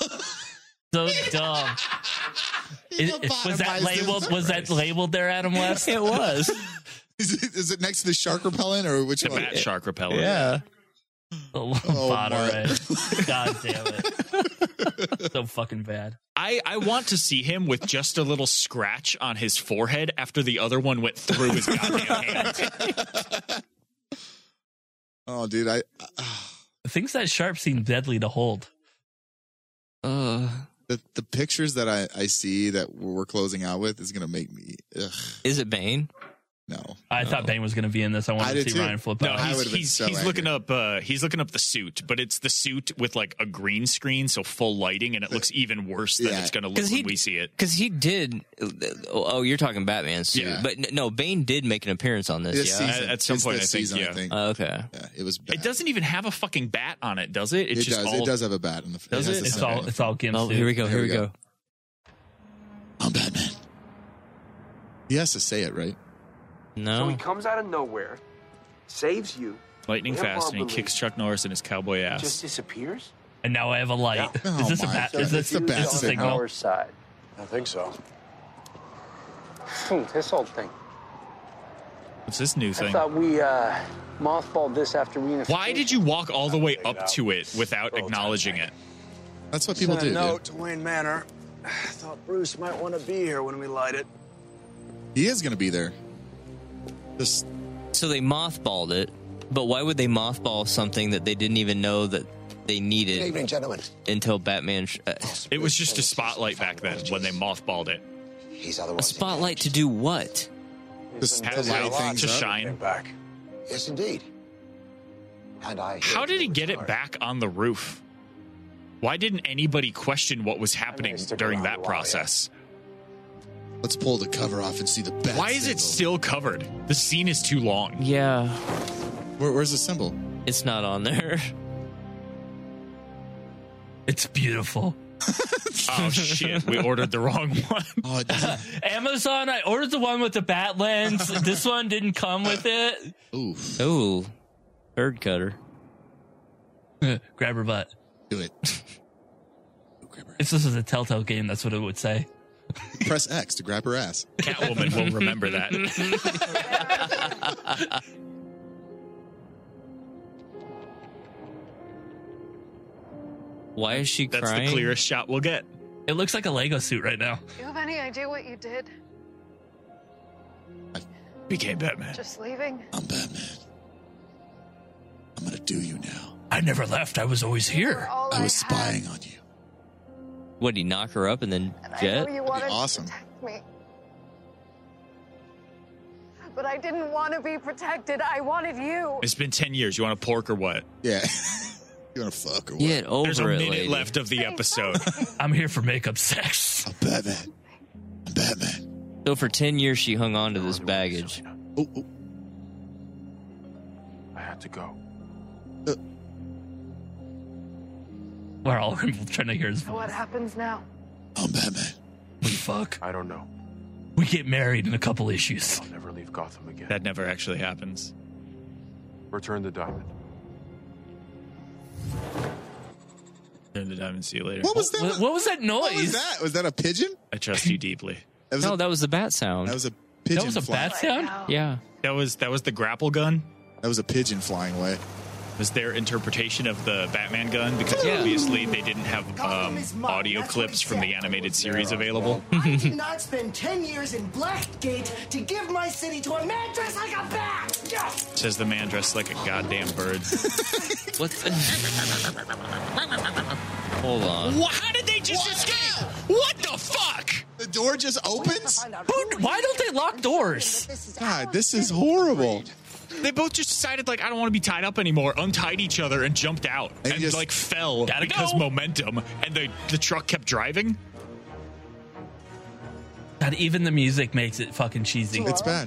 [SPEAKER 6] So dumb. Is, was that labeled? Was that labeled there, Adam West?
[SPEAKER 8] It was.
[SPEAKER 7] Is it, is it next to the shark repellent or which
[SPEAKER 5] The
[SPEAKER 7] one?
[SPEAKER 5] bat shark repellent.
[SPEAKER 8] Yeah.
[SPEAKER 6] The lobotorang. God damn it. So fucking bad.
[SPEAKER 5] I, I want to see him with just a little scratch on his forehead after the other one went through his goddamn hand.
[SPEAKER 7] Oh, dude, I. Uh,
[SPEAKER 6] Things that sharp seem deadly to hold.
[SPEAKER 8] Uh,
[SPEAKER 7] the the pictures that I, I see that we're closing out with is gonna make me. Ugh,
[SPEAKER 8] is it Bane?
[SPEAKER 7] no.
[SPEAKER 6] I
[SPEAKER 8] No.
[SPEAKER 6] thought Bane was going to be in this. I
[SPEAKER 7] I
[SPEAKER 6] wanted
[SPEAKER 7] did
[SPEAKER 6] to see
[SPEAKER 7] too.
[SPEAKER 6] Ryan flip
[SPEAKER 5] No,
[SPEAKER 6] out.
[SPEAKER 7] I
[SPEAKER 5] he's,
[SPEAKER 7] would've been
[SPEAKER 5] he's,
[SPEAKER 7] so
[SPEAKER 5] he's looking
[SPEAKER 7] angry.
[SPEAKER 5] up uh, he's looking up the suit, but it's the suit with like a green screen, so full lighting, and it looks even worse than
[SPEAKER 7] Yeah.
[SPEAKER 5] it's going to look
[SPEAKER 8] 'Cause
[SPEAKER 5] when
[SPEAKER 8] he-
[SPEAKER 5] we see it.
[SPEAKER 8] Because he did. Oh, you're talking Batman suit,
[SPEAKER 7] Yeah.
[SPEAKER 8] but n- no, Bane did make an appearance on this.
[SPEAKER 7] This
[SPEAKER 8] yeah.
[SPEAKER 7] season,
[SPEAKER 5] At- at some
[SPEAKER 7] It's
[SPEAKER 5] point,
[SPEAKER 7] this
[SPEAKER 5] I think,
[SPEAKER 7] season,
[SPEAKER 5] yeah.
[SPEAKER 7] I think.
[SPEAKER 8] Oh, okay.
[SPEAKER 7] Yeah, it was. Bad.
[SPEAKER 5] It doesn't even have a fucking bat on it, does it? It's
[SPEAKER 7] It
[SPEAKER 5] just
[SPEAKER 7] does.
[SPEAKER 5] all.
[SPEAKER 7] It does have a bat in the.
[SPEAKER 5] Does
[SPEAKER 7] has
[SPEAKER 5] it?
[SPEAKER 7] the
[SPEAKER 6] It's
[SPEAKER 7] symbol.
[SPEAKER 6] all it's all Gimp
[SPEAKER 8] Oh,
[SPEAKER 6] suit.
[SPEAKER 8] here we go. Here,
[SPEAKER 7] Here
[SPEAKER 8] we
[SPEAKER 7] we
[SPEAKER 8] go.
[SPEAKER 7] go. I'm Batman. He has to say it, right?
[SPEAKER 8] No.
[SPEAKER 18] So he comes out of nowhere, saves you,
[SPEAKER 5] lightning
[SPEAKER 18] we have
[SPEAKER 5] fast, and he
[SPEAKER 18] Barbara
[SPEAKER 5] kicks
[SPEAKER 18] Lee.
[SPEAKER 5] Chuck Norris in his cowboy
[SPEAKER 18] just
[SPEAKER 5] ass.
[SPEAKER 18] disappears.
[SPEAKER 6] And now I have a light.
[SPEAKER 18] Yeah.
[SPEAKER 6] Is this
[SPEAKER 7] Oh
[SPEAKER 6] a
[SPEAKER 7] my
[SPEAKER 6] bat?
[SPEAKER 7] God.
[SPEAKER 6] Is this,
[SPEAKER 7] It's the
[SPEAKER 6] is this a
[SPEAKER 7] bat
[SPEAKER 6] signal?
[SPEAKER 18] Our side.
[SPEAKER 2] I think so.
[SPEAKER 18] Hmm, this old thing.
[SPEAKER 5] What's this new
[SPEAKER 18] I
[SPEAKER 5] thing?
[SPEAKER 18] thought we uh, mothballed this after reunification.
[SPEAKER 5] Why did you walk all the way up to it without acknowledging it?
[SPEAKER 7] That's what people
[SPEAKER 2] Sent
[SPEAKER 7] do.
[SPEAKER 2] a note
[SPEAKER 7] Dude.
[SPEAKER 2] to Wayne Manor. I thought Bruce might want to be here when we light it.
[SPEAKER 7] He is gonna be there. Just
[SPEAKER 8] So they mothballed it, but why would they mothball something that they didn't even know that they
[SPEAKER 9] Good
[SPEAKER 8] needed
[SPEAKER 9] evening, gentlemen.
[SPEAKER 8] until Batman? Sh- uh,
[SPEAKER 5] It was just a spotlight back then when they mothballed it.
[SPEAKER 9] He's
[SPEAKER 8] a
[SPEAKER 9] otherwise
[SPEAKER 8] spotlight to do what?
[SPEAKER 7] just to
[SPEAKER 5] Has
[SPEAKER 7] light
[SPEAKER 5] a lot
[SPEAKER 7] things
[SPEAKER 5] to
[SPEAKER 7] up.
[SPEAKER 5] shine.
[SPEAKER 2] Back.
[SPEAKER 9] Yes, indeed. And I.
[SPEAKER 5] How did he get it back on the roof? Why didn't anybody question what was happening
[SPEAKER 18] stick
[SPEAKER 5] during
[SPEAKER 18] around
[SPEAKER 5] that
[SPEAKER 18] a while,
[SPEAKER 5] process?
[SPEAKER 7] Let's pull the cover off and see the bat.
[SPEAKER 5] Why is it
[SPEAKER 7] symbol.
[SPEAKER 5] still covered? The scene is too long.
[SPEAKER 8] Yeah,
[SPEAKER 7] Where, where's the symbol?
[SPEAKER 8] it's not on there.
[SPEAKER 6] It's beautiful.
[SPEAKER 5] Oh shit, we ordered the wrong one.
[SPEAKER 7] Oh, it doesn't.
[SPEAKER 6] Amazon, I ordered the one with the bat lens. This one didn't come with it.
[SPEAKER 7] Oof.
[SPEAKER 8] Ooh, bird cutter.
[SPEAKER 6] Grab her butt.
[SPEAKER 7] Do it.
[SPEAKER 6] If this was a Telltale game, that's what it would say.
[SPEAKER 7] Press X to grab her ass.
[SPEAKER 5] Catwoman will remember that.
[SPEAKER 8] Why is she
[SPEAKER 5] That's
[SPEAKER 8] crying?
[SPEAKER 5] the clearest shot we'll get.
[SPEAKER 6] It looks like a Lego suit right now.
[SPEAKER 15] Do you have any idea what you did?
[SPEAKER 5] Became Batman.
[SPEAKER 15] Just leaving?
[SPEAKER 7] I'm Batman. I'm gonna do you now.
[SPEAKER 6] I never left. I was always here.
[SPEAKER 15] All
[SPEAKER 7] I was
[SPEAKER 15] had.
[SPEAKER 7] spying on you.
[SPEAKER 8] Would he knock her up and then
[SPEAKER 15] And I
[SPEAKER 8] jet?
[SPEAKER 15] know you wanted
[SPEAKER 7] awesome.
[SPEAKER 15] to protect me. But I didn't want to be protected. I wanted you.
[SPEAKER 5] It's been ten years. You want a pork or what?
[SPEAKER 7] Yeah. You wanna fuck or what?
[SPEAKER 8] Get over
[SPEAKER 5] There's a
[SPEAKER 8] it,
[SPEAKER 5] minute
[SPEAKER 8] lady.
[SPEAKER 5] left of the episode.
[SPEAKER 6] I'm here for makeup sex.
[SPEAKER 7] I'm Batman. I'm Batman.
[SPEAKER 8] So for ten years, she hung on to this baggage.
[SPEAKER 7] Oh, oh.
[SPEAKER 10] I had to go.
[SPEAKER 6] We're all trying to hear his
[SPEAKER 15] So what
[SPEAKER 6] voice.
[SPEAKER 15] happens now?
[SPEAKER 7] I'm Batman.
[SPEAKER 6] We fuck.
[SPEAKER 10] I don't know.
[SPEAKER 6] We get married in a couple issues.
[SPEAKER 10] I'll never leave Gotham again.
[SPEAKER 5] That never actually happens.
[SPEAKER 10] Return the diamond.
[SPEAKER 5] Turn the diamond. See you later.
[SPEAKER 7] What was that?
[SPEAKER 6] What, what was that noise?
[SPEAKER 7] What was that? Was that a pigeon?
[SPEAKER 5] I trust you deeply.
[SPEAKER 7] That was
[SPEAKER 8] No,
[SPEAKER 7] a,
[SPEAKER 8] that was the bat sound.
[SPEAKER 7] that was a pigeon.
[SPEAKER 6] That was a
[SPEAKER 7] flying.
[SPEAKER 6] bat sound?
[SPEAKER 8] yeah.
[SPEAKER 5] That was that was the grapple gun.
[SPEAKER 7] That was a pigeon flying away.
[SPEAKER 5] Was their interpretation of the Batman gun, because
[SPEAKER 8] Yeah.
[SPEAKER 5] obviously they didn't have um, audio clips from the animated series available.
[SPEAKER 13] I did not spend ten years in Blackgate to give my city to a man dressed like a bat! Yes!
[SPEAKER 5] Says the man dressed like a goddamn bird.
[SPEAKER 8] What's Hold on.
[SPEAKER 5] Wha- How did they just
[SPEAKER 7] What?
[SPEAKER 5] escape? What the fuck?
[SPEAKER 7] The door just opens?
[SPEAKER 6] Who, why don't they lock doors?
[SPEAKER 7] God, this is horrible.
[SPEAKER 5] They both just decided, like, I don't want to be tied up anymore, untied each other, and jumped out.
[SPEAKER 7] And
[SPEAKER 5] And,
[SPEAKER 7] just-
[SPEAKER 5] like, fell
[SPEAKER 6] Gotta
[SPEAKER 5] because
[SPEAKER 6] go.
[SPEAKER 5] momentum. And the, the truck kept driving.
[SPEAKER 6] God, even the music makes it fucking cheesy.
[SPEAKER 7] It's bad.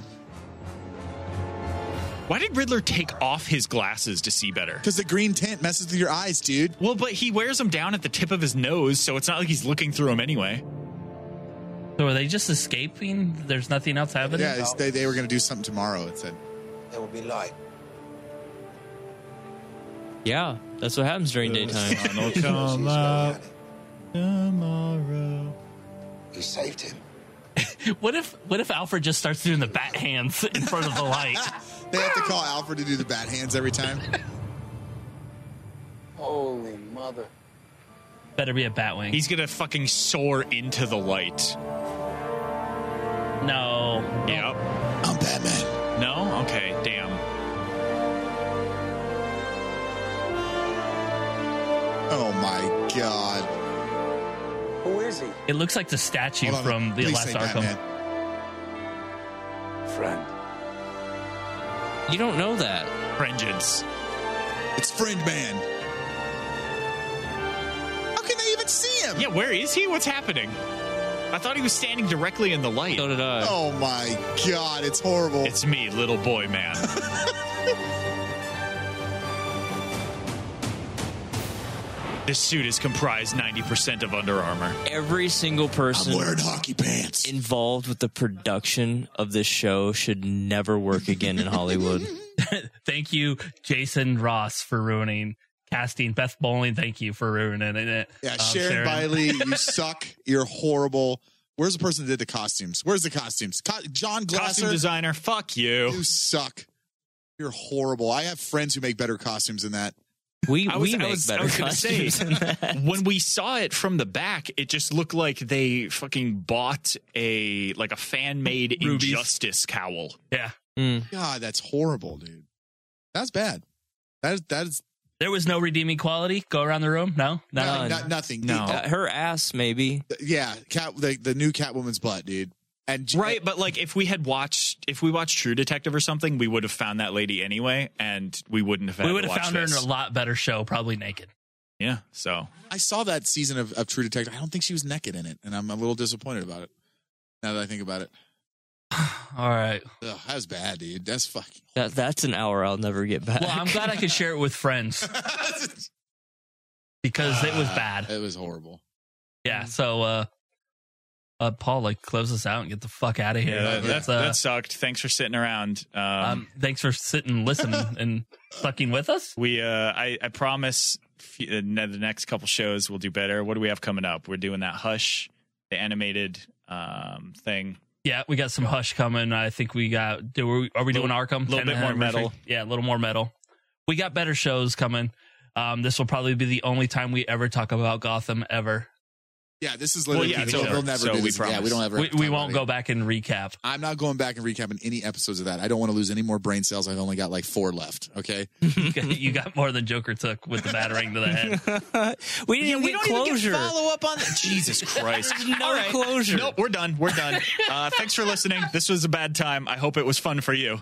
[SPEAKER 5] Why did Riddler take off his glasses to see better?
[SPEAKER 7] Because the green tint messes with your eyes, dude.
[SPEAKER 5] Well, but he wears them down at the tip of his nose, so it's not like he's looking through them anyway.
[SPEAKER 6] So are they just escaping? There's nothing else happening?
[SPEAKER 7] Yeah, it's, they, they were going to do something tomorrow, it said.
[SPEAKER 9] There will be light.
[SPEAKER 8] Yeah, that's what happens during daytime.
[SPEAKER 5] Sun will come up tomorrow.
[SPEAKER 9] He saved him.
[SPEAKER 6] What if what if Alfred just starts doing the bat hands in front of the light?
[SPEAKER 7] They have to call Alfred to do the bat hands every time.
[SPEAKER 18] Holy mother.
[SPEAKER 6] Better be a Batwing.
[SPEAKER 5] He's gonna fucking soar into the light.
[SPEAKER 6] No.
[SPEAKER 5] Yep.
[SPEAKER 7] I'm Batman.
[SPEAKER 5] No? Okay, damn.
[SPEAKER 7] Oh my God.
[SPEAKER 18] Who is he?
[SPEAKER 6] It looks like the statue
[SPEAKER 7] Hold on,
[SPEAKER 6] from the
[SPEAKER 7] please
[SPEAKER 6] last
[SPEAKER 7] say
[SPEAKER 6] Arkham.
[SPEAKER 7] Batman.
[SPEAKER 18] Friend.
[SPEAKER 8] You don't know that.
[SPEAKER 5] Vengeance.
[SPEAKER 7] It's Friend Man. How can they even see him?
[SPEAKER 5] Yeah, where is he? What's happening? I thought he was standing directly in the light.
[SPEAKER 8] So did I.
[SPEAKER 7] Oh my God, it's horrible.
[SPEAKER 5] It's me, little boy man. This suit is comprised ninety percent of Under Armour.
[SPEAKER 8] Every single person
[SPEAKER 7] I'm wearing hockey pants.
[SPEAKER 8] involved with the production of this show should never work again in Hollywood.
[SPEAKER 6] Thank you, Jason Ross, for ruining casting. Beth Bowling, thank you for ruining it.
[SPEAKER 7] Yeah,
[SPEAKER 6] Um,
[SPEAKER 7] Sharon, Bailey, you suck. You're horrible. Where's the person that did the costumes? Where's the costumes? Co- John Glasser.
[SPEAKER 5] Costume designer, fuck you.
[SPEAKER 7] You suck. You're horrible. I have friends who make better costumes than that.
[SPEAKER 8] We
[SPEAKER 5] I was,
[SPEAKER 8] we
[SPEAKER 5] I
[SPEAKER 8] make
[SPEAKER 5] was,
[SPEAKER 8] better
[SPEAKER 5] I was gonna say,
[SPEAKER 8] costumes than that.
[SPEAKER 5] when we saw it from the back, it just looked like they fucking bought a like a fan made
[SPEAKER 6] Rubies.
[SPEAKER 5] Injustice cowl.
[SPEAKER 6] Yeah.
[SPEAKER 8] Mm.
[SPEAKER 7] God, that's horrible, dude. That's bad. That is that is
[SPEAKER 6] There was no redeeming quality. Go around the room. No, no.
[SPEAKER 7] no, no, nothing.
[SPEAKER 5] No.
[SPEAKER 7] The-
[SPEAKER 8] Uh, her ass, maybe.
[SPEAKER 7] yeah, cat the, the new Catwoman's butt, dude. And
[SPEAKER 5] Right, but like if we had watched, if we watched True Detective or something, we would have found that lady anyway, and we wouldn't have had
[SPEAKER 6] We
[SPEAKER 5] to
[SPEAKER 6] would have
[SPEAKER 5] watch
[SPEAKER 6] found her in
[SPEAKER 5] this.
[SPEAKER 6] a lot better show, probably naked.
[SPEAKER 5] Yeah, so
[SPEAKER 7] I saw that season of, of True Detective. I don't think she was naked in it, and I'm a little disappointed about it. Now that I think about it,
[SPEAKER 6] All right.
[SPEAKER 7] Ugh, that was bad, dude. That's fucking.
[SPEAKER 8] That that's an hour I'll never get back.
[SPEAKER 6] Well, I'm glad I could share it with friends because it was bad.
[SPEAKER 7] It was horrible.
[SPEAKER 6] Yeah. So, uh, uh, Paul, like, close us out and get the fuck out of here.
[SPEAKER 5] yeah, that, that,
[SPEAKER 6] It's, uh,
[SPEAKER 5] that sucked. Thanks for sitting around. Um,
[SPEAKER 6] um, thanks for sitting, listening, and sucking with us.
[SPEAKER 5] we, uh, I, I promise, f- uh, ne- the next couple shows we'll do better. What do we have coming up? We're doing that Hush, the animated um, thing.
[SPEAKER 6] Yeah, we got some Hush coming. I think we got. Do we, are we doing
[SPEAKER 5] Little-
[SPEAKER 6] Arkham?
[SPEAKER 5] little bit
[SPEAKER 6] tenth
[SPEAKER 5] more
[SPEAKER 6] anniversary?
[SPEAKER 5] metal.
[SPEAKER 6] Yeah, a little more metal. We got better shows coming. Um, this will probably be the only time we ever talk about Gotham ever.
[SPEAKER 7] Yeah, this is
[SPEAKER 5] Well,
[SPEAKER 7] literally.
[SPEAKER 5] yeah, it's
[SPEAKER 7] we'll,
[SPEAKER 5] over,
[SPEAKER 7] we'll never
[SPEAKER 5] so
[SPEAKER 7] do
[SPEAKER 5] we
[SPEAKER 7] this. Yeah,
[SPEAKER 5] promise.
[SPEAKER 7] we don't ever.
[SPEAKER 6] We,
[SPEAKER 7] have to
[SPEAKER 6] we
[SPEAKER 7] talk
[SPEAKER 6] won't
[SPEAKER 7] about
[SPEAKER 6] go
[SPEAKER 7] it.
[SPEAKER 6] back and recap.
[SPEAKER 7] I'm not going back and recapping any episodes of that. I don't want to lose any more brain cells. I've only got like four left. Okay.
[SPEAKER 6] you, got, you got more than Joker took with the battering to the head.
[SPEAKER 8] we didn't
[SPEAKER 5] Yeah, we
[SPEAKER 8] get
[SPEAKER 5] don't
[SPEAKER 8] closure.
[SPEAKER 5] even get follow up on that. Jesus Christ.
[SPEAKER 8] There's no
[SPEAKER 5] All right.
[SPEAKER 8] closure.
[SPEAKER 5] Nope, we're done. We're done. Uh, thanks for listening. This was a bad time. I hope it was fun for you.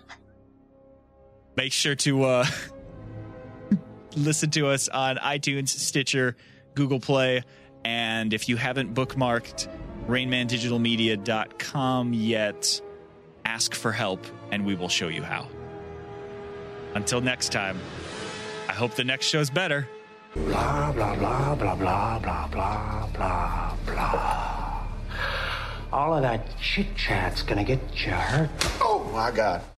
[SPEAKER 5] Make sure to uh, listen to us on iTunes, Stitcher, Google Play, and if you haven't bookmarked rain man digital media dot com yet, ask for help and we will show you how. Until next time, I hope the next show's better.
[SPEAKER 10] Blah, blah, blah, blah, blah, blah, blah, blah, blah. All of that chit-chat's gonna get you hurt.
[SPEAKER 9] Oh, my God.